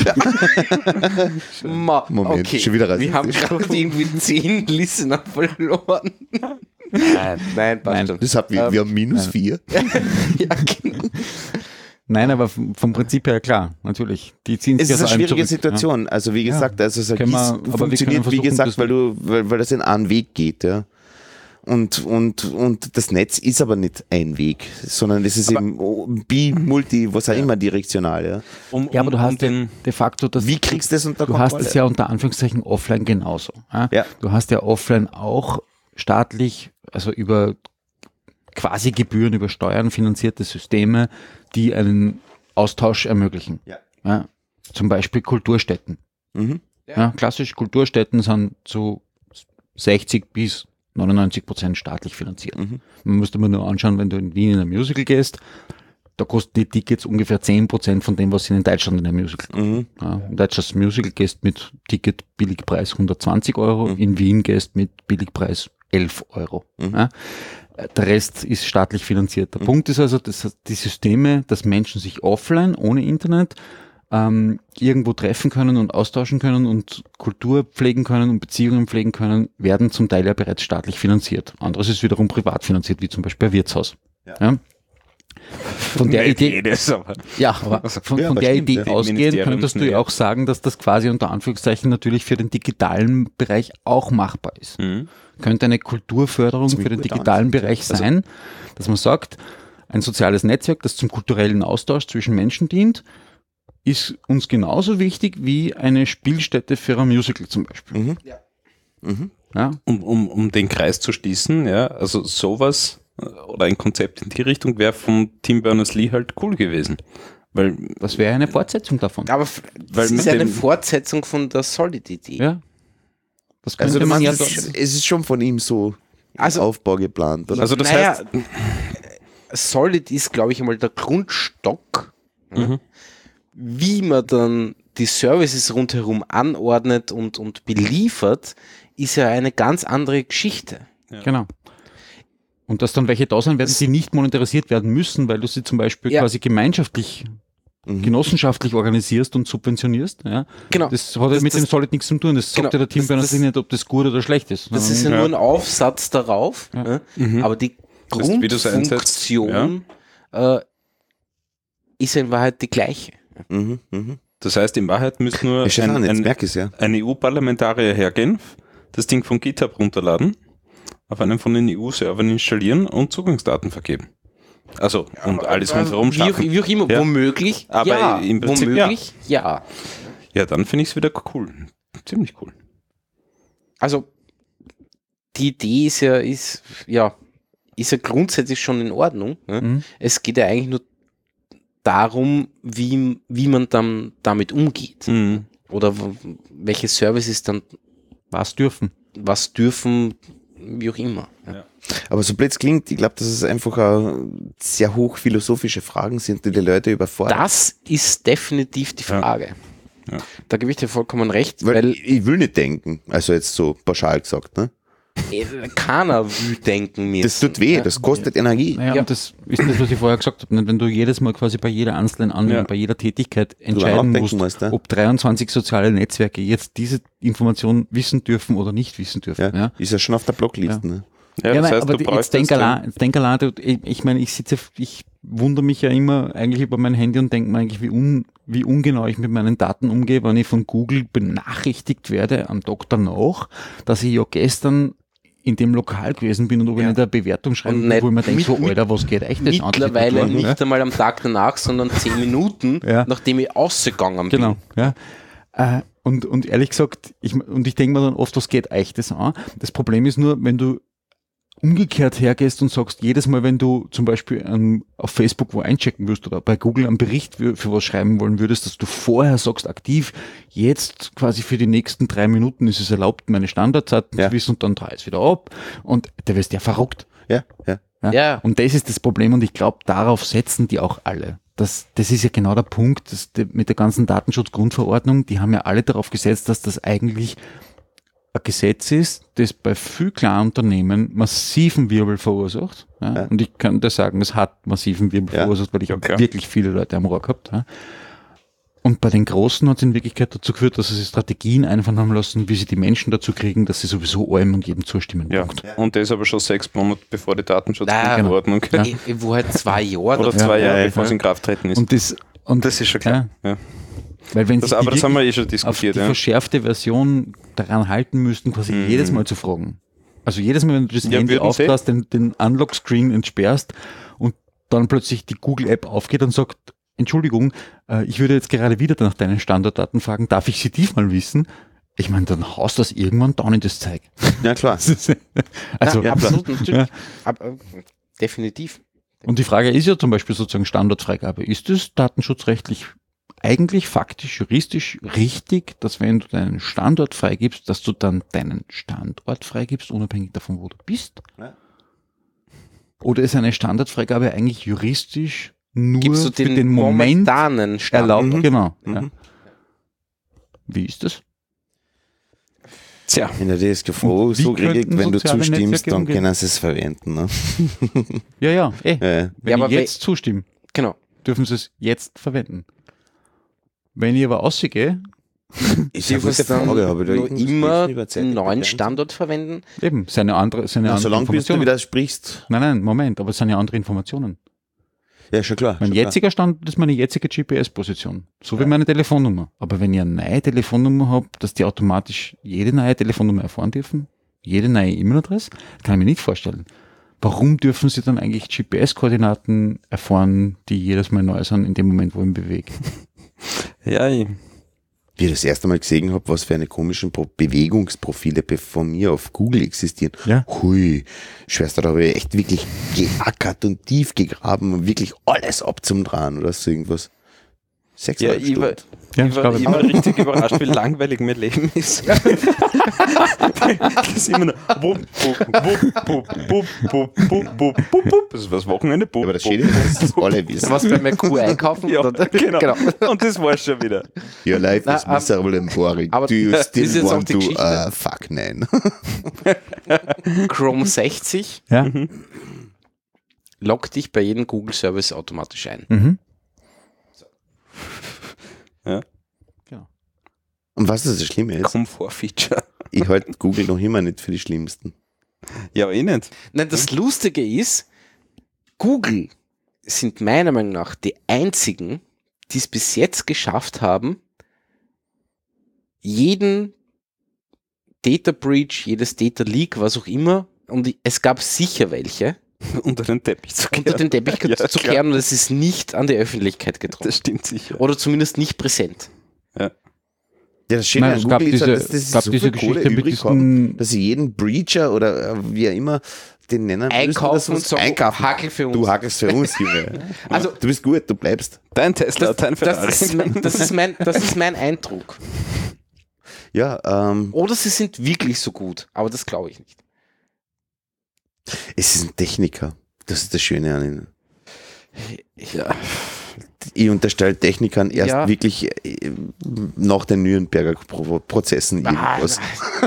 Moment, okay. schon wieder Wir haben rassistisch. gerade irgendwie 10 Listener verloren. Nein, passt schon. Das hat wir haben -4. Ja, genau. Nein, aber vom Prinzip her klar, natürlich. Die ziehen Es sich ist eine aus allem schwierige zurück, Situation. Also wie gesagt, also es Können wir- aber wir können funktioniert, wie versuchen, gesagt, das- weil das in einen Weg geht, ja. Und das Netz ist aber nicht ein Weg, sondern es ist eben multi, was auch immer, direktional, ja. Ja, aber du hast de facto das. Wie kriegst du das unter Du hast Kontrolle? es ja unter Anführungszeichen offline genauso. Ja? Ja. Du hast ja offline auch staatlich, also über quasi Gebühren, über Steuern finanzierte Systeme, die einen Austausch ermöglichen. Ja. Ja? Zum Beispiel Kulturstätten. Mhm. Ja, klassisch Kulturstätten sind zu 60 bis 99% staatlich finanziert. Mhm. Man müsste mal nur anschauen, wenn du in Wien in ein Musical gehst, da kosten die Tickets ungefähr 10% von dem, was sie in Deutschland in einem Musical kosten. Mhm. Ja, in Deutschland gehst mit Ticket Billigpreis 120 Euro, in Wien gehst mit Billigpreis 11 Euro. Ja. Der Rest ist staatlich finanziert. Der Punkt ist also, dass die Systeme, dass Menschen sich offline, ohne Internet, irgendwo treffen können und austauschen können und Kultur pflegen können und Beziehungen pflegen können, werden zum Teil ja bereits staatlich finanziert. Anderes ist wiederum privat finanziert, wie zum Beispiel ein Wirtshaus. Ja. Von der Nicht Idee, jedes, aber ja, aber von aber der stimmt, Idee ja. ausgehend Ministeriums könntest du ja näher. auch sagen, dass das quasi unter Anführungszeichen natürlich für den digitalen Bereich auch machbar ist. Könnte eine Kulturförderung für den gut digitalen ansehen, Bereich sein, dass man sagt, ein soziales Netzwerk, das zum kulturellen Austausch zwischen Menschen dient, ist uns genauso wichtig wie eine Spielstätte für ein Musical zum Beispiel. Ja? um den Kreis zu schließen, ja, also sowas oder ein Konzept in die Richtung wäre von Tim Berners-Lee halt cool gewesen. Weil, Das wäre eine Fortsetzung davon. Aber Weil das mit ist eine dem- Fortsetzung von der Solid-Idee. Ja. Das könnte Also du man ja meinst, es ist schon von ihm so Also- Aufbau geplant, oder? also das Naja, heißt, Solid ist, glaube ich, einmal der Grundstock, wie man dann die Services rundherum anordnet und beliefert, ist ja eine ganz andere Geschichte. Genau. Und dass dann welche da sein werden, die nicht monetarisiert werden müssen, weil du sie zum Beispiel Ja. quasi gemeinschaftlich genossenschaftlich organisierst und subventionierst. Ja. Genau. Das hat ja mit dem Solid nichts zu tun. Das sagt ja der Tim Berners-Lee nicht, ob das gut oder schlecht ist. Das ist ja nur ein Aufsatz darauf, aber die Grundfunktion ist in Wahrheit die gleiche. Das heißt, in Wahrheit müsste nur ein EU-Parlamentarier hergehen, das Ding von GitHub runterladen, auf einem von den EU-Servern installieren und Zugangsdaten vergeben. Also, und alles rundherum schaffen. Wie auch immer, womöglich, aber im Prinzip, womöglich, ja. Ja, dann finde ich es wieder cool. Ziemlich cool. Also, die Idee ist ja grundsätzlich schon in Ordnung. Ne? Es geht ja eigentlich nur darum, wie man dann damit umgeht. Oder welche Services dann was dürfen, wie auch immer. Ja. Aber so blöd es klingt, ich glaube, dass es einfach sehr hochphilosophische Fragen sind, die Leute überfordern. Das ist definitiv die Frage. Ja. Da gebe ich dir vollkommen recht. Weil ich will nicht denken, also jetzt so pauschal gesagt, ne? Keiner will denken müssen. Das tut weh, das kostet Energie. Naja, und das ist das, was ich vorher gesagt habe. Wenn du jedes Mal quasi bei jeder einzelnen Anwendung, bei jeder Tätigkeit entscheiden musst, ob 23 soziale Netzwerke jetzt diese Information wissen dürfen oder nicht wissen dürfen. Ja. Ist ja schon auf der Blogliste. Ne? Ja, das heißt, aber jetzt denk allein, ich meine, ich wundere mich ja immer eigentlich über mein Handy und denke mir eigentlich, wie ungenau ich mit meinen Daten umgehe, wenn ich von Google benachrichtigt werde am Tag danach, dass ich ja gestern in dem Lokal gewesen bin und ob ich nicht eine Bewertung schreiben will, wo ich mir denke, so, Alter, was geht echt das an? Mittlerweile nicht einmal am Tag danach, sondern 10 Minuten, nachdem ich ausgegangen bin. Genau, ja. Und ehrlich gesagt, ich denke mir dann oft, was geht euch das an? Das Problem ist nur, wenn du umgekehrt hergehst und sagst, jedes Mal, wenn du zum Beispiel auf Facebook wo einchecken wirst oder bei Google einen Bericht für was schreiben wollen würdest, dass du vorher sagst, aktiv, jetzt quasi für die nächsten 3 Minuten ist es erlaubt, meine Standardzeiten zu wissen und dann drehe ich es wieder ab und da wirst du ja verrückt. Ja. Und das ist das Problem und ich glaube, darauf setzen die auch alle. Das ist ja genau der Punkt, mit der ganzen Datenschutzgrundverordnung, die haben ja alle darauf gesetzt, dass das eigentlich ein Gesetz ist, das bei viel kleinen Unternehmen massiven Wirbel verursacht. Ja? Und ich kann dir sagen, es hat massiven Wirbel verursacht, weil ich habe wirklich viele Leute am Rohr gehabt. Ja? Und bei den Großen hat es in Wirklichkeit dazu geführt, dass sie Strategien einfallen haben lassen, wie sie die Menschen dazu kriegen, dass sie sowieso allem und jedem zustimmen. Ja. Und das aber schon 6 Monate bevor die Datenschutzgrundverordnung wo halt 2 Jahre oder 2 Jahre bevor es in Kraft treten ist. Und das ist schon klar. Ja. Weil wenn das haben wir schon diskutiert. Auf die verschärfte Version daran halten müssten, quasi jedes Mal zu fragen. Also jedes Mal, wenn du das Handy aufhast, den Unlock-Screen entsperrst und dann plötzlich die Google-App aufgeht und sagt, Entschuldigung, ich würde jetzt gerade wieder nach deinen Standarddaten fragen, darf ich sie diesmal wissen? Ich meine, dann haust das irgendwann down in das Zeug. Ja, klar. Also, absolut, natürlich. Definitiv. Und die Frage ist ja zum Beispiel sozusagen Standortfreigabe. Ist das datenschutzrechtlich eigentlich faktisch, juristisch richtig, dass wenn du deinen Standort freigibst, dass du dann deinen Standort freigibst, unabhängig davon, wo du bist? Ja. Oder ist eine Standortfreigabe eigentlich juristisch nur für den Moment erlaubt? Genau. Ja. Wie ist das? Tja, in der DSGVO so geregelt, wenn du zustimmst, dann können sie es verwenden. Ne? Ja. Wenn ich jetzt zustimme, dürfen sie es jetzt verwenden. Wenn ich aber ausgehe, ich dann immer einen neuen Standort verwenden. Eben, seine andere solange bis du widersprichst. Nein, Moment, aber es sind ja andere Informationen. Ja, schon klar. Mein jetziger Standort ist meine jetzige GPS-Position, so wie meine Telefonnummer. Aber wenn ich eine neue Telefonnummer habe, dass die automatisch jede neue Telefonnummer erfahren dürfen, jede neue E-Mail-Adresse, kann ich mir nicht vorstellen. Warum dürfen sie dann eigentlich GPS-Koordinaten erfahren, die jedes Mal neu sind in dem Moment, wo ich mich bewege? Ja, wie ich das erste Mal gesehen habe, was für eine komischen Bewegungsprofile von mir auf Google existieren. Ja. Hui, Schwester, da habe ich echt wirklich geackert und tief gegraben und wirklich alles abzudrehen oder so irgendwas. 6,5 Stunden. Ich war richtig überrascht, wie langweilig mein Leben ist. Das ist immer nur das ist was Wochenende. Aber das Schöne ist, dass alle wissen. Was bei Merkur einkaufen? Ja, genau. Und das war schon wieder. Your life is miserable and boring. Aber do you still want to fuck? Nein. Chrome 60 loggt dich bei jedem Google-Service automatisch ein. Ja. Genau. Und was das Schlimme ist, Komfort-Feature. ich halte Google noch immer nicht für die Schlimmsten. Ja, aber nicht. Nein, das Lustige ist, Google sind meiner Meinung nach die einzigen, die es bis jetzt geschafft haben, jeden Data Breach, jedes Data Leak, was auch immer, und es gab sicher welche, Unter den Teppich zu kehren. unter den Teppich Ja, zu klar. kehren, und es ist nicht an die Öffentlichkeit gedrungen. Das stimmt sicher. Oder zumindest nicht präsent. Ja, das Schöne Nein, an es gab Google ist, diese, halt, dass das gab so diese viel Kohle Geschichte mit übrig haben, diesen, dass sie jeden Breacher oder wie auch immer den nennen Einkaufen und sagen, einkaufen. Hakel für uns. Du hakelst für uns, Junge. Also- du bist gut, du bleibst. Dein Tesla, dein Ferrari. das ist mein Eindruck. Ja, Oder sie sind wirklich so gut, aber das glaube ich nicht. es ist ein Techniker. Das ist das Schöne an ihnen. Ja. Ich unterstelle Technikern erst Ja. wirklich nach den Nürnberger Prozessen irgendwas.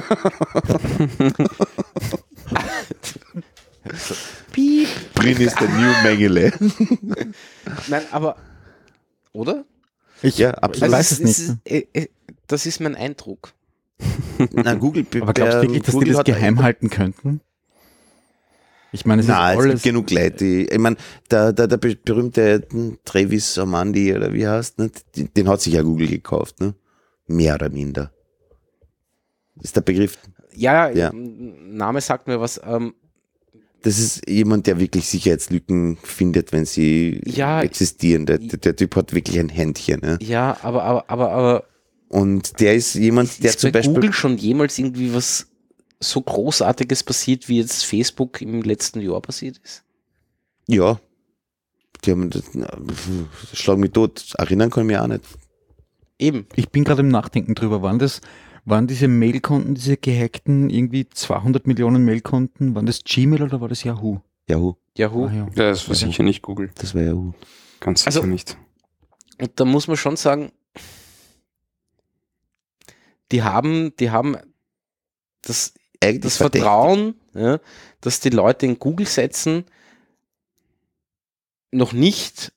Piep. Drin ist der New Mengele. Nein, aber, oder? Ja, absolut. weiß es nicht. Das ist mein Eindruck. Na, Google, aber glaubst du wirklich, dass die das hat geheim halten könnten? Ich meine, es Nein, ist es gibt alles... genug Leute, die, ich meine, der berühmte Travis Amandi oder wie heißt, ne? Den hat sich ja Google gekauft, ne? Mehr oder minder. Ist der Begriff. Ja, Ja. Name sagt mir was. Das ist jemand, der wirklich Sicherheitslücken findet, wenn sie Ja. existieren. Der Typ hat wirklich ein Händchen. Ne? Ja, aber Und der ist jemand, der ist zum bei Beispiel. Google schon jemals irgendwie was so Großartiges passiert, wie jetzt Facebook im letzten Jahr passiert ist? Ja. Die haben Schlag mich tot. Erinnern kann ich mich auch nicht. Eben. Ich bin gerade im Nachdenken drüber. Waren diese Mailkonten, diese gehackten, irgendwie 200 Millionen Mailkonten, waren das Gmail oder war das Yahoo? Yahoo. Yahoo. Ah, ja. Das war sicher nicht Google. Das war Yahoo. Ganz sicher Also- nicht. Und da muss man schon sagen, die haben das Eigentlich Vertrauen, ja, dass die Leute in Google setzen, noch nicht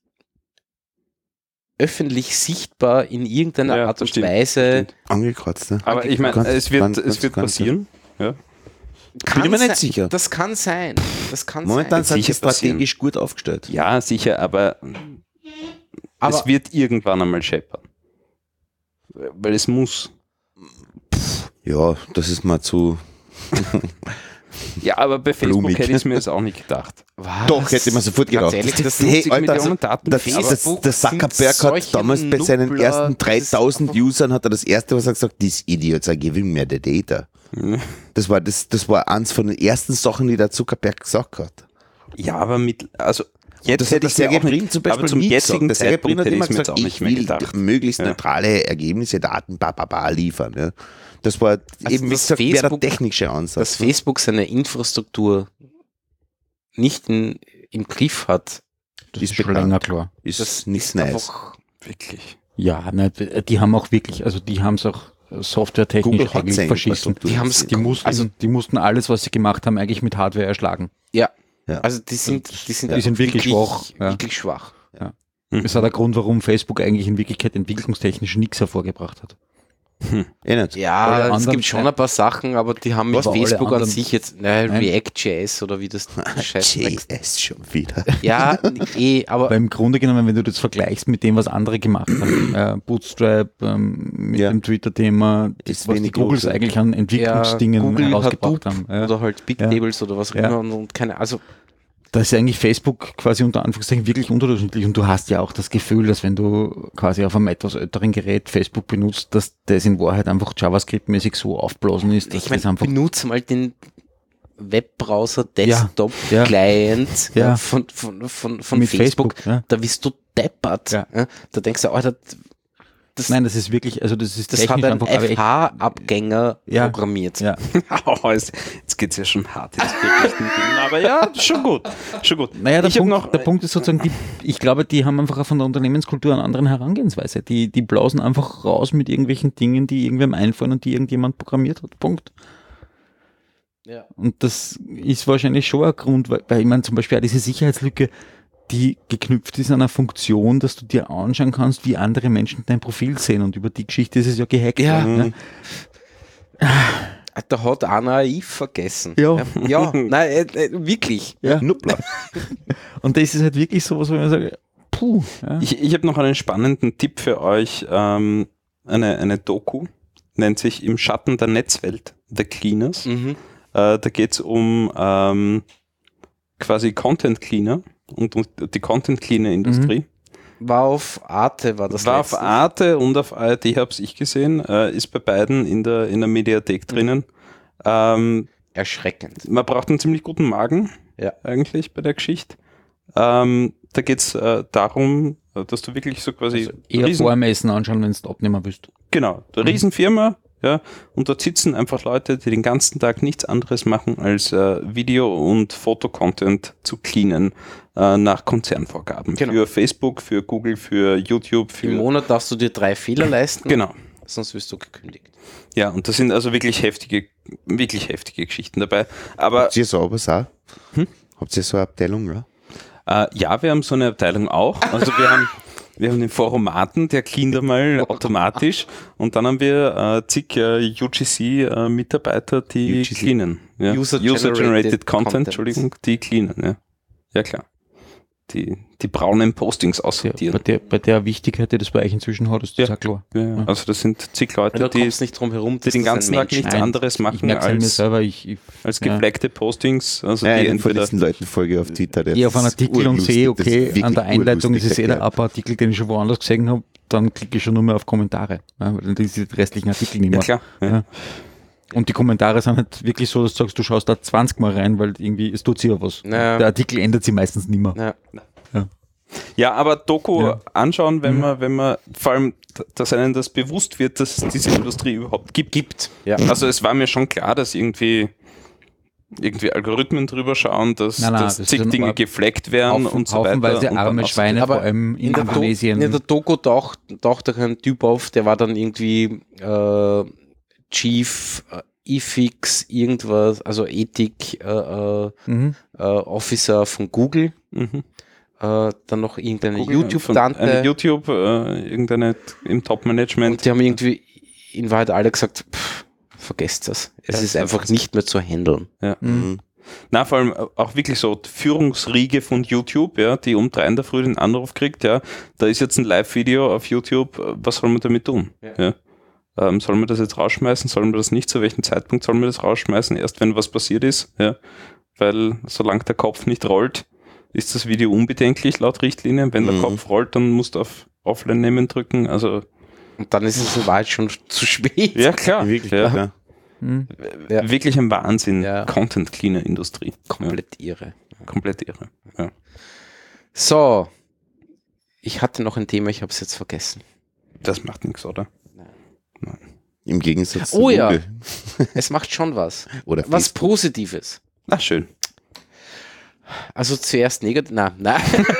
öffentlich sichtbar in irgendeiner Ja, Art das und stimmt, Weise. angekratzt. Ne? Aber ich meine, Ganz- es wird ganz passieren. Ja. Bin ich mir nicht sein- sicher. Das kann sein. Das kann Momentan sein. sind sie sicher passieren. strategisch gut aufgestellt. Ja, sicher, aber Aber es wird irgendwann einmal scheppern. Weil es muss. Ja, das ist mal zu. Ja, aber bei Facebook Blumig. hätte ich es mir jetzt auch nicht gedacht. was? Doch, hätte man sofort Ganz gedacht. ehrlich, das Hey, 50 Alter, Millionen Daten. der Facebook Zuckerberg sind hat solche damals bei seinen Nubbler, ersten das ist 3000 einfach- Usern hat er das erste, was er gesagt hat, these idiots are giving me the data. Das war eins von den ersten Sachen, die der Zuckerberg gesagt hat. Ja, aber also jetzt Das hätte hat der ich mir Sergey auch nicht, Brin zum Beispiel aber zum nie jetzigen gesagt. Der Sergey Brin Zeitpunkt hat hätte ich immer es mir jetzt gesagt, auch nicht ich mehr will gedacht. möglichst Ja. neutrale Ergebnisse, Daten, liefern. Ja. Das war eben, wie das gesagt, mehr der Facebook- technische Ansatz. Dass Facebook seine Infrastruktur nicht im Griff hat, Das Ist ist schon bekannt. länger klar. ist das nicht ist nice. einfach. Wirklich. Ja, ne, die haben auch wirklich, also die haben es auch softwaretechnisch Google hat eigentlich seine verschissen. Infrastruktur. Die haben's- Die mussten alles, was sie gemacht haben, eigentlich mit Hardware erschlagen. Ja. Ja. Also die sind Die sind wirklich schwach, ja. Wirklich schwach. Das war der Grund, warum Facebook eigentlich in Wirklichkeit entwicklungstechnisch nichts hervorgebracht hat. Eh nicht. Ja, Alle es anderen- gibt schon ein paar Sachen, aber die haben mit Was, aber alle Facebook an anderen- sich jetzt, Nein. React.js oder wie das Scheiß JS schon wieder. Ja, aber Aber im Grunde genommen, wenn du das vergleichst mit dem, was andere gemacht haben, Bootstrap, mit Ja. dem Twitter-Thema, Ist was die wenig Googles los, ja. eigentlich an Entwicklungsdingen Google herausgebracht Hadoop haben. Ja. oder halt Big Ja. Tables oder was auch Ja. immer und keine, also Da ist ja eigentlich Facebook quasi unter Anführungszeichen wirklich unterdurchschnittlich und du hast ja auch das Gefühl, dass wenn du quasi auf einem etwas älteren Gerät Facebook benutzt, dass das in Wahrheit einfach JavaScript-mäßig so aufblasen ist, dass ich das meine, einfach benutze mal den Webbrowser Ja. Desktop-Client Ja. von mit Facebook, ja. da bist du deppert. Ja. Ja. Da denkst du, Alter, das, Nein, das ist wirklich, also das ist das hat technisch ein einfach aber echt- FH-Abgänger Ja. programmiert. Ja. Oh, jetzt geht es ja schon hart ins Wirklichen. Aber ja, schon gut. Schon gut. Naja, der Ich hab Punkt, der Punkt ist sozusagen, ich glaube, die haben einfach von der Unternehmenskultur eine andere Herangehensweise. Die blausen einfach raus mit irgendwelchen Dingen, die irgendwem einfallen und die irgendjemand programmiert hat. Punkt. Ja. Und das ist wahrscheinlich schon ein Grund, weil ich meine zum Beispiel auch diese Sicherheitslücke, die geknüpft ist an eine Funktion, dass du dir anschauen kannst, wie andere Menschen dein Profil sehen. Und über die Geschichte ist es ja gehackt worden. Da hat einer AI vergessen. Ja. Ja, nein, wirklich. Ja. Nuppler. Und das ist halt wirklich sowas, wo ich sage, puh. Ja. Ich habe noch einen spannenden Tipp für euch. Eine Doku, nennt sich Im Schatten der Netzwelt, The Cleaners. Mhm. Da geht es um quasi Content Cleaner und die Content Cleaner Industrie. War auf Arte, war das War letztens. auf Arte und auf ARD, habe ich gesehen, ist bei beiden in der Mediathek drinnen. Erschreckend. Man braucht einen ziemlich guten Magen, Ja. eigentlich bei der Geschichte. Da geht es darum, dass du wirklich so quasi Eher vor dem Essen anschauen, wenn du abnehmen willst. Genau, eine Riesenfirma, ja, und dort sitzen einfach Leute, die den ganzen Tag nichts anderes machen, als Video- und Fotocontent zu cleanen nach Konzernvorgaben. Genau. Für Facebook, für Google, für YouTube, Im für... Monat darfst du dir 3 Fehler leisten, Genau. sonst wirst du gekündigt. Ja, und das sind also wirklich heftige Geschichten dabei. Aber Habt ihr sowas auch? Habt ihr so eine Abteilung, ja? ja, wir haben so eine Abteilung auch. Also wir haben den Foromaten, der cleant einmal automatisch, und dann haben wir zig UGC-Mitarbeiter, die UGC. cleanen. Ja. User-Generated Content, Content. Entschuldigung, die cleanen, ja. Ja, klar. Die braunen Postings Ja, aussortieren. bei der Wichtigkeit, die das bei euch inzwischen hat, ist das Ja. auch klar. Ja. Also das sind zig Leute, Du die kommst nicht drum herum, die den das ein ganzen Tag Mensch nichts ist. anderes Ich machen merke es an mir als selber, gepflegte Postings. Also Ja, die einen von entweder diesen Leuten folge auf Twitter. Der ich auf einen ist Artikel und urlustig, sehe, das ist okay, wirklich an der Einleitung ist es urlustig der erklärt. Artikel, den ich schon woanders gesehen habe, dann klicke ich schon nur mehr auf Kommentare, weil dann diese restlichen Artikel nicht ja, mehr. klar. Ja. Ja. Und die Kommentare sind halt wirklich so, dass du sagst, du schaust da 20 Mal rein, weil irgendwie, es tut sich ja was. Ja. Der Artikel ändert sich meistens nicht mehr. Ja. Ja, aber Doku Ja. anschauen, wenn man vor allem, dass einem das bewusst wird, dass es diese Industrie überhaupt gibt. Ja. Also es war mir schon klar, dass irgendwie Algorithmen drüber schauen, dass Das zig sind Dinge aber gefleckt werden und so weiter. Haufenweise und dann arme auch so- Schweine, Aber vor allem in in der Indonesien. In der Doku taucht da ein Typ auf, der war dann irgendwie Chief Ethics, irgendwas, also Ethik Officer von Google. Mhm. Dann noch irgendeine Google, YouTube-Tante. eine YouTube, irgendeine im Top-Management. Und die haben irgendwie in Wahrheit alle gesagt, vergesst das. Es ist einfach nicht mehr zu handeln. Ja. Na, vor allem auch wirklich so die Führungsriege von YouTube, ja, die um 3 in der Früh den Anruf kriegt, ja, da ist jetzt ein Live-Video auf YouTube, was soll man damit tun? Ja. Soll man das jetzt rausschmeißen? Soll man das nicht? Zu welchem Zeitpunkt soll man das rausschmeißen? Erst wenn was passiert ist, ja, weil solange der Kopf nicht rollt, ist das Video unbedenklich laut Richtlinien. Wenn der Kopf rollt, dann musst du auf Offline nehmen drücken. Also Und dann ist es in Wahrheit schon zu spät. ja, klar. Wirklich, Ja. Ja. Wirklich ein Wahnsinn. Ja. Content-Cleaner-Industrie. Komplett irre. Ja, komplett irre. Ja. So, ich hatte noch ein Thema, ich habe es jetzt vergessen. Das macht nichts, oder? Im Gegensatz zu Oh ja. Google. Es macht schon was. Oder Was Facebook. Positives. Ach, schön. Also zuerst negativ. Nein.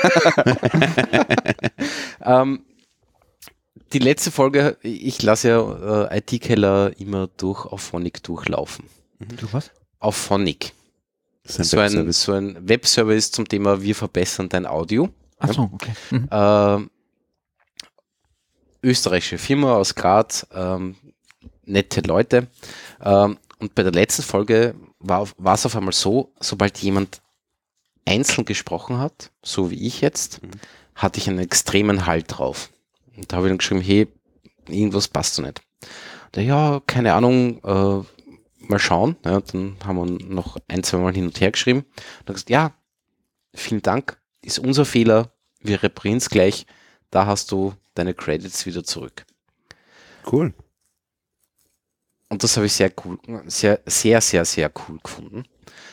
Die letzte Folge, ich lasse ja IT-Keller immer durch Auphonic durchlaufen. Du was? Auphonic. Das ist ein Webservice. So ein Webservice zum Thema wir verbessern dein Audio. Achso, okay. Österreichische Firma aus Graz, nette Leute. Und bei der letzten Folge war es auf einmal so, sobald jemand einzeln gesprochen hat, so wie ich jetzt, hatte ich einen extremen Halt drauf. Und da habe ich dann geschrieben, hey, irgendwas passt so nicht. Und ja, keine Ahnung, mal schauen. Ja, dann haben wir noch 1-2 Mal hin und her geschrieben. Und dann gesagt, ja, vielen Dank, ist unser Fehler, wir reparieren es gleich, da hast du deine Credits wieder zurück. Cool. Und das habe ich sehr cool, sehr cool gefunden.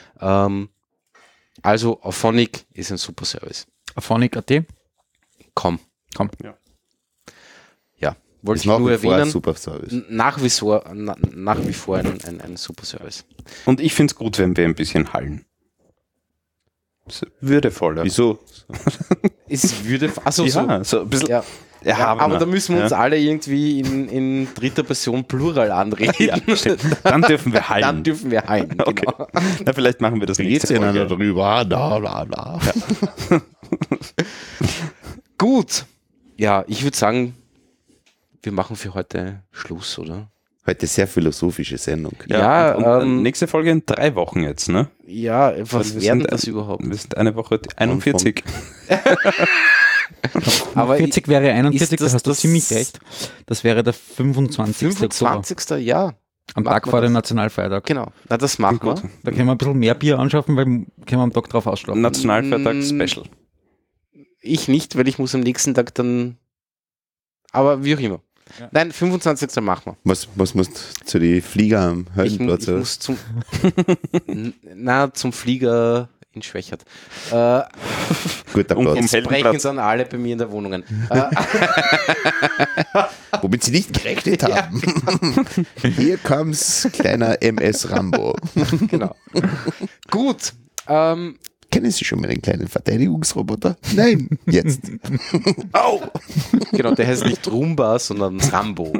Also Auphonic ist ein super Service. Auphonic.at? Komm. Ja. Ja, wollte Ist ich nach nur wie vor ein erwähnen. super Service. Nach wie vor ein super Service. Und ich finde es gut, wenn wir ein bisschen hallen. Das ist würdevoller. Wieso? Es würde, also Ja, so ein bisschen. ja, aber da müssen wir uns alle irgendwie in dritter Person Plural anreden. Ja, dann dürfen wir heilen. Dann dürfen wir heilen, Okay. genau. Na, vielleicht machen wir das nächste Folge. drüber, bla bla bla. Gut. Ja, ich würde sagen, wir machen für heute Schluss, oder? Heute sehr philosophische Sendung. Ja, und nächste Folge in 3 Wochen jetzt, ne? Ja, was wir werden sind das überhaupt? Wir sind eine Woche 41. Aber 40 wäre 41, ist das da hast du das- ziemlich recht. Das wäre der 25. Oktober. 25. Ja. Am Machen Tag wir vor dem das. Nationalfeiertag. Genau. Na, das machen wir. Da können wir ein bisschen mehr Bier anschaffen, weil können wir am Tag drauf ausschlafen. Nationalfeiertag Special. Ich nicht, weil ich muss am nächsten Tag dann. Aber wie auch immer. Ja. Nein, 25. machen wir. Was musst du zu den Flieger am Ich Heldenplatz? muss zum. zum Flieger in Schwächert. Guter Um Platz. Hel- Sprechen dann alle bei mir in der Wohnung. Womit sie nicht gerechnet haben. Hier kommt's, kleiner MS Rambo. Genau. Gut. Kennen Sie schon meinen kleinen Verteidigungsroboter? Nein, jetzt. Au! Genau, der heißt nicht Rumba, sondern Rambo.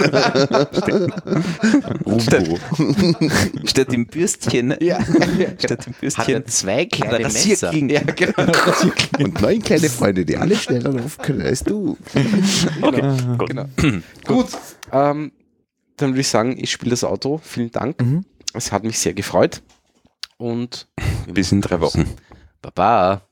Rumbo. Statt dem Bürstchen, ne? Ja. Statt dem Hat Bürstchen. er 2 kleine der Messer. Rasierkling. Ja, genau. Und 9 kleine Freunde, die alle schneller laufen können als du. Okay, gut. Genau. Gut. Dann würde ich sagen, ich spiele das Auto. Vielen Dank. Es hat mich sehr gefreut. Und Bis in 3 Wochen. Baba.